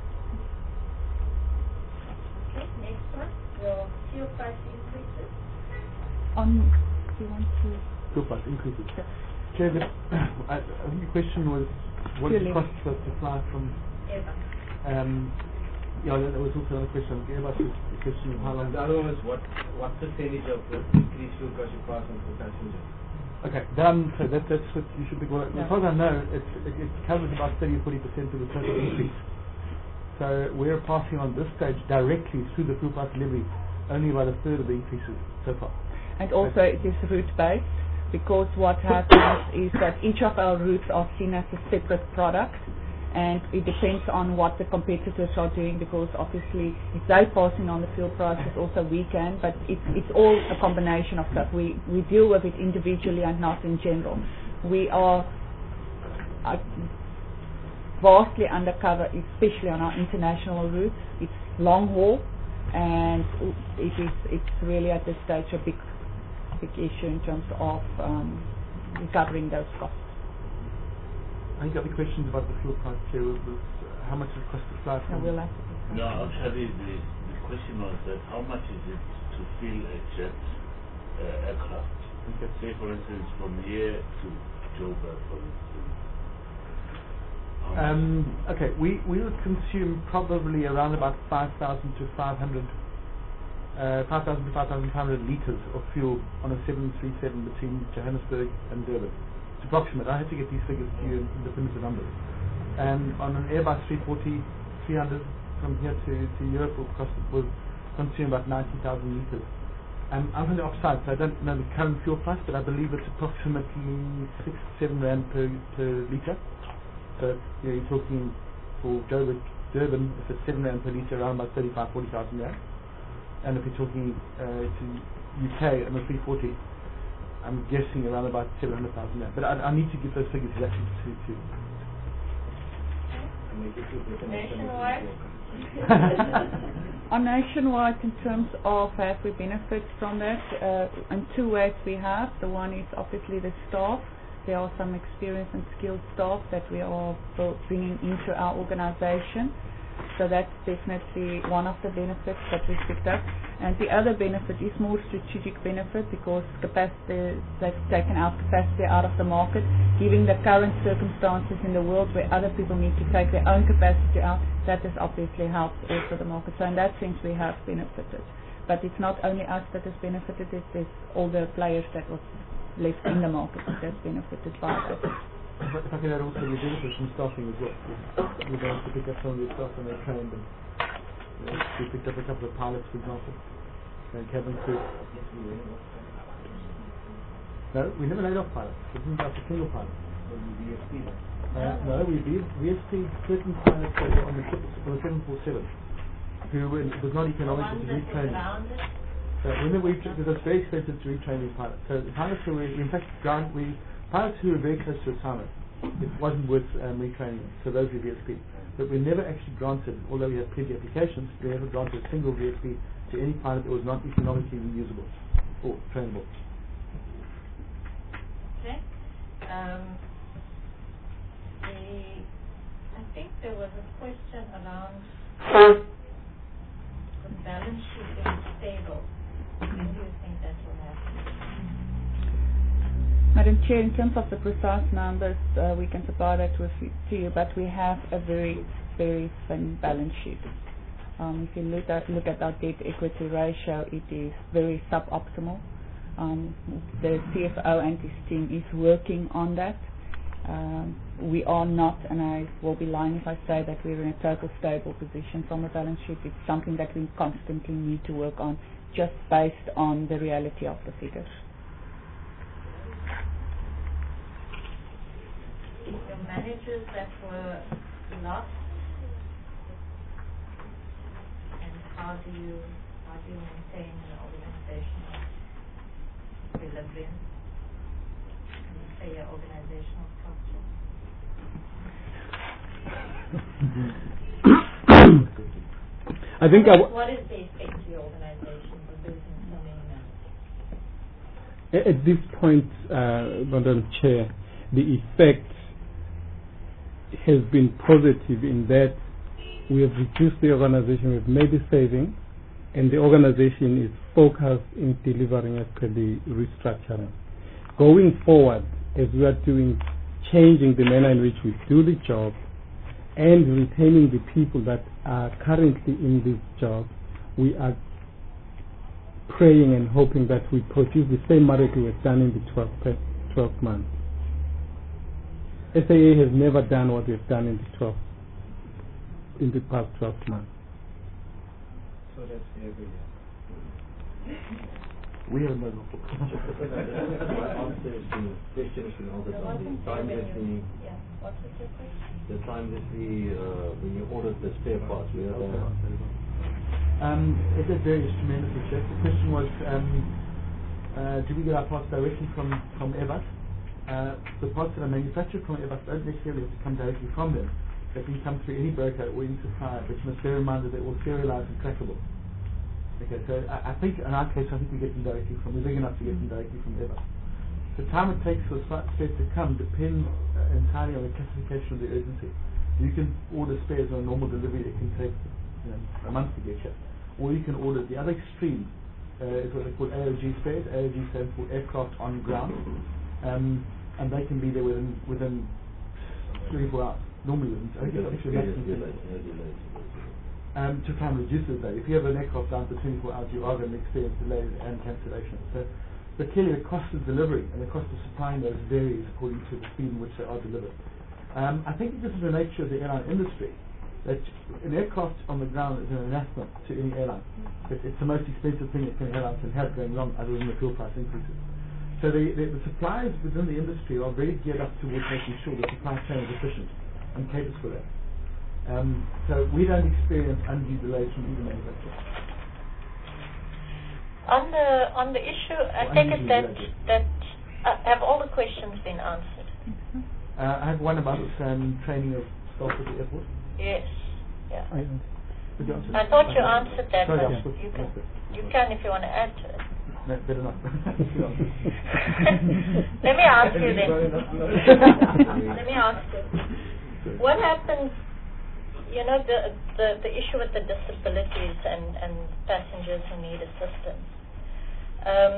Okay, next one, your fuel price increases. On, do you want to? Fuel price increases. Yeah. Okay, the, I, I think the question was, what Fuel does it cost us to fly from? Airbus. Um, yeah, there was also another question. Airbus was the question of how long. The other one is what what percentage of the increased fuel cost you pass on to passengers? Okay, then so that, that's what you should be. Well, Yeah. as far as I know, it's, it, it covers about thirty to forty percent of the total increase. So we're passing on this stage directly through the fuel price delivery only about a third of the increases so far. And also it is route-based, because what happens is that each of our routes are seen as a separate product, and it depends on what the competitors are doing, because obviously if they're passing on the fuel prices, also we can, but it's, it's all a combination of stuff. We, we deal with it individually and not in general. We are uh, vastly undercover, especially on our international routes. It's long haul, and it is it's really at this stage a big big issue in terms of um, recovering those costs. I think the other questions about the fuel price here was, was uh, how much it costs to fly So from. we'll have to discuss. No, actually, the, the question was that how much is it to fill a jet uh, aircraft? Okay. Say, for instance, from here to Joburg, for instance. How much? Um, okay, we, we would consume probably around about five thousand to five hundred, uh, five thousand to five thousand five hundred liters of fuel on a seven thirty-seven between Johannesburg and Durban. It's approximate. I had to get these figures to you in definitive numbers. And on an Airbus three forty, three hundred from here to, to Europe will cost will consume about ninety thousand liters. Um, I'm from the offside, so I don't know the current fuel price, but I believe it's approximately six, seven rand per per liter. So you know, you're talking for Joburg, Durban, if it's seven rand per litre, around about thirty-five, forty thousand rand. And if you're talking uh, to U K on a three forty, I'm guessing around about seven hundred thousand rand. But I, I need to give those figures exactly to to. Nationwide? On nationwide, in terms of have we benefit from that, uh, in two ways we have. The one is obviously the staff. There are some experienced and skilled staff that we are bo- bringing into our organization. So that's definitely one of the benefits that we picked up. And the other benefit is more strategic benefit, because capacity, they've taken our capacity out of the market, given the current circumstances in the world where other people need to take their own capacity out. That has obviously helped also the market. So in that sense we have benefited. But it's not only us that has benefited, it is all the players that was left in the market that has benefited by that. If I if I can add also the benefits from staffing as well. We've been able to pick up some of the staff and they're trained, and you know, we picked up a couple of pilots, for example, and cabin crew. No, we never laid off pilots. We didn't have a single pilot. Uh, no, we V S P certain pilots that were on the seven forty-seven who were, it was not economical to retrain. So whenever we, because it's very expensive to retrain these pilots. So the pilots who were, in fact, ground, we pilots who were very close to retirement, it wasn't worth um, retraining, so those were V S P. But we never actually granted, although we had plenty of applications, we never granted a single V S P to any pilot that was not economically reusable or trainable. Okay. Um, the, I think there was a question around the balance sheet being stable. When do you think that will happen? Madam Chair, in terms of the precise numbers, uh, we can supply that with you, to you, but we have a very, very thin balance sheet. Um, if you look at, look at our debt-equity ratio, it is very suboptimal. Um, the C F O and his team is working on that. Um, we are not, and I will be lying if I say that we're in a total stable position from a balance sheet. It's something that we constantly need to work on, just based on the reality of the figures. Your managers that were lost, and how do you how do you maintain an organizational equilibrium and say your organizational structure? I think what, I w what is the effect to your organization of losing so many at members? this point, uh, Madam Chair, the effect has been positive in that we have reduced the organization, we've made a saving, and the organization is focused in delivering as per the restructuring. Going forward, as we are doing, changing the manner in which we do the job and retaining the people that are currently in this job, we are praying and hoping that we produce the same miracle we've done in the twelve, twelve months. S A A has never done what we've done in the twelve, in the past twelve months. So that's every year. We have no more. My answer is the question has been answered on the time that the Yeah. What was your question? the time that the uh, when you ordered the spare parts, we have a Um, it did varies tremendously, Chef. The question was, um, uh, do we get our parts directly from, from Airbus? Uh, the parts that are manufactured from Airbus don't necessarily have to come directly from them. They can come through any broker or any supplier, but you must bear in mind that they're all serialized and trackable. Okay, so I, I think in our case, I think we get them directly from, we're big enough to get them directly from Airbus. The time it takes for the spares to come depends uh, entirely on the classification of the urgency. You can order spares on a normal delivery, it can take you know, a month to get here. Or you can order the other extreme, uh, is what they call A O G spares. A O G stands for aircraft on ground. Um, and they can be there within within twenty-four hours. Normally within actually maximum um, to try and reduce the delay. If you have an aircraft down for twenty-four hours, you are going to experience delays and cancellations. So, but clearly the cost of delivery and the cost of supplying those varies according to the speed in which they are delivered. Um, I think this is the nature of the airline industry. That an aircraft on the ground is an anathema to any airline. It, it's the most expensive thing that any airline can have going wrong, other than the fuel price increases. So the, the, the suppliers within the industry are very geared up towards making sure the supply chain is efficient and caters for that. Um, so we don't experience undue delays from either manufacturer. On the on the issue, I Well, take it that unusually that uh, have all the questions been answered? Uh, I have one about um, training of staff at the airport. Yes. Yeah. I, Could you answer I that? thought you answered that, Sorry, but yeah. you can you can if you want to add to it. No, better not. Let me ask you then. Let me ask you. What happens? You know the the the issue with the disabilities and and passengers who need assistance. Um,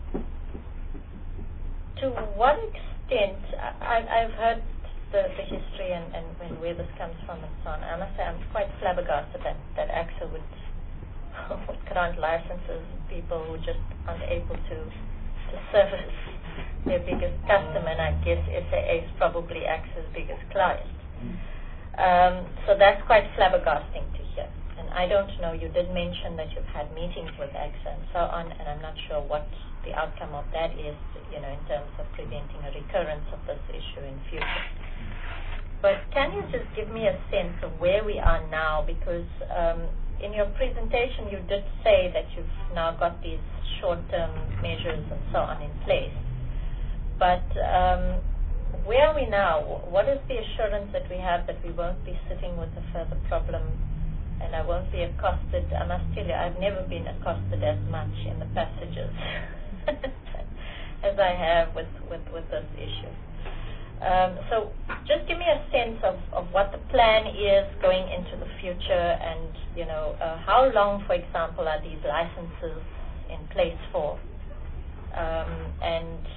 to what extent? I, I've heard the, the history and, and, and where this comes from and so on. I must say I'm quite flabbergasted that that AXA would would grant licenses people who just aren't able to to service their biggest customer, and I guess S A A is probably AXA's biggest client. Um, so that's quite flabbergasting to hear. And I don't know, you did mention that you've had meetings with AXA and so on, and I'm not sure what the outcome of that is, you know, in terms of preventing a recurrence of this issue in future. But can you just give me a sense of where we are now? Because um, in your presentation you did say that you've now got these short-term measures and so on in place. But um, where are we now? What is the assurance that we have that we won't be sitting with a further problem and I won't be accosted? I must tell you, I've never been accosted as much in the passages as I have with, with, with this issue. Um, so just give me a sense of, of what the plan is going into the future, and you know uh, how long, for example, are these licenses in place for, um, and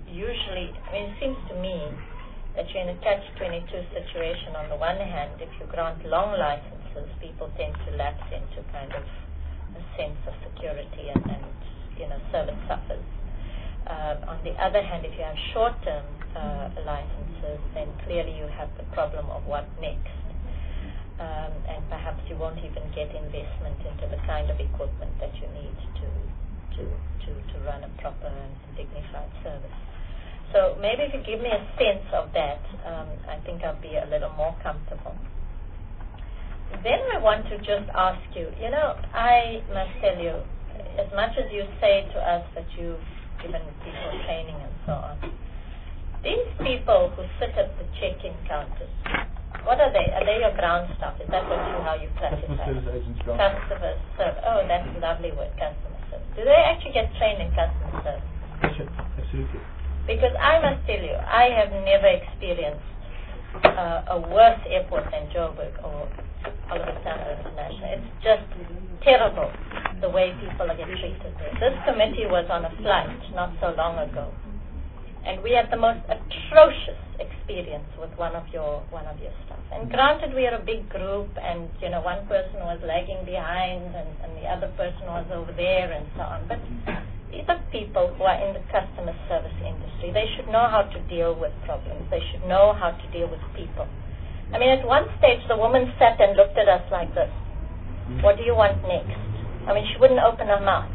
usually, I mean, it seems to me that you're in a catch twenty-two situation. On the one hand, if you grant long licenses, people tend to lapse into kind of a sense of security and, and you know, service suffers. Uh, on the other hand, if you have short-term uh, licenses, then clearly you have the problem of what next. Um, and perhaps you won't even get investment into the kind of equipment that you need to to, to, to run a proper and dignified service. So maybe if you give me a sense of that, um, I think I'll be a little more comfortable. Then I want to just ask you, you know, I must tell you, as much as you say to us that you've given people training and so on, these people who sit at the check-in counters, what are they? Are they your ground staff? Is that what you, how you classify? Customer service agents, ground Customer service. Oh, that's a lovely word, customer service. Do they actually get trained in customer service? Sure, absolutely. Because I must tell you, I have never experienced uh, a worse airport than Joburg or Oliver Tambo International. It's just terrible the way people are getting treated there. This committee was on a flight not so long ago, and we had the most atrocious experience with one of your one of your staff. And granted, we are a big group, and you know, one person was lagging behind, and, and the other person was over there, and so on. But these are people who are in the customer service industry. They should know how to deal with problems. They should know how to deal with people. I mean, at one stage, the woman sat and looked at us like this. What do you want next? I mean, she wouldn't open her mouth.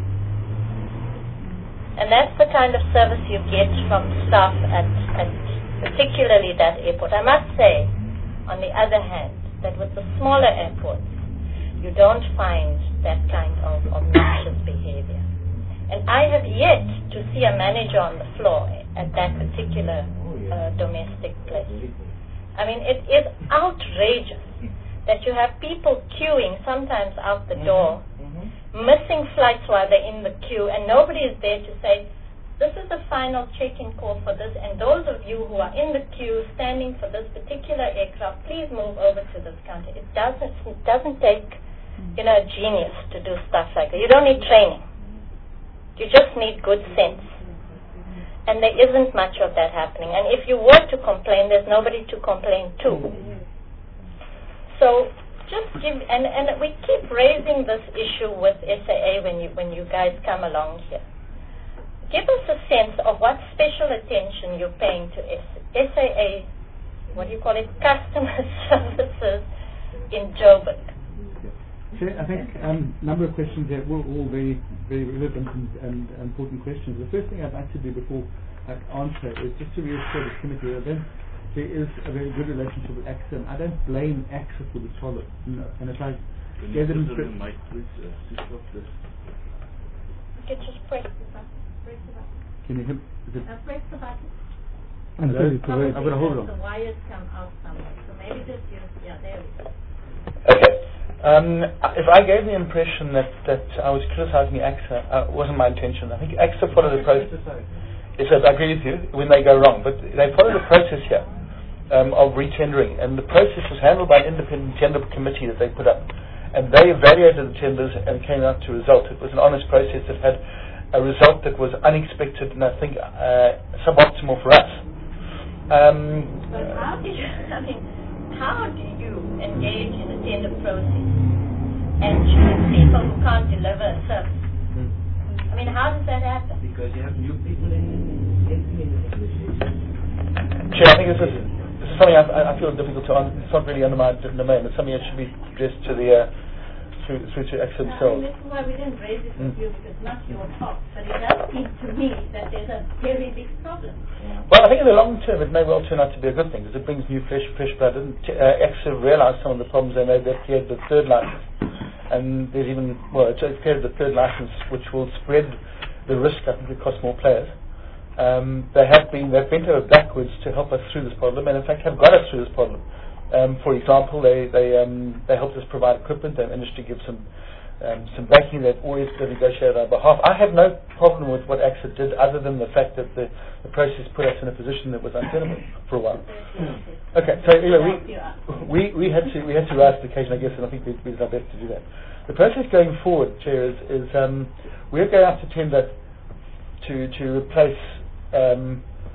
And that's the kind of service you get from staff at, at particularly that airport. I must say, on the other hand, that with the smaller airports, you don't find that kind of obnoxious behavior. And I have yet to see a manager on the floor at that particular uh, domestic place. I mean, it is outrageous that you have people queuing sometimes out the door, mm-hmm. missing flights while they're in the queue, and nobody is there to say, this is the final check-in call for this, and those of you who are in the queue standing for this particular aircraft, please move over to this counter. It doesn't, it doesn't take, you know, a genius to do stuff like that. You don't need training. You just need good sense. And there isn't much of that happening. And if you were to complain, there's nobody to complain to. So just give, and, and we keep raising this issue with S A A when you when you guys come along here. Give us a sense of what special attention you're paying to S A A, what do you call it, customer services in Joburg. So I think a um, number of questions there, all, all very, very relevant and, and important questions. The first thing I'd like to do before I answer is just to reassure the committee that there is a very good relationship with AXA, and I don't blame AXA for this problem. No. And if I gave them... The mic, please, uh, to stop this. You can just press the button. Press the button. Can you hear? Is it Uh, press the button. I'm sorry, Probably I'm going to hold on. the wires come out somewhere. So maybe just use, yeah, there we go. Okay. Um, if I gave the impression that, that I was criticizing AXA, uh, wasn't my intention. I think AXA followed the process. Yes, I agree with you when they go wrong, but they followed the process here um, of retendering, and the process was handled by an independent tender committee that they put up, and they evaluated the tenders and came out to a result. It was an honest process that had a result that was unexpected and I think uh, suboptimal for us. Um, but how do you, I mean, how do you engage in a tender process and choose people who can't deliver a service? Hmm. I mean, how does that happen? Because you have new people in, in, in the negotiation. Chair, I think this is, this is something I, I feel difficult to answer. It's not really under my domain. It's something that should be addressed to the uh, through, through to AXA themselves. I mean, this is why we didn't raise it with mm. you, because it's not your fault. But it does seem to me that there's a very big problem. Well, I think in the long term it may well turn out to be a good thing, because it brings new fresh fresh blood. And uh, AXA realised some of the problems they made. They've created the third license, and there's even well, it's created the third license, which will spread the risk. I think across more players. Um, they have been they've bent over backwards to help us through this problem, and in fact have got us through this problem. Um, for example, they they um, they helped us provide equipment. They managed to give some um, some backing. They've always negotiated on our behalf. I have no problem with what AXA did, other than the fact that the, the process put us in a position that was untenable for a while. Okay, so anyway, we, we we had to we had to rise to the occasion, I guess, and I think we, we did our best to do that. The process going forward, Chair, is, is um, we're going out to tender to to replace um,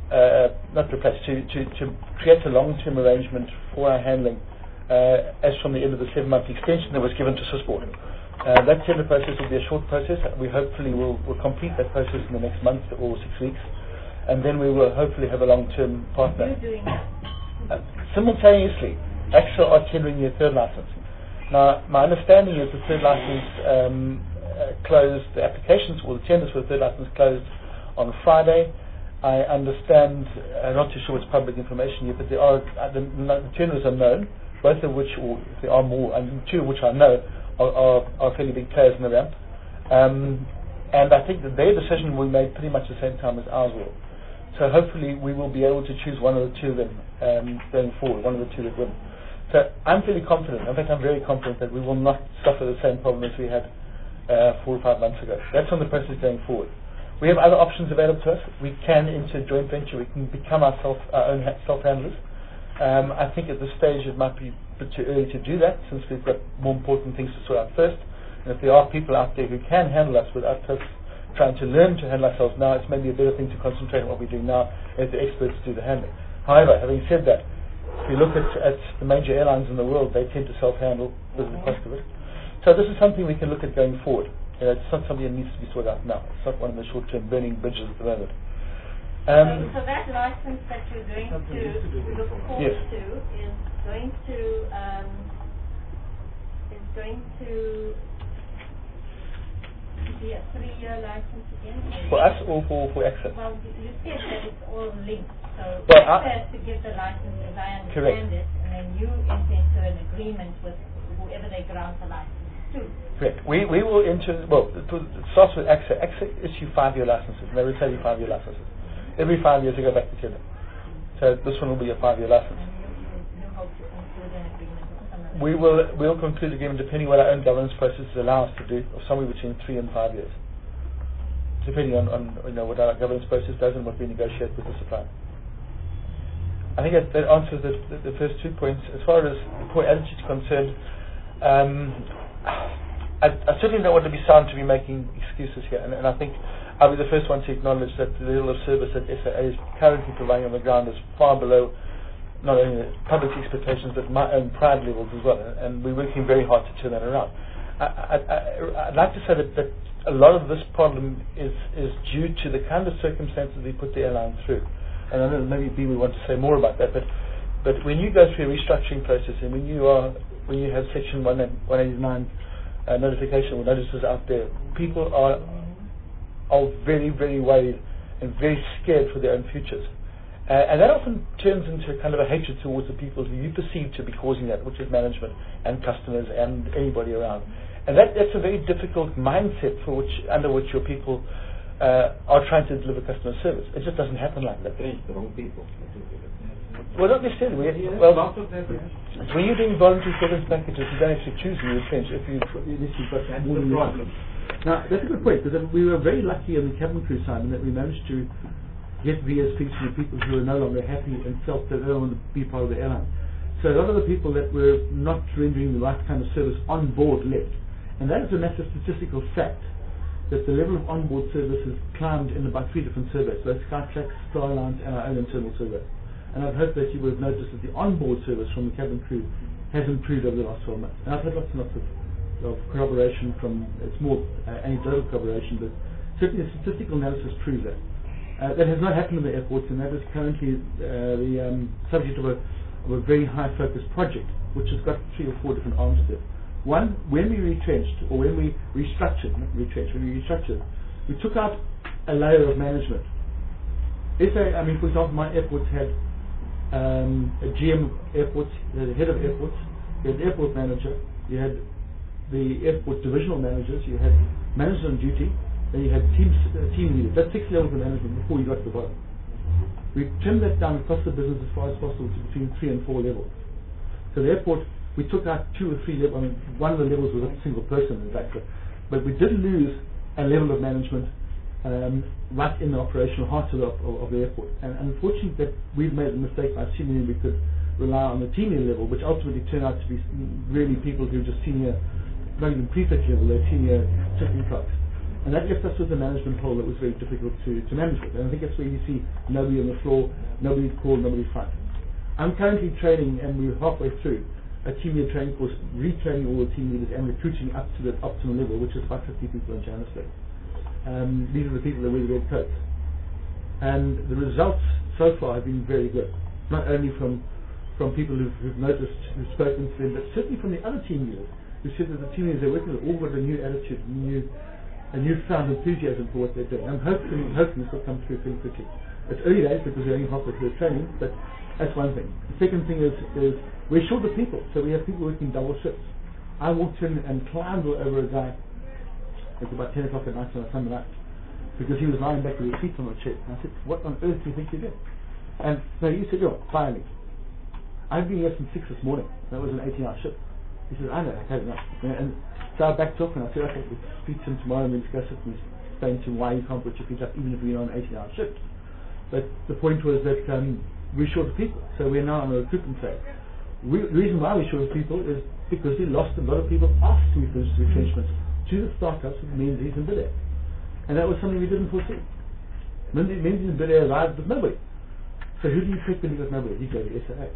uh, not replace, to, to, to create a long-term arrangement for our handling uh, as from the end of the seven-month extension that was given to Swissport. Uh, that tender process will be a short process. We hopefully will, will complete that process in the next month or six weeks, and then we will hopefully have a long-term partner. You're doing that. Uh, simultaneously, AXA are tendering their third license. Now, my understanding is the third license um, uh, closed, the applications or the tenders for the third license closed on Friday. I understand, I'm not too sure it's public information yet, but there are, uh, the, the tenders are known, both of which, or there are more, and two of which I know, are, are, are fairly big players in the ramp. Um, and I think that their decision will be made pretty much the same time as ours will. So hopefully we will be able to choose one of the two of them um, going forward, one of the two that win. So I'm fairly confident, in fact I'm very confident that we will not suffer the same problem as we had uh, four or five months ago. That's on the process going forward. We have other options available to us. We can enter a joint venture, we can become our, self, our own ha- self-handlers. Um, I think at this stage it might be a bit too early to do that, since we've got more important things to sort out first. And if there are people out there who can handle us without us trying to learn to handle ourselves now, it's maybe a better thing to concentrate on what we're doing now, let the experts do the handling. However, having said that, if you look at, at the major airlines in the world, they tend to self-handle with the cost of it. So this is something we can look at going forward. You know, it's not something that needs to be sorted out now. It's not one of the short-term burning bridges at the moment. Um, so, so that license that you're going to look forward yes. to is going to um, is going to be a three-year license again? For us or for, for AXA? Well, you said that it's all linked. So well, AXA has to give the license, as I understand correct. it, and then you enter into an agreement with whoever they grant the license to. Correct. We we will enter, well, it, it starts with AXA. AXA issue five-year licenses, and they retain you five-year licenses. Every five years they go back to tender. So this one will be a five-year license. And you, you, you hope to conclude an agreement with some of them. We will we'll conclude agreement depending what our own governance processes allow us to do, of somewhere between three and five years, depending on, on you know what our governance process does and what we negotiate with the supplier. I think that, that answers the, the, the first two points. As far as the poor attitude is concerned, um, I, I certainly don't want to be sound to be making excuses here, and, and I think I'll be the first one to acknowledge that the level of service that S A A is currently providing on the ground is far below not only the public's expectations but my own pride levels as well, and we're working very hard to turn that around. I, I, I, I'd like to say that, that a lot of this problem is, is due to the kind of circumstances we put the airline through. And I know maybe B will want to say more about that, but but when you go through a restructuring process and when you are when you have Section one eighty-nine uh, notification or notices out there, people are are very, very worried and very scared for their own futures. Uh, and that often turns into a kind of a hatred towards the people who you perceive to be causing that, which is management and customers and anybody around. And that, that's a very difficult mindset for which, under which your people uh, are trying to deliver customer service. It just doesn't happen like that. It's the wrong people. Well, not necessarily. We, Yeah, well, lots of that. when you're doing voluntary severance packages, you don't actually choose who you retrench. If you, This is what That's more the than problem. Now, that's a good point, because we were very lucky on the cabin crew side in that we managed to get V S Ps from the people who were no longer happy and felt that they don't want to be part of the airline. So a lot of the people that were not rendering the right kind of service on board left. And that is a massive statistical fact, that the level of on-board service has climbed in about three different surveys, so Skytrax, Star Alliance, and our own internal survey. And I've hoped that you would have noticed that the on-board service from the cabin crew has improved over the last twelve months. And I've had lots and lots of of corroboration from, it's more uh, anecdotal corroboration, but certainly the statistical analysis proves that. Uh, that has not happened in the airports, and that is currently uh, the um, subject of a, of a very high focus project, which has got three or four different arms to it. One, when we retrenched, or when we restructured, not retrenched, when we restructured, we took out a layer of management. If I, I mean, for example, my airports had um, a G M airports, the head of airports, you had the airport manager, you had the airport divisional managers, you had managers on duty, then you had team, uh, team leaders. That's six levels of management before you got to the bottom. We trimmed that down across the business as far as possible to between three and four levels. So the airport, we took out two or three levels. I mean, one of the levels was a single person, in fact, but we did lose a level of management um, right in the operational heart of the, of, of the airport. And unfortunately, that we've made the mistake by assuming we could rely on the team level, which ultimately turned out to be really people who are just senior, not even prefect level, they're senior chicken clerks. And that left us with a management hole that was very difficult to, to manage with. And I think that's where you see nobody on the floor, nobody's called, nobody's fighting. I'm currently training, and we're halfway through, a team leader training course, retraining all the team leaders and recruiting up to the optimal level, which is about fifty people in Johannesburg. Um, these are the people that wear the red coats. And the results so far have been very good. Not only from from people who've, who've noticed, who've spoken to them, but certainly from the other team leaders who said that the team leaders they're working with all got a new attitude, a new, a newfound enthusiasm for what they're doing. I'm hoping, hoping this will come through pretty quickly. It's early days because we're only halfway through the training, but that's one thing. The second thing is, is we're short of people, so we have people working double shifts. I walked in and climbed all over a guy at about ten o'clock at night on a Sunday night because he was lying back with his feet on the chair. And I said, what on earth do you think you did? And so he said, oh, fire me. I've been here since six this morning. That was an eighteen hour shift. He said, I know, I've had enough. And, and so I backed off and I said, okay, we'll speak to him tomorrow and we'll discuss it and explain to him why you can't put your feet up even if we're on an eighteen hour shift. But the point was that um, we're short of people, so we're now on a recruitment phase. We, the reason why we're short of people is because we lost a lot of people after we finished the retrenchments to the startups with Menzies and Bidare. And that was something we didn't foresee. Menzies, Menzies and Bidare arrived with nobody. So who do you pick when you got nobody? You go to S A A.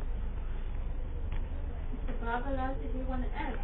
If you want to add.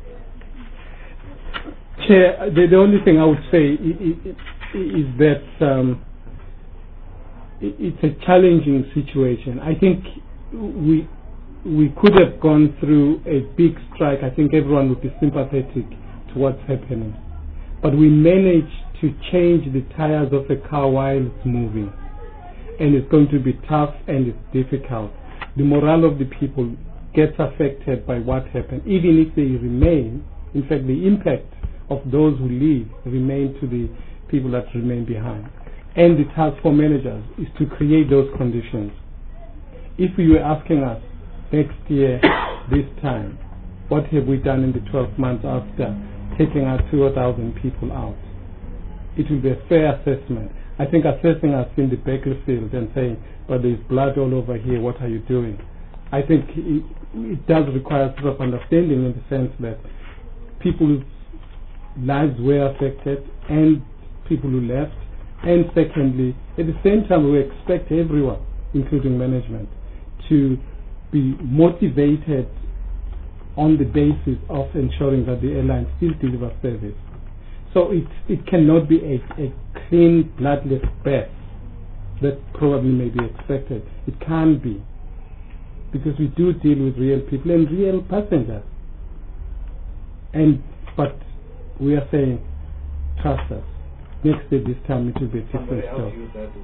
Chair, the, the only thing I would say is, is that um, it, it's a challenging situation. I think we we could have gone through a big strike. I think everyone would be sympathetic to what's happening. But we managed to change the tires of a car while it's moving. And it's going to be tough and it's difficult. The morale of the people gets affected by what happened, even if they remain. In fact, the impact of those who leave remain to the people that remain behind. And the task for managers is to create those conditions. If you were asking us next year, this time, what have we done in the twelve months after taking our two thousand people out? It will be a fair assessment. I think assessing us in the battlefield and saying, but there's blood all over here, what are you doing? I think it, it does require sort of understanding in the sense that people's lives were affected and people who left. And secondly, at the same time, we expect everyone, including management, to be motivated on the basis of ensuring that the airline still delivers service. So it it cannot be a, a clean, bloodless death that probably may be expected. It can be, because we do deal with real people and real passengers. And but we are saying, trust us. Next day, this time it will be a different story.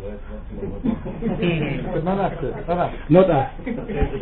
But not us, not us. Not us. I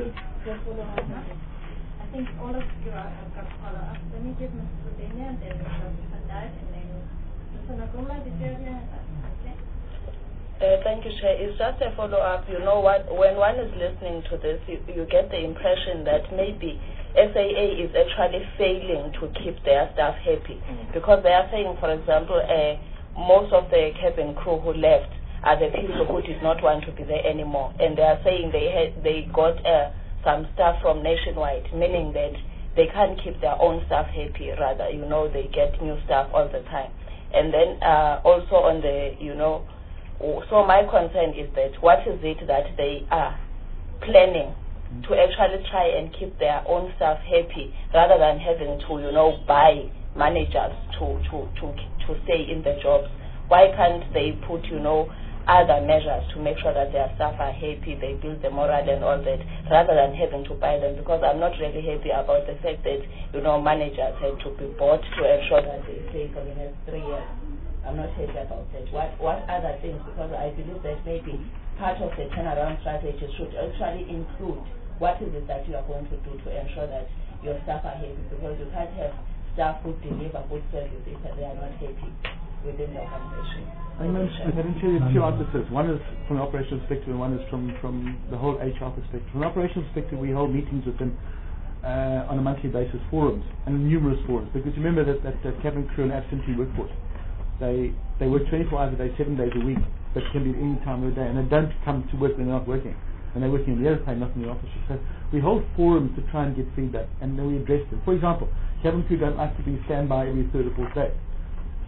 think all of you are got follow up. Let me give Mister Rudenia and then Mister Van Dyke and then Mister Nagula, did you have your okay? Uh, thank you, Chair. It's just a follow-up. You know what? When one is listening to this, you, you get the impression that maybe S A A is actually failing to keep their staff happy, mm-hmm. because they are saying, for example, uh, most of the cabin crew who left are the people who did not want to be there anymore, and they are saying they had they got uh, some staff from Nationwide, meaning that they can't keep their own staff happy. Rather, you know, they get new staff all the time, and then uh, also on the, you know. So my concern is that what is it that they are planning to actually try and keep their own staff happy rather than having to, you know, buy managers to, to, to, to stay in the jobs? Why can't they put, you know, other measures to make sure that their staff are happy, they build the morale and all that, rather than having to buy them? Because I'm not really happy about the fact that, you know, managers had to be bought to ensure that they stay for the next three years. I'm not happy about that. What what other things? Because I believe that maybe part of the turnaround strategy should actually include what is it that you are going to do to ensure that your staff are happy, because you can't have staff who deliver good service if they are not happy within the organization. I mentioned, I can tell you two answers. One is from an operational perspective and one is from, from the whole H R perspective. From an operational perspective, we hold meetings with them uh, on a monthly basis, forums, and numerous forums, because remember that, that, that cabin crew and absentee workforce, They they work twenty-four hours a day, seven days a week, but can be any time of the day, and they don't come to work when they're not working, and they're working in the airplane, not in the office. So we hold forums to try and get feedback, and then we address them. For example, cabin crew don't like to be standby every third or fourth day.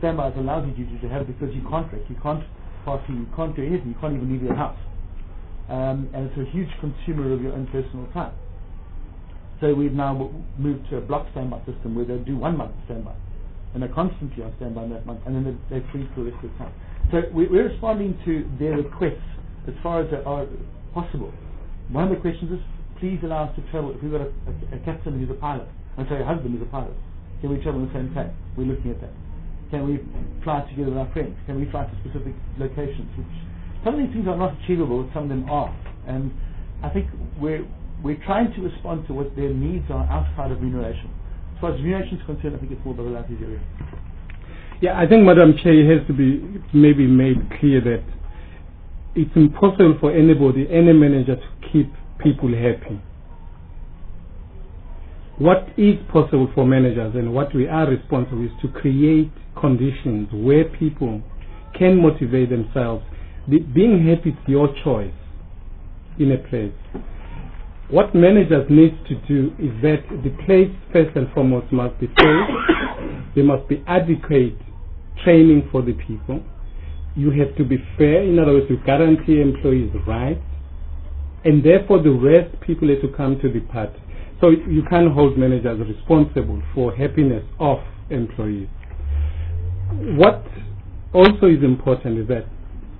standby is a lousy duty to have because you can't wreck, you can't party, you can't do anything, you can't even leave your house. Um, and it's a huge consumer of your own personal time. So we've now w- moved to a block standby system where they do one month standby. And they're constantly on standby in that month, and then they're, they're free for the rest of the time. So we, we're responding to their requests as far as they are possible. One of the questions is, please allow us to travel. If we've got a, a, a captain who's a pilot, and say a husband who's a pilot, can we travel in the same plane? We're looking at that. Can we fly together with our friends? Can we fly to specific locations? Which, some of these things are not achievable, some of them are. And I think we're, we're trying to respond to what their needs are outside of remuneration. As far as remuneration is concerned, I think it's more of a relative area. Yeah, I think, Madam Chair, it has to be maybe made clear that it's impossible for anybody, any manager, to keep people happy. What is possible for managers and what we are responsible is to create conditions where people can motivate themselves. The, being happy is your choice in a place. What managers need to do is that the place first and foremost must be safe. There must be adequate training for the people. You have to be fair. In other words, you guarantee employees' rights. And therefore the rest people have to come to the party. So you can't hold managers responsible for happiness of employees. What also is important is that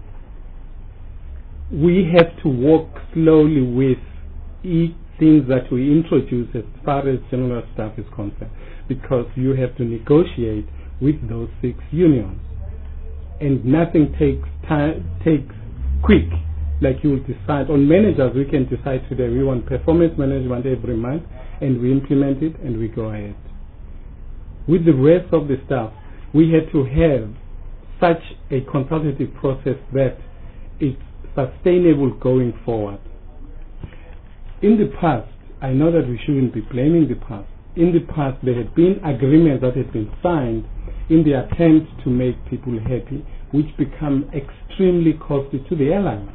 we have to walk slowly with each things that we introduce as far as general staff is concerned, because you have to negotiate with those six unions. And nothing takes time, takes quick. Like you will decide on managers, we can decide today we want performance management every month, and we implement it and we go ahead. With the rest of the staff, we had to have such a consultative process that it's sustainable going forward. In the past, I know that we shouldn't be blaming the past. In the past, there had been agreements that had been signed in the attempt to make people happy, which become extremely costly to the airline.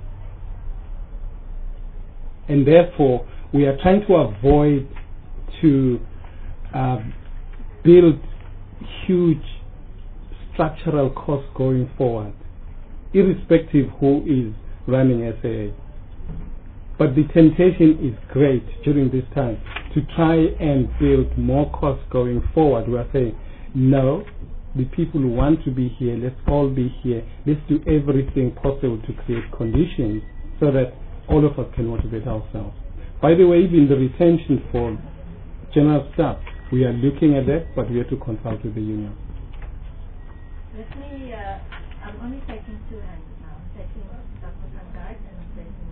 And therefore, we are trying to avoid to uh, build huge structural costs going forward, irrespective who is running S A A. But the temptation is great during this time to try and build more costs going forward. We are saying, no, the people who want to be here, let's all be here. Let's do everything possible to create conditions so that all of us can motivate ourselves. By the way, even the retention for general staff, we are looking at that, but we have to consult with the union. Let me, uh, I'm only taking two hands now. I'm taking Doctor Sangait and I'm taking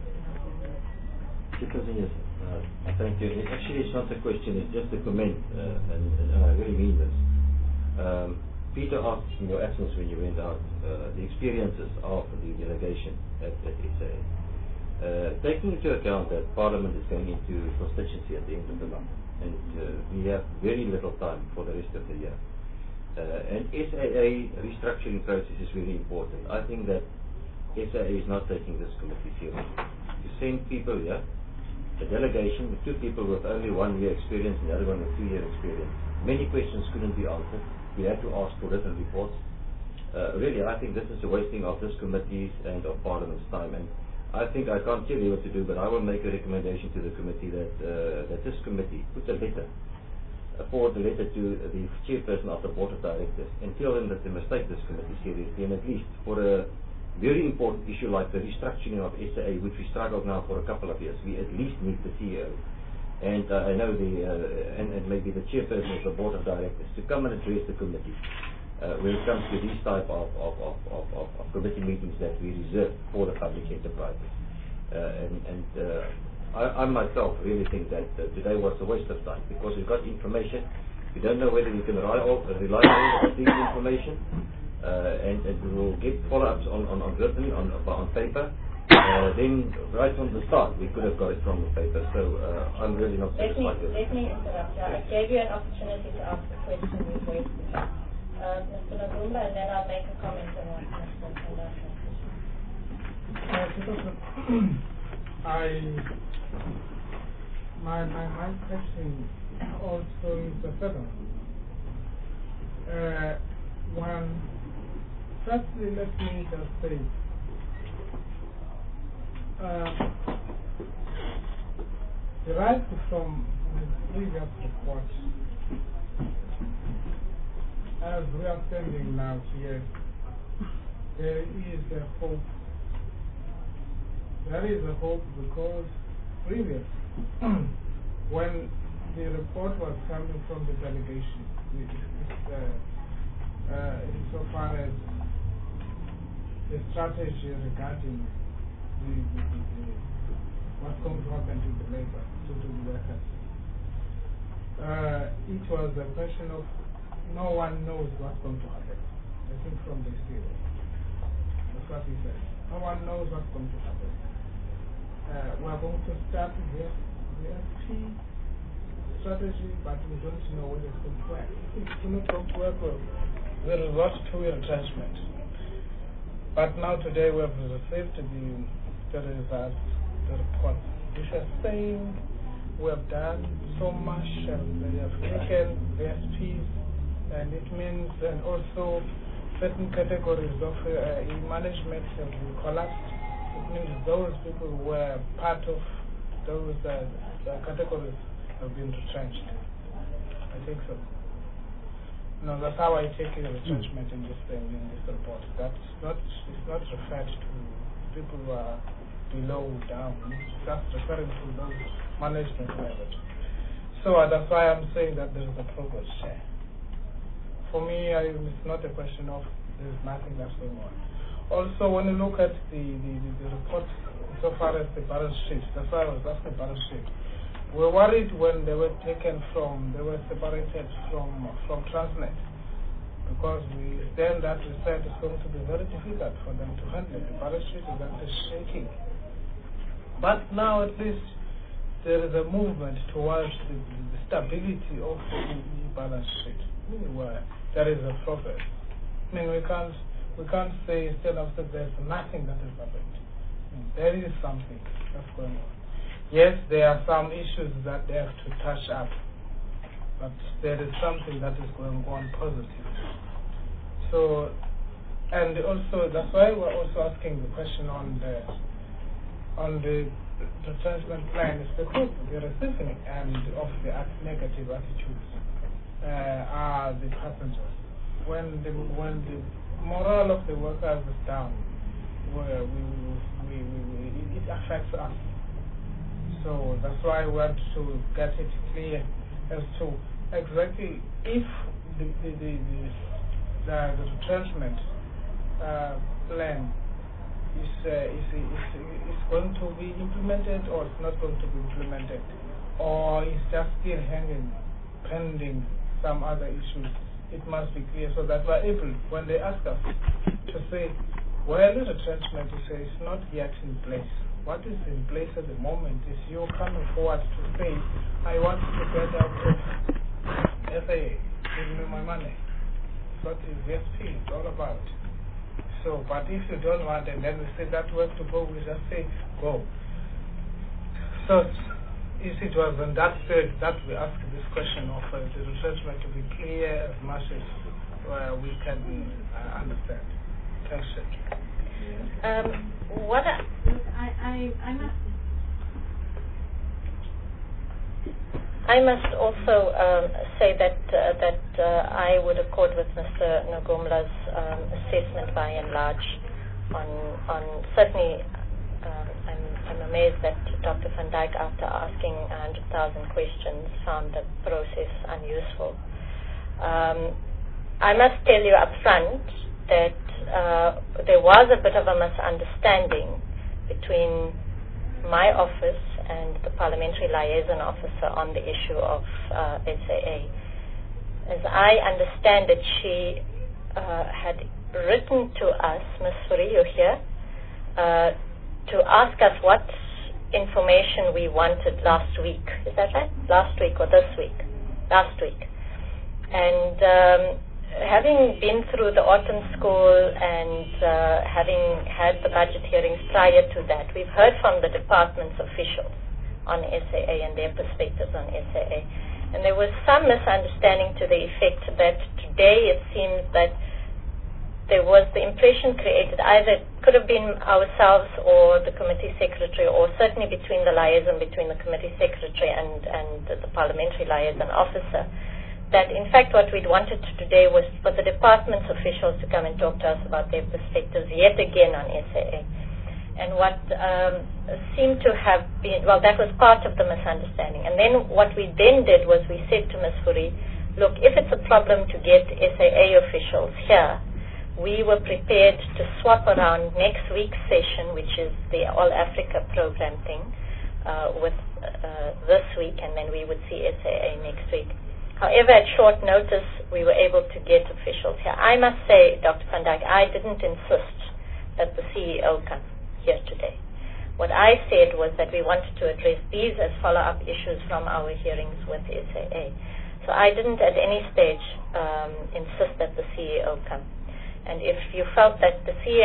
Chairperson, yes. Uh, thank you. It actually, it's not a question, it's just a comment, uh, and, and I really mean this. Um, Peter asked in your absence when you went out uh, the experiences of the delegation at, at S A A. Uh, taking into account that Parliament is going into constituency at the end of the month, and uh, we have very little time for the rest of the year. Uh, and S A A restructuring process is very important. I think that S A A is not taking this committee seriously. To send people here, a delegation with two people with only one year experience and the other one with two year experience, many questions couldn't be answered. We had to ask for written reports. Uh, really, I think this is a wasting of this committee's and of Parliament's time. And I think I can't tell you what to do, but I will make a recommendation to the committee that uh, that this committee put a letter, uh, forward a letter to uh, the chairperson of the board of directors and tell them that they must take this committee seriously, and at least for a very important issue like the restructuring of S A A, which we struggled now for a couple of years, we at least need the C E O. And uh, I know the, uh, and, and maybe the chairperson of the board of directors to come and address the committee uh, when it comes to these type of, of, of, of, of, of committee meetings that we reserve for the public enterprises. Uh, and and uh, I, I myself really think that uh, today was a waste of time because we've got information. We don't know whether we can rely on, uh, rely on this information, uh, and, and we will get follow-ups on, on, on written, on, on paper. Uh, then right from the start we could have got it from the paper, so uh, I'm really not Let me, satisfied with it. let me interrupt you. I gave you an opportunity to ask a question you've wasted. Uh, Mister Nagumba, and then I'll make a comment on what Mister Kandasa said. I, my, my, my question also is the second. Uh, one, firstly, let me just say, uh, derived from the previous report, as we are standing now here, there is a hope. There is a hope because previous, when the report was coming from the delegation, it, it's, uh, uh, insofar as the strategy regarding the, the, the, the, what's going to happen to the labor, to the workers, uh, it was a question of no one knows what's going to happen. I think from the state. That's what he said. No one knows what's going to happen. Uh, we are going to start with the S P strategy, but we don't know whether it's going to work. If it's not going to work, well, we'll resort to retrenchment. But now today we have received the, the results, the report, which are saying we have done so much, and they have taken the S Ps, and it means, and also certain categories of uh, management have been collapsed. It means those people who were part of those uh, uh, categories have been retrenched. I think so. No, that's how I take the retrenchment in this uh, in this report. That's not it's not referred to people who are below down. It's just referring to those management levels. So uh, that's why I'm saying that there is a progress here. For me, I, it's not a question of there's nothing that's going on. Also, when you look at the, the, the, the report so far as the balance sheet, that's why I was asking balance sheet. We're worried when they were taken from, they were separated from from Transnet, because we then that we said it's going to be very difficult for them to handle. The balance sheet is actually shaking. But now at least there is a movement towards the, the stability of the, the balance sheet. Where there is a progress. I mean, we can't we can't say instead of that there's nothing that has happened. I mean, there is something that's going on. Yes, there are some issues that they have to touch up, but there is something that is going on positive. So, and also that's why we're also asking the question on the on the retrenchment plan is because the receiving end of the negative attitudes Uh, are the passengers. When the when the morale of the workers is down, where we, we, we, we, it affects us. So that's why we want to get it clear as to exactly if the the the, the, the, the retrenchment uh, plan is, uh, is is is going to be implemented or it's not going to be implemented, or is just still hanging, pending some other issues. It must be clear so that we're able, when they ask us to say, well, the retrenchment, you say, it's not yet in place. What is in place at the moment is you coming forward to say, I want to get out of S A A, give me my money. What is S P is all about. So, but if you don't want, and then we say that we have to go, we just say, go. So, If it was on that spirit that we asked this question of uh, the retrenchment to be clear as much as uh, we can uh, understand. Thanks, Sheikh. Um, what I, I, I, I must I must also um, say that uh, that uh, I would accord with Mister Ngomla's um, assessment by and large on on certainly. Um, I'm, I'm amazed that Doctor Van Dyk, after asking one hundred thousand questions, found the process unuseful. Um, I must tell you up front that uh, there was a bit of a misunderstanding between my office and the Parliamentary Liaison Officer on the issue of uh, S A A. As I understand it, she uh, had written to us, Miz Fourie, you're here, uh, to ask us what information we wanted last week. Is that right? Last week or this week? Last week. And um, having been through the autumn school and uh, having had the budget hearings prior to that, we've heard from the department's officials on S A A and their perspectives on S A A. And there was some misunderstanding to the effect that today it seems that there was the impression created, either it could have been ourselves or the committee secretary, or certainly between the liaison between the committee secretary and, and the parliamentary liaison officer, that in fact what we'd wanted to today was for the department's officials to come and talk to us about their perspectives yet again on S A A. And what um, seemed to have been, well, that was part of the misunderstanding. And then what we then did was we said to Miz Fourie, look, if it's a problem to get S A A officials here, we were prepared to swap around next week's session, which is the All Africa program thing, uh, with uh, this week, and then we would see S A A next week. However, at short notice, we were able to get officials here. I must say, Doctor Van Dyk, I didn't insist that the C E O come here today. What I said was that we wanted to address these as follow-up issues from our hearings with S A A. So I didn't at any stage um, insist that the C E O come. And if you felt that the C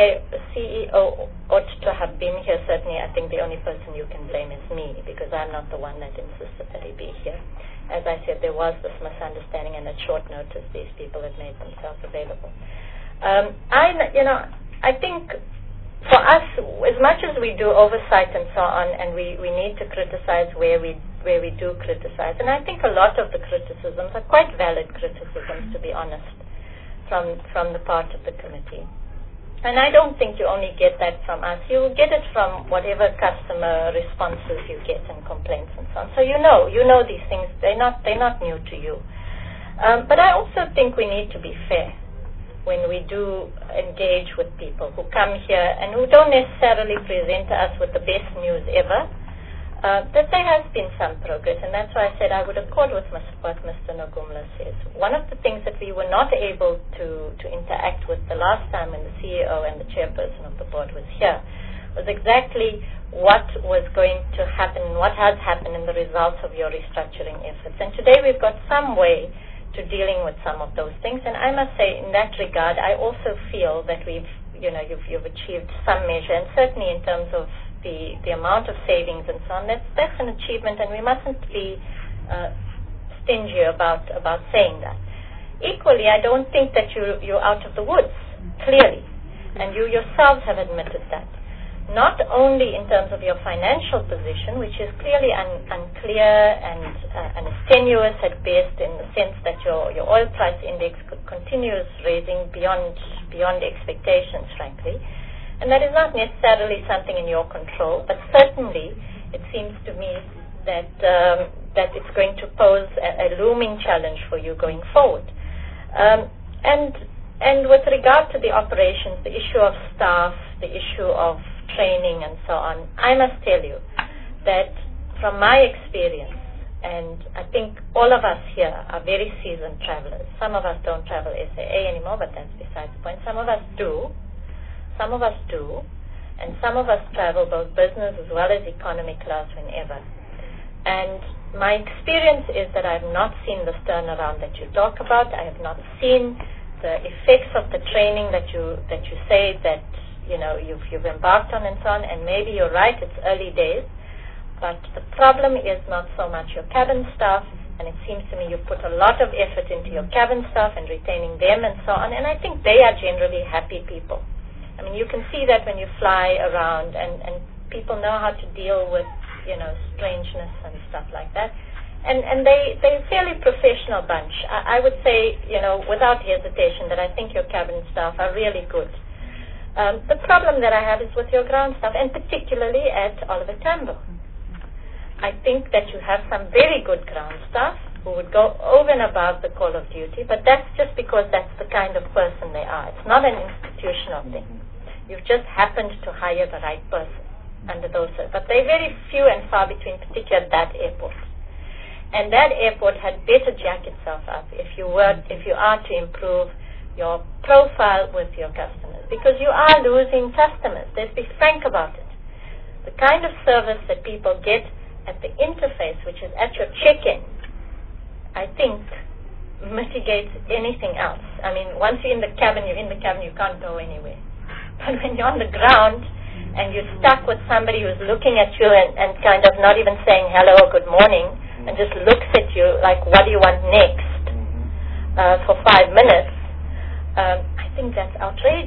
E O ought to have been here, certainly I think the only person you can blame is me, because I'm not the one that insisted that he be here. As I said, there was this misunderstanding, and at short notice these people had made themselves available. Um, I, you know, I think for us, as much as we do oversight and so on, and we, we need to criticize where we where we do criticize, and I think a lot of the criticisms are quite valid criticisms, to be honest, from from the part of the committee. And I don't think you only get that from us. You get it from whatever customer responses you get and complaints and so on. So you know, you know these things. They're not they're not new to you. Um, but I also think we need to be fair when we do engage with people who come here and who don't necessarily present us with the best news ever, uh, that there has been some progress, and that's why I said I would accord with what Mister Nogumla says. One of the things that we were not able to, to interact with the last time when the C E O and the chairperson of the board was here was exactly what was going to happen, what has happened in the results of your restructuring efforts. And today we've got some way to dealing with some of those things, and I must say in that regard I also feel that we've you know you've, you've achieved some measure, and certainly in terms of the, the amount of savings and so on, that's, that's an achievement, and we mustn't be uh, stingy about, about saying that. Equally, I don't think that you, you're out of the woods, clearly, and you yourselves have admitted that. Not only in terms of your financial position, which is clearly un- unclear and, uh, and tenuous at best, in the sense that your, your oil price index continues raising beyond beyond expectations, frankly. And that is not necessarily something in your control, but certainly it seems to me that um, that it's going to pose a, a looming challenge for you going forward. Um, and and with regard to the operations, the issue of staff, the issue of training and so on, I must tell you that from my experience, and I think all of us here are very seasoned travelers. Some of us don't travel S A A anymore, but that's besides the point. Some of us do. Some of us do. And some of us travel both business as well as economy class whenever. And my experience is that I have not seen this turnaround that you talk about. I have not seen the effects of the training that you that you say that you know you've you've embarked on and so on. And maybe you're right, it's early days, but the problem is not so much your cabin staff, and it seems to me you've put a lot of effort into your cabin staff and retaining them and so on, and I think they are generally happy people. I mean, you can see that when you fly around, and, and people know how to deal with, you know, strangeness and stuff like that. And and they, they're a fairly professional bunch. I, I would say, you know, without hesitation, that I think your cabin staff are really good. Um, the problem that I have is with your ground staff, and particularly at Oliver Tambo. I think that you have some very good ground staff who would go over and above the call of duty, but that's just because that's the kind of person they are. It's not an institutional thing. You've just happened to hire the right person under those, but they're very few and far between, particularly at that airport. And that airport had better jack itself up if you were, if you are to improve your profile with your customers, because you are losing customers. Let's be frank about it. The kind of service that people get at the interface, which is at your check-in, I think mitigates anything else. I mean, once you're in the cabin, you're in the cabin, you can't go anywhere. But when you're on the ground and you're stuck with somebody who's looking at you and, and kind of not even saying hello or good morning, and just looks at you like, what do you want next, uh, for five minutes, um, I think that's outrageous.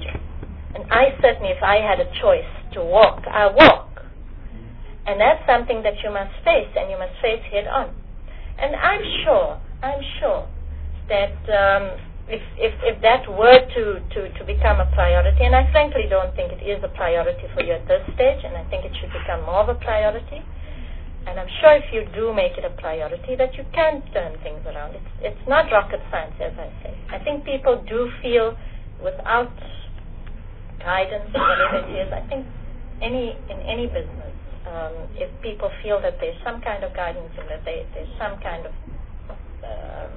certainly if I had a choice to walk, I walk. And that's something that you must face, and you must face head on. And I'm sure, I'm sure that um, if, if if that were to, to, to become a priority, and I frankly don't think it is a priority for you at this stage, and I think it should become more of a priority. And I'm sure if you do make it a priority that you can turn things around. It's it's not rocket science, as I say. I think people do feel without guidance or whatever it is, I think any in any business, um, if people feel that there's some kind of guidance and that they, there's some kind of um,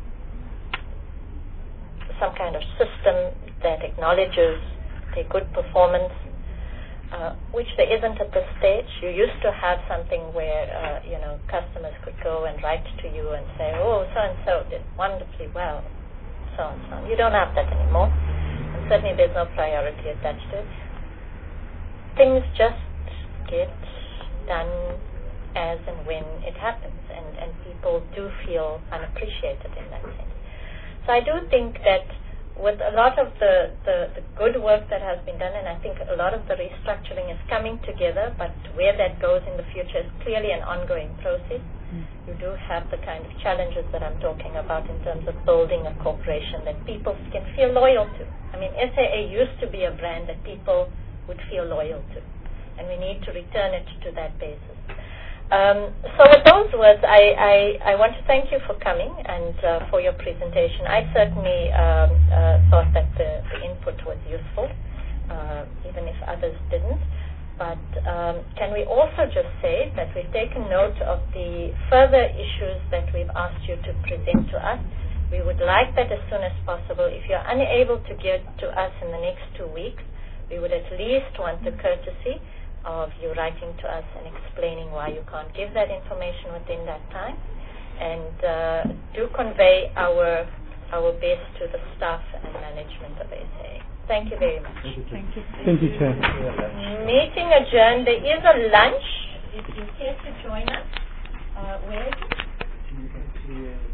some kind of system that acknowledges their good performance, Uh, which there isn't at this stage. You used to have something where, uh, you know, customers could go and write to you and say, oh, so-and-so did wonderfully well, so-and-so. You don't have that anymore. And certainly there's no priority attached to it. Things just get done as and when it happens, and, and people do feel unappreciated in that sense. So I do think that with a lot of the, the, the good work that has been done, and I think a lot of the restructuring is coming together, but where that goes in the future is clearly an ongoing process. Mm. You do have the kind of challenges that I'm talking about in terms of building a corporation that people can feel loyal to. I mean, S A A used to be a brand that people would feel loyal to, and we need to return it to that basis. Um, so with those words, I, I, I want to thank you for coming and uh, for your presentation. I certainly um, uh, thought that the, the input was useful, uh, even if others didn't. But um, can we also just say that we've taken note of the further issues that we've asked you to present to us. We would like that as soon as possible. If you're unable to get to us in the next two weeks, we would at least want the courtesy of you writing to us and explaining why you can't give that information within that time, and uh, do convey our our best to the staff and management of S A A. Thank you very much. Thank you. Thank you, Chair. Meeting adjourned. There is a lunch. If you care to join us, uh, where is it?